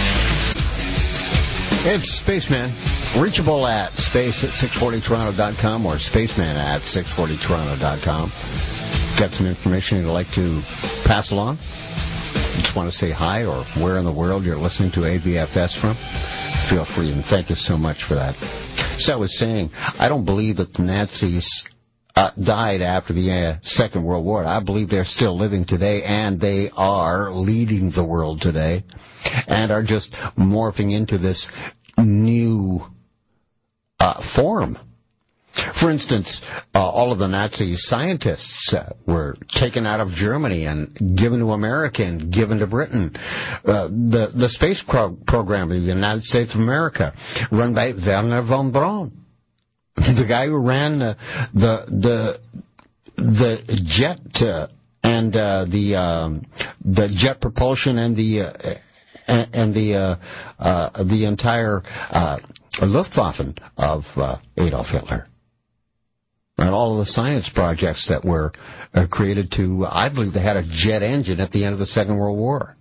It's Spaceman. Reachable at space@640toronto.com or spaceman at 640toronto.com. Got some information you'd like to pass along? Just want to say hi or where in the world you're listening to AVFS from? Feel free, and thank you so much for that. So I was saying, I don't believe that the Nazis died after the Second World War. I believe they're still living today, and they are leading the world today, and are just morphing into this new form. For instance, all of the Nazi scientists were taken out of Germany and given to America and given to Britain. The space program of the United States of America, run by Wernher von Braun, the guy who ran the jet and the jet propulsion and the entire Luftwaffe of Adolf Hitler. And all of the science projects that were created to, I believe they had a jet engine at the end of the Second World War.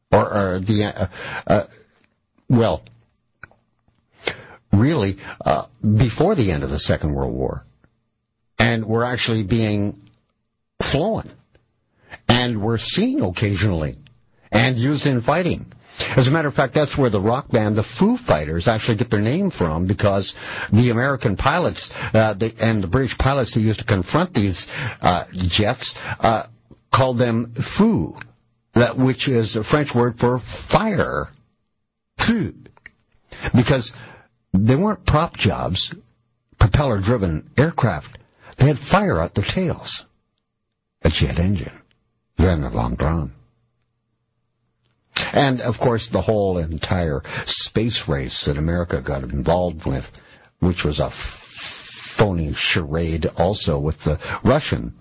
Really, before the end of the Second World War. And were actually being flown. And were seen occasionally. And used in fighting. As a matter of fact, that's where the rock band, the Foo Fighters, actually get their name from, because the American pilots and the British pilots that used to confront these jets called them Foo, which is a French word for fire. Foo. Because they weren't prop jobs, propeller-driven aircraft. They had fire out their tails. A jet engine. Wernher von Braun. And, of course, the whole entire space race that America got involved with, which was a phony charade also with the Russian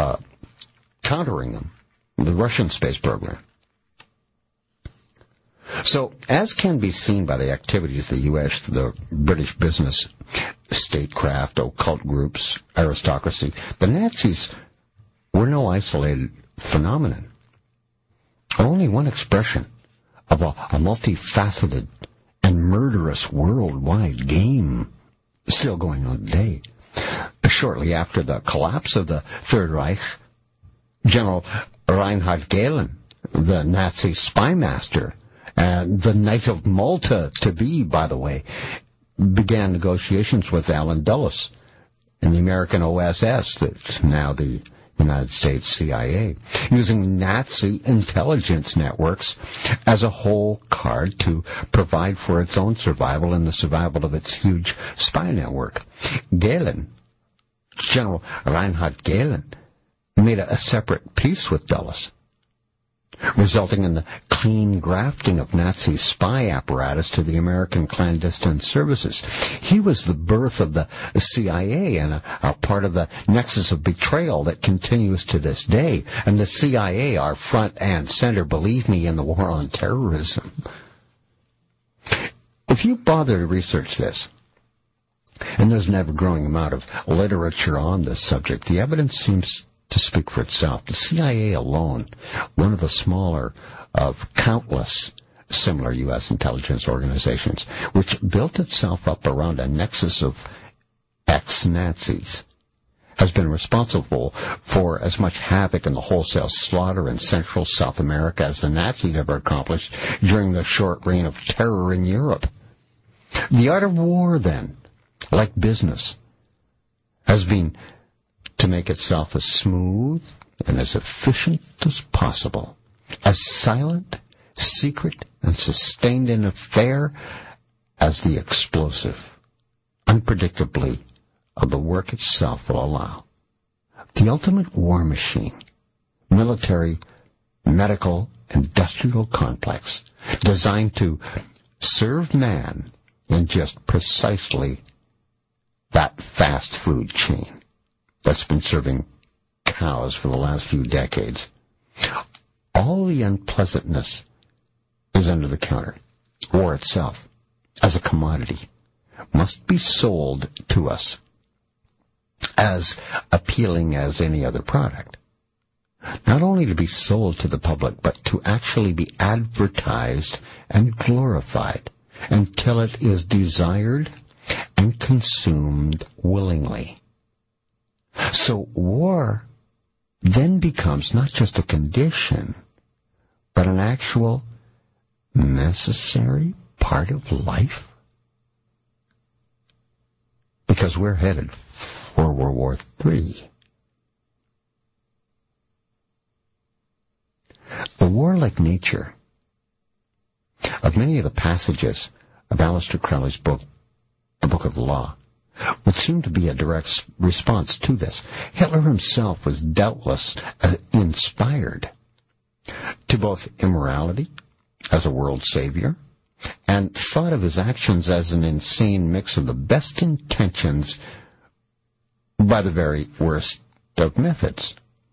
countering them, the Russian space program. So, as can be seen by the activities of the U.S., the British business, statecraft, occult groups, aristocracy, the Nazis were no isolated phenomenon. Only one expression of a multifaceted and murderous worldwide game still going on today. Shortly after the collapse of the Third Reich, General Reinhard Gehlen, the Nazi spy master, and the Knight of Malta to be, by the way, began negotiations with Allen Dulles in the American OSS, that's now the United States CIA, using Nazi intelligence networks as a whole card to provide for its own survival and the survival of its huge spy network. Gehlen, General Reinhard Gehlen, made a separate peace with Dulles, resulting in the clean grafting of Nazi spy apparatus to the American clandestine services. He was the birth of the CIA and a part of the nexus of betrayal that continues to this day. And the CIA are front and center, believe me, in the war on terrorism. If you bother to research this, and there's an ever-growing amount of literature on this subject, the evidence seems to speak for itself. The CIA alone, one of the smaller of countless similar U.S. intelligence organizations, which built itself up around a nexus of ex-Nazis, has been responsible for as much havoc and the wholesale slaughter in Central South America as the Nazis ever accomplished during their short reign of terror in Europe. The art of war, then, like business, has been to make itself as smooth and as efficient as possible, as silent, secret, and sustained an affair as the explosive, unpredictably, of the work itself will allow. The ultimate war machine, military, medical, industrial complex, designed to serve man in just precisely that fast food chain that's been serving cows for the last few decades. All the unpleasantness is under the counter. War itself, as a commodity, must be sold to us as appealing as any other product. Not only to be sold to the public, but to actually be advertised and glorified until it is desired and consumed willingly. So war then becomes not just a condition, but an actual necessary part of life. Because we're headed for World War III. The warlike nature of many of the passages of Aleister Crowley's book, The Book of the Law, would seem to be a direct response to this. Hitler himself was doubtless inspired to both immorality as a world savior and thought of his actions as an insane mix of the best intentions by the very worst of methods.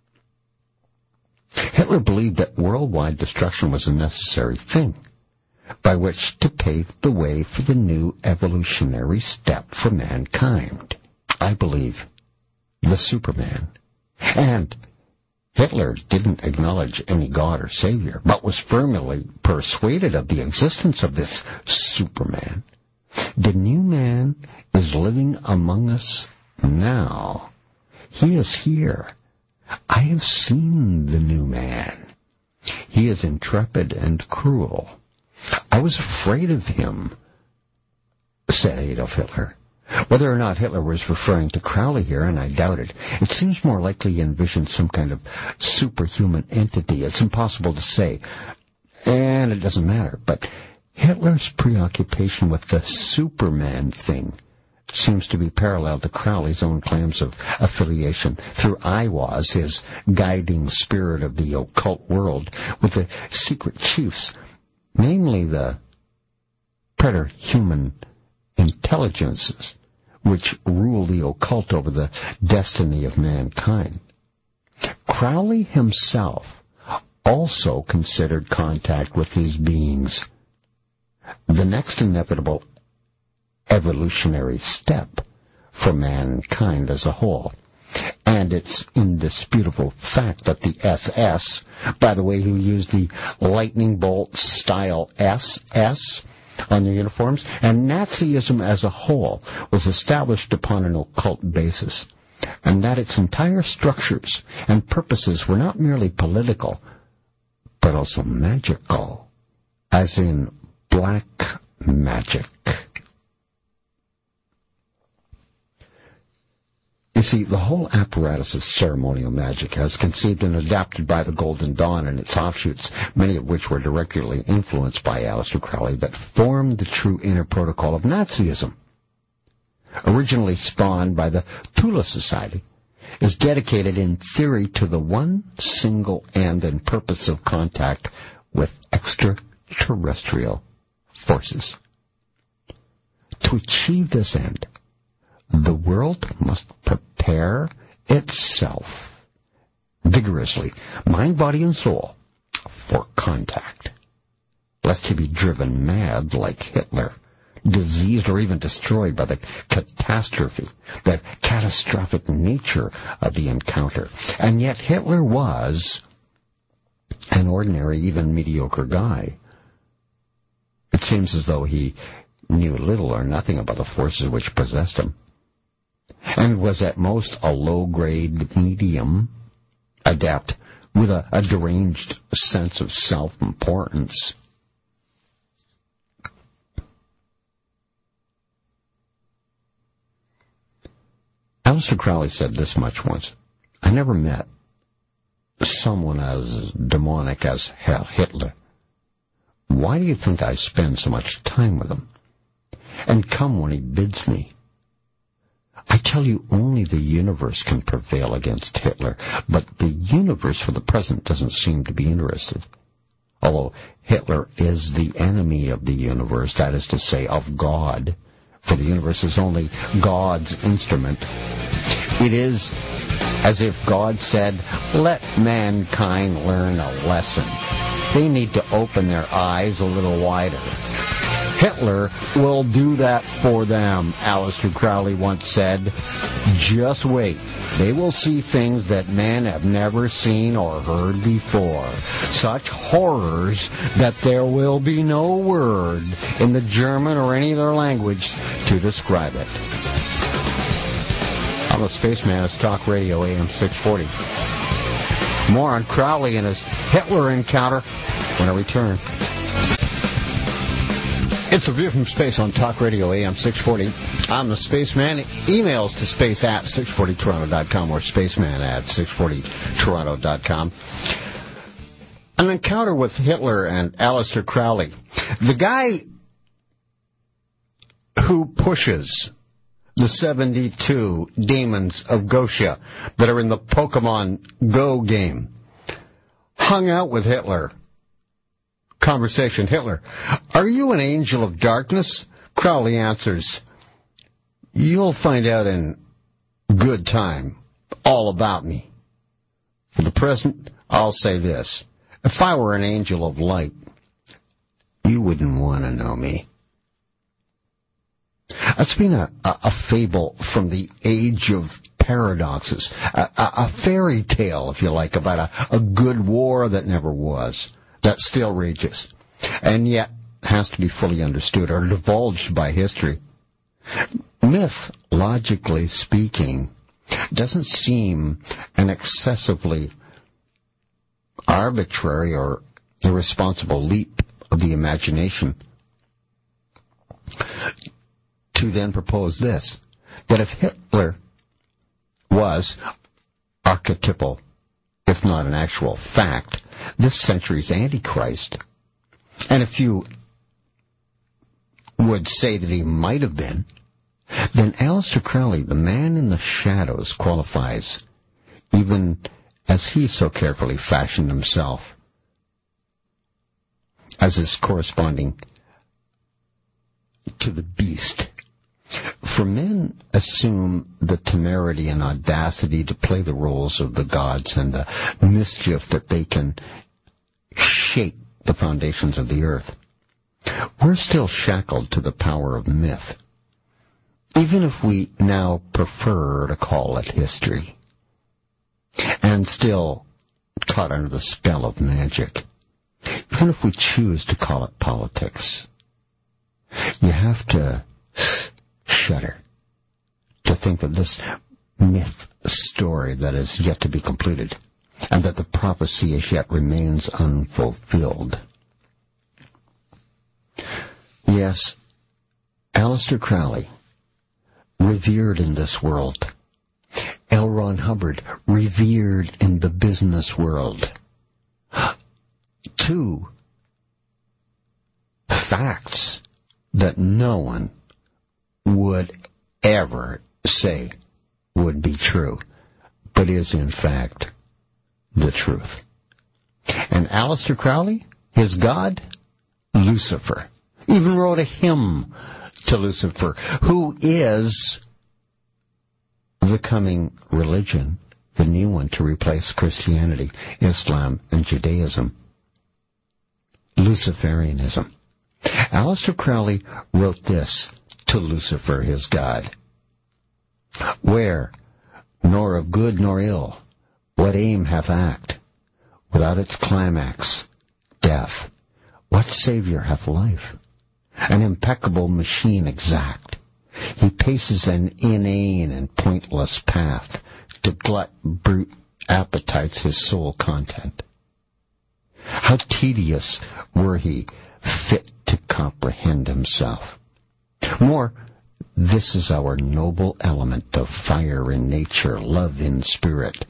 Hitler believed that worldwide destruction was a necessary thing by which to pave the way for the new evolutionary step for mankind. I believe the Superman. And Hitler didn't acknowledge any god or savior, but was firmly persuaded of the existence of this Superman. The new man is living among us now. He is here. I have seen the new man. He is intrepid and cruel. I was afraid of him, said Adolf Hitler. Whether or not Hitler was referring to Crowley here, and I doubt it, it seems more likely he envisioned some kind of superhuman entity. It's impossible to say, and it doesn't matter. But Hitler's preoccupation with the Superman thing seems to be parallel to Crowley's own claims of affiliation through Aiwass, his guiding spirit of the occult world, with the secret chiefs, namely the preter-human intelligences which rule the occult over the destiny of mankind. Crowley himself also considered contact with these beings the next inevitable evolutionary step for mankind as a whole. And it's indisputable fact that the SS, by the way, who used the lightning bolt style SS on their uniforms, and Nazism as a whole was established upon an occult basis, and that its entire structures and purposes were not merely political, but also magical, as in black magic. You see, the whole apparatus of ceremonial magic, as conceived and adapted by the Golden Dawn and its offshoots, many of which were directly influenced by Aleister Crowley, that formed the true inner protocol of Nazism, originally spawned by the Thule Society, is dedicated in theory to the one single end and purpose of contact with extraterrestrial forces. To achieve this end, the world must prepare itself vigorously, mind, body, and soul, for contact, lest he be driven mad like Hitler, diseased or even destroyed by the catastrophe, the catastrophic nature of the encounter. And yet Hitler was an ordinary, even mediocre guy. It seems as though he knew little or nothing about the forces which possessed him, and was at most a low-grade medium, adept with a deranged sense of self-importance. Aleister Crowley said this much once: I never met someone as demonic as Hitler. Why do you think I spend so much time with him and come when he bids me? I tell you, only the universe can prevail against Hitler, but the universe for the present doesn't seem to be interested. Although Hitler is the enemy of the universe, that is to say, of God, for the universe is only God's instrument. It is as if God said, let mankind learn a lesson. They need to open their eyes a little wider. Hitler will do that for them, Aleister Crowley once said. Just wait. They will see things that men have never seen or heard before. Such horrors that there will be no word in the German or any other language to describe it. I'm the Spaceman. It's Talk Radio AM 640. More on Crowley and his Hitler encounter when I return. It's A View from Space on Talk Radio AM 640. I'm the Spaceman. Emails to space@640toronto.com or spaceman@640toronto.com. An encounter with Hitler and Aleister Crowley. The guy who pushes the 72 demons of Goetia that are in the Pokemon Go game hung out with Hitler. Conversation: Hitler: are you an angel of darkness? Crowley answers: you'll find out in good time all about me. For the present, I'll say this: if I were an angel of light, you wouldn't want to know me. It's been a fable from the age of paradoxes, a fairy tale, if you like, about a good war that never was, that still rages, and yet has to be fully understood or divulged by history. Myth, logically speaking, doesn't seem an excessively arbitrary or irresponsible leap of the imagination to then propose this, that if Hitler was archetypal, if not an actual fact, this century's Antichrist, and if you would say that he might have been, then Aleister Crowley, the man in the shadows, qualifies, even as he so carefully fashioned himself, as his corresponding to the beast. For men assume the temerity and audacity to play the roles of the gods and the mischief that they can shake the foundations of the earth. We're still shackled to the power of myth, even if we now prefer to call it history, and still caught under the spell of magic, even if we choose to call it politics. You have to shudder to think that this myth story that is yet to be completed, and that the prophecy as yet remains unfulfilled. Yes, Aleister Crowley, revered in this world. L. Ron Hubbard, revered in the business world. Two facts that no one would ever say would be true, but is in fact the truth. And Aleister Crowley, his god, Lucifer, even wrote a hymn to Lucifer, who is the coming religion, the new one to replace Christianity, Islam, and Judaism. Luciferianism. Aleister Crowley wrote this to Lucifer, his god. Where, nor of good nor ill, what aim hath act, without its climax, death, what Saviour hath life? An impeccable machine exact. He paces an inane and pointless path to glut brute appetites his sole content. How tedious were he fit to comprehend himself. More, this is our noble element of fire in nature, love in spirit,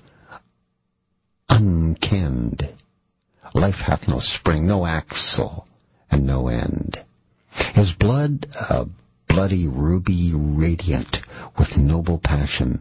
unkenned. Life hath no spring, no axle, and no end. His blood, a bloody ruby radiant with noble passion,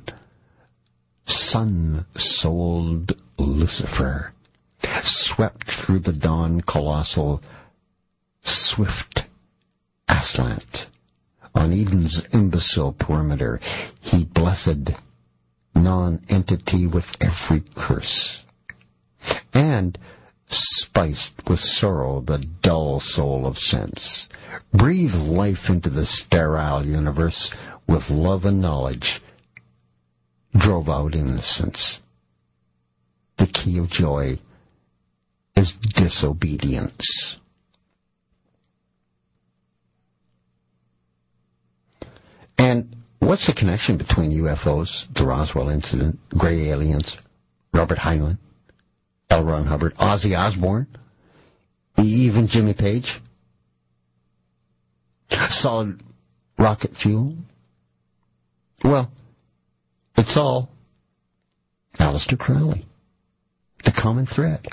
sun-souled Lucifer, swept through the dawn colossal, swift aslant. On Eden's imbecile perimeter, he blessed non-entity with every curse, and spiced with sorrow the dull soul of sense, breathed life into the sterile universe with love and knowledge, drove out innocence. The key of joy is disobedience. And what's the connection between UFOs, the Roswell incident, gray aliens, Robert Heinlein, L. Ron Hubbard, Ozzy Osbourne, even Jimmy Page? Solid rocket fuel? Well, it's all Aleister Crowley, the common thread.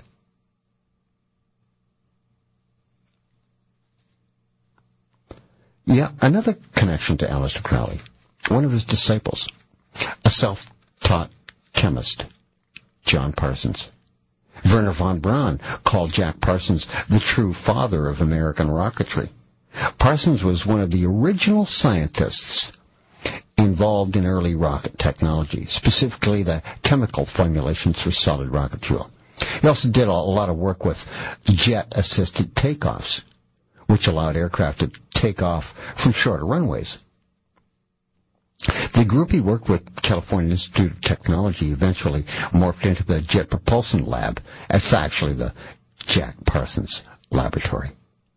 Yeah, another connection to Aleister Crowley. One of his disciples, a self-taught chemist, John Parsons. Wernher von Braun called Jack Parsons the true father of American rocketry. Parsons was one of the original scientists involved in early rocket technology, specifically the chemical formulations for solid rocket fuel. He also did a lot of work with jet-assisted takeoffs, which allowed aircraft to take off from shorter runways. The group he worked with, California Institute of Technology, eventually morphed into the Jet Propulsion Lab. It's actually the Jack Parsons Laboratory.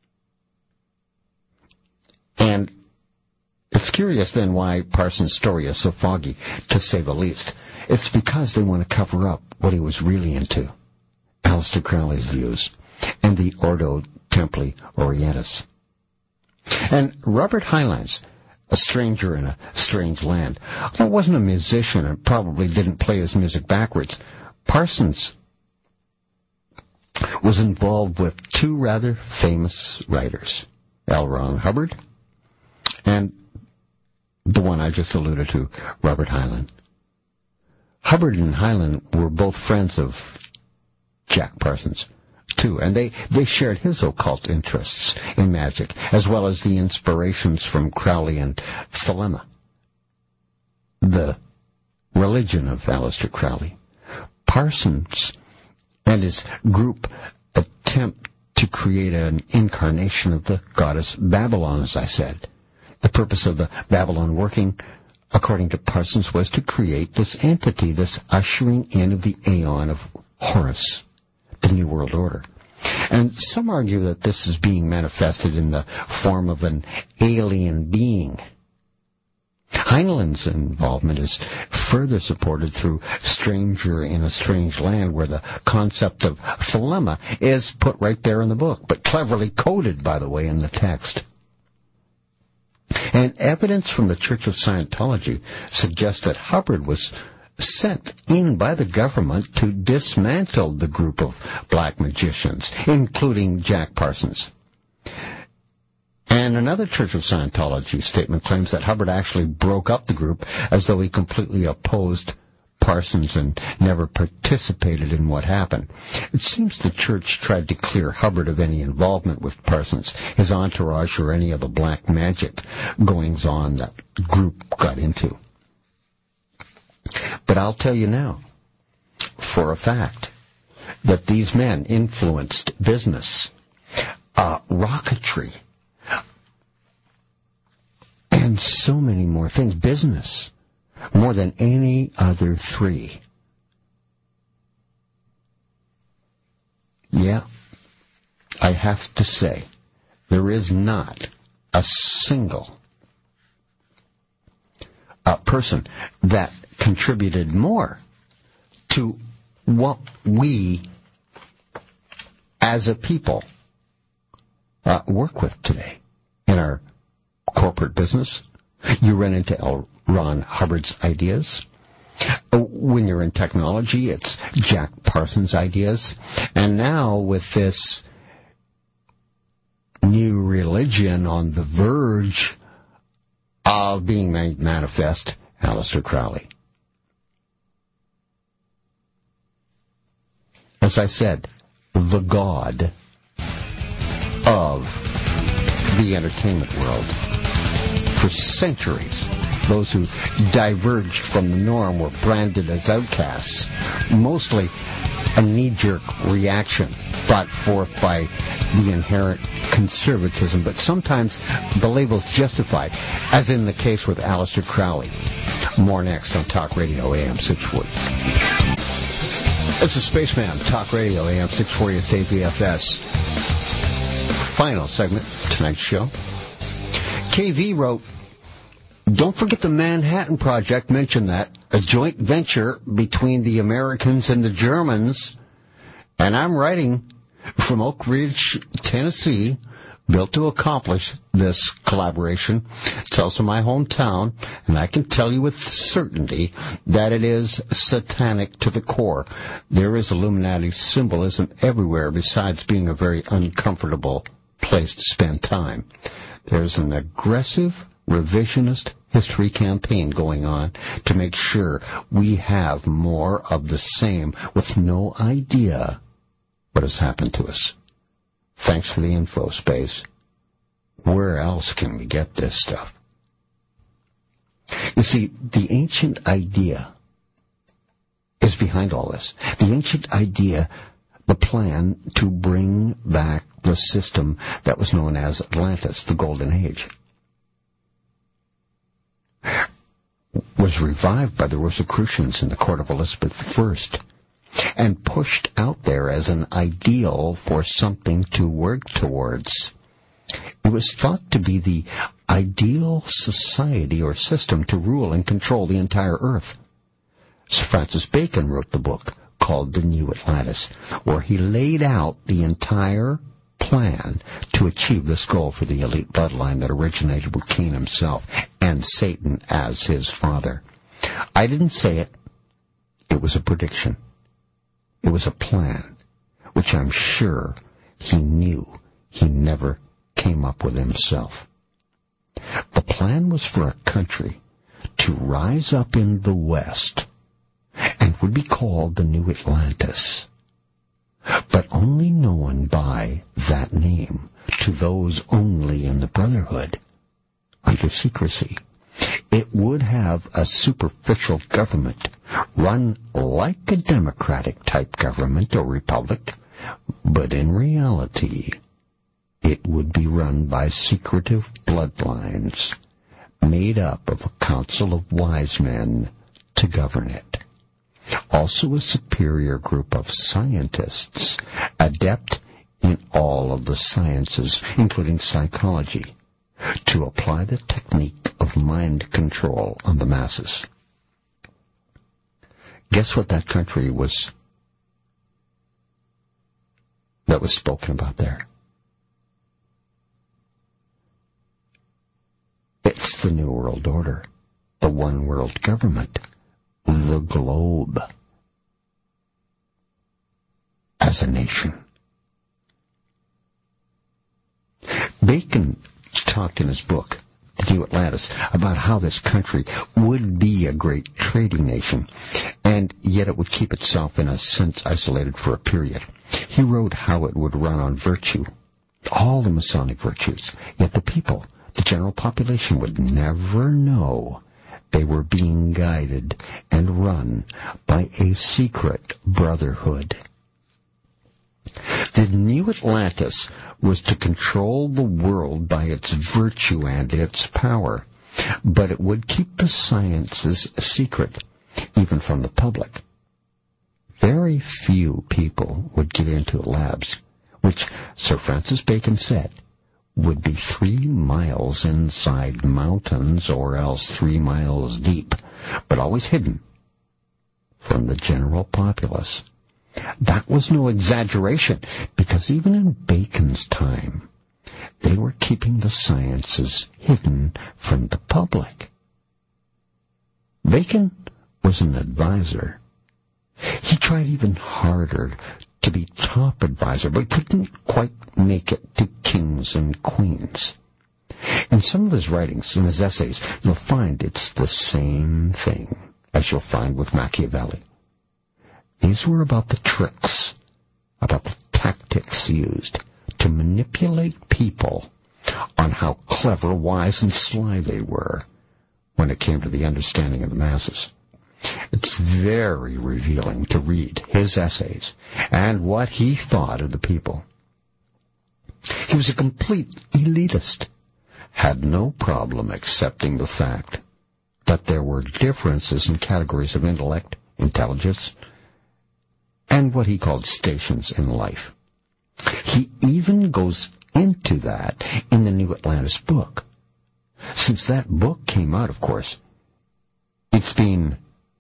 And it's curious then why Parsons' story is so foggy, to say the least. It's because they want to cover up what he was really into, Aleister Crowley's views, and the Ordo Templi Orientis. And Robert Heinlein's A Stranger in a Strange Land, although he wasn't a musician and probably didn't play his music backwards, Parsons was involved with two rather famous writers, L. Ron Hubbard and the one I just alluded to, Robert Heinlein. Hubbard and Heinlein were both friends of Jack Parsons, too, and they shared his occult interests in magic, as well as the inspirations from Crowley and Thelema, the religion of Aleister Crowley. Parsons and his group attempt to create an incarnation of the goddess Babylon, as I said. The purpose of the Babylon working, according to Parsons, was to create this entity, this ushering in of the Aeon of Horus, the New World Order. And some argue that this is being manifested in the form of an alien being. Heinlein's involvement is further supported through Stranger in a Strange Land, where the concept of Thelema is put right there in the book, but cleverly coded, by the way, in the text. And evidence from the Church of Scientology suggests that Hubbard was sent in by the government to dismantle the group of black magicians, including Jack Parsons. And another Church of Scientology statement claims that Hubbard actually broke up the group as though he completely opposed Parsons and never participated in what happened. It seems the church tried to clear Hubbard of any involvement with Parsons, his entourage, or any of the black magic goings-on that group got into. But I'll tell you now, for a fact, that these men influenced business, rocketry, and so many more things. Business, more than any other three. Yeah, I have to say, there is not a single person that contributed more to what we as a people work with today in our corporate business. You run into L. Ron Hubbard's ideas. When you're in technology, it's Jack Parsons' ideas. And now with this new religion on the verge of being made manifest, Aleister Crowley. As I said, the god of the entertainment world. For centuries, those who diverged from the norm were branded as outcasts, mostly a knee-jerk reaction brought forth by the inherent conservatism, but sometimes the label's justified, as in the case with Aleister Crowley. More next on Talk Radio AM 640. It's a Spaceman, Talk Radio AM 640, it's APFS. Final segment of tonight's show. KV wrote, "Don't forget the Manhattan Project," mentioned that, a joint venture between the Americans and the Germans. And I'm writing from Oak Ridge, Tennessee, built to accomplish this collaboration. It's also my hometown, and I can tell you with certainty that it is satanic to the core. There is Illuminati symbolism everywhere besides being a very uncomfortable place to spend time. There's an aggressive revisionist history campaign going on to make sure we have more of the same with no idea what has happened to us. Thanks for the info, Space. Where else can we get this stuff? You see, the ancient idea is behind all this. The ancient idea, the plan to bring back the system that was known as Atlantis, the Golden Age, was revived by the Rosicrucians in the court of Elizabeth I and pushed out there as an ideal for something to work towards. It was thought to be the ideal society or system to rule and control the entire earth. Sir Francis Bacon wrote the book called The New Atlantis, where he laid out the entire plan to achieve this goal for the elite bloodline that originated with Cain himself and Satan as his father. I didn't say it. It was a prediction. It was a plan, which I'm sure he knew he never came up with himself. The plan was for a country to rise up in the West and would be called the New Atlantis, but only known by that name to those only in the Brotherhood, under secrecy. It would have a superficial government, run like a democratic-type government or republic, But in reality, it would be run by secretive bloodlines made up of a council of wise men to govern it. Also a superior group of scientists, adept in all of the sciences, including psychology, to apply the technique of mind control on the masses. Guess what that country was that was spoken about there? It's the New World Order, the one world government, the globe as a nation. Bacon talked in his book, The New Atlantis, about how this country would be a great trading nation, and yet it would keep itself in a sense isolated for a period. He wrote how it would run on virtue, all the Masonic virtues, yet the people, the general population, would never know they were being guided and run by a secret brotherhood. The New Atlantis was to control the world by its virtue and its power, but it would keep the sciences secret, even from the public. Very few people would get into the labs, which Sir Francis Bacon said would be 3 miles inside mountains or else 3 miles deep, but always hidden from the general populace. That was no exaggeration, because even in Bacon's time, they were keeping the sciences hidden from the public. Bacon was an advisor. He tried even harder to be top advisor, but couldn't quite make it to kings and queens. In some of his writings, in his essays, you'll find it's the same thing as you'll find with Machiavelli. These were about the tricks, about the tactics used to manipulate people on how clever, wise, and sly they were when it came to the understanding of the masses. It's very revealing to read his essays and what he thought of the people. He was a complete elitist, had no problem accepting the fact that there were differences in categories of intellect, intelligence, and what he called stations in life. He even goes into that in the New Atlantis book. Since that book came out, of course, it's been,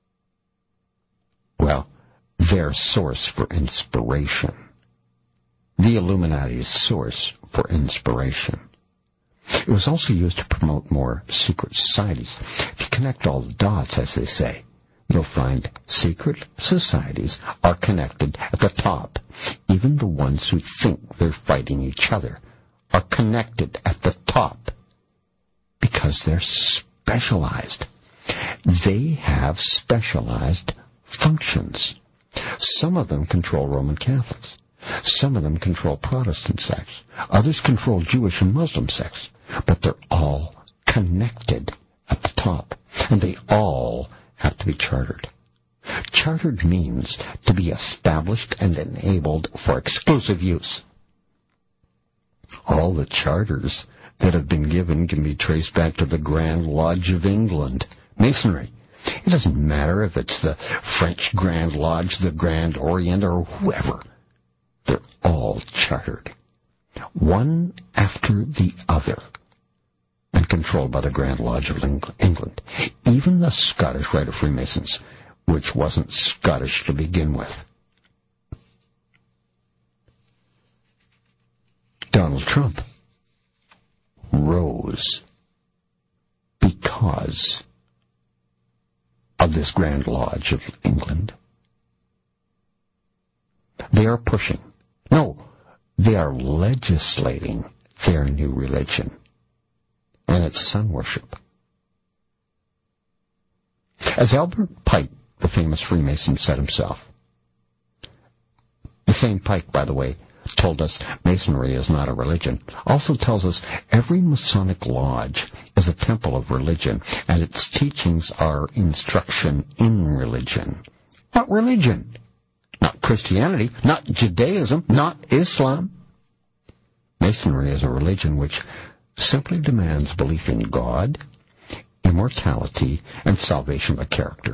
well, their source for inspiration. The Illuminati's source for inspiration. It was also used to promote more secret societies. If you connect all the dots, as they say, you'll find secret societies are connected at the top. Even the ones who think they're fighting each other are connected at the top because they're specialized. They have specialized functions. Some of them control Roman Catholics. Some of them control Protestant sects. Others control Jewish and Muslim sects. But they're all connected at the top. And they all have to be chartered. Chartered means to be established and enabled for exclusive use. All the charters that have been given can be traced back to the Grand Lodge of England, Masonry. It doesn't matter if it's the French Grand Lodge, the Grand Orient, or whoever. They're all chartered, one after the other, and controlled by the Grand Lodge of England. Even the Scottish Rite of Freemasons, which wasn't Scottish to begin with. Donald Trump rose because of this Grand Lodge of England. They are pushing, they are legislating their new religion, and it's sun worship. As Albert Pike, the famous Freemason, said himself, the same Pike, by the way, told us Masonry is not a religion, also tells us every Masonic lodge is a temple of religion, and its teachings are instruction in religion. What religion? Not Christianity, not Judaism, not Islam. Masonry is a religion which simply demands belief in God, immortality, and salvation by character.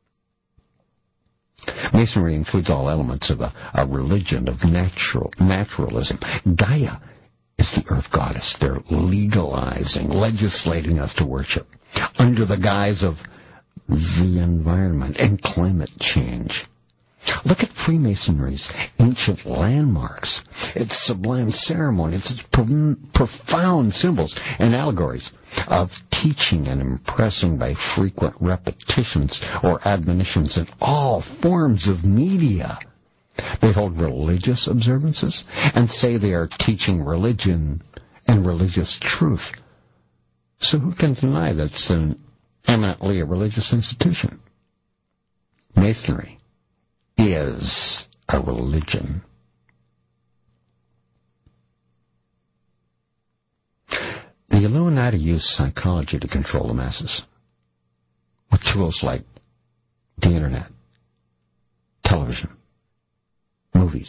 Masonry includes all elements of a religion of naturalism. Gaia is the earth goddess. They're legalizing, legislating us to worship under the guise of the environment and climate change. Look at Freemasonry's ancient landmarks, its sublime ceremonies, its profound symbols and allegories of teaching and impressing by frequent repetitions or admonitions in all forms of media. They hold religious observances and say they are teaching religion and religious truth. So who can deny that's eminently a religious institution? Masonry is a religion. The Illuminati use psychology to control the masses with tools like the internet, television, movies,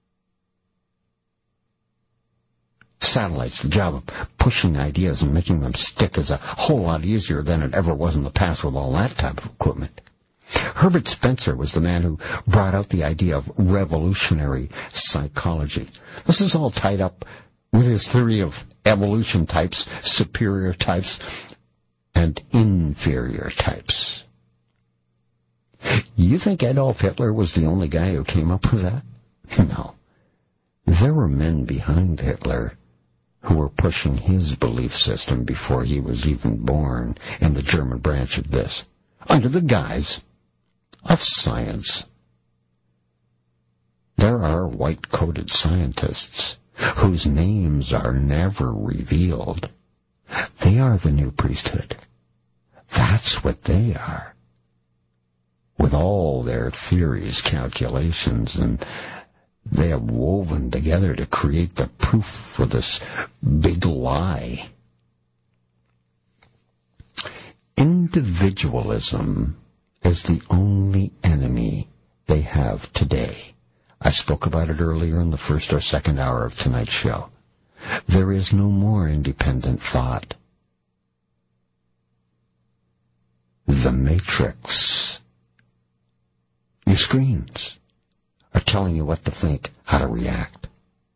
satellites. The job of pushing ideas and making them stick is a whole lot easier than it ever was in the past with all that type of equipment. Herbert Spencer was the man who brought out the idea of revolutionary psychology. This is all tied up with his theory of evolution types, superior types, and inferior types. You think Adolf Hitler was the only guy who came up with that? No. There were men behind Hitler who were pushing his belief system before he was even born in the German branch of this, under the guise of science. There are white-coated scientists whose names are never revealed. They are the new priesthood. That's what they are. With all their theories, calculations, and they have woven together to create the proof for this big lie. Individualism is the only enemy they have today. I spoke about it earlier in the first or second hour of tonight's show. There is no more independent thought. The Matrix. Your screens are telling you what to think, how to react.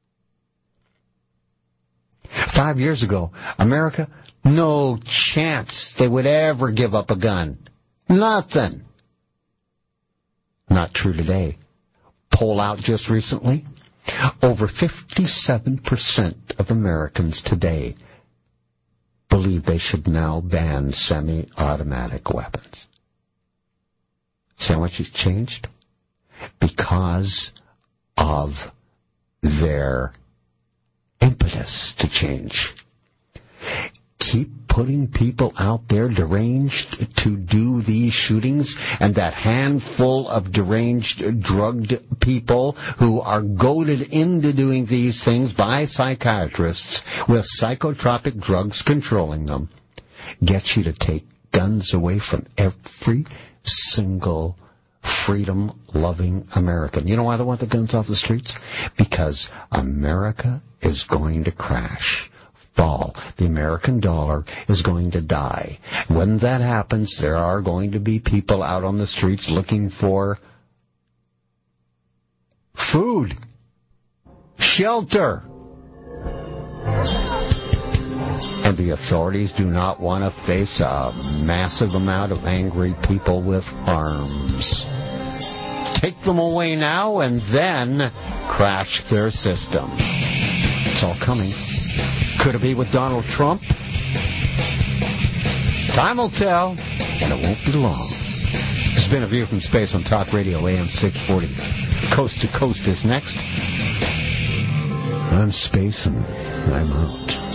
5 years ago, America, no chance they would ever give up a gun. Nothing. Not true today. Poll out just recently, over 57% of Americans today believe they should now ban semi-automatic weapons. See how much it's changed? Because of their impetus to change. Keep putting people out there deranged to do these shootings, and that handful of deranged, drugged people who are goaded into doing these things by psychiatrists with psychotropic drugs controlling them, gets you to take guns away from every single freedom-loving American. You know why they want the guns off the streets? Because America is going to crash. Fall. The American dollar is going to die. When that happens, there are going to be people out on the streets looking for food, shelter. And the authorities do not want to face a massive amount of angry people with arms. Take them away now and then crash their system. It's all coming. Could it be with Donald Trump? Time will tell, and it won't be long. It's been A View from Space on Talk Radio AM 640. Coast to Coast is next. I'm Space, and I'm out.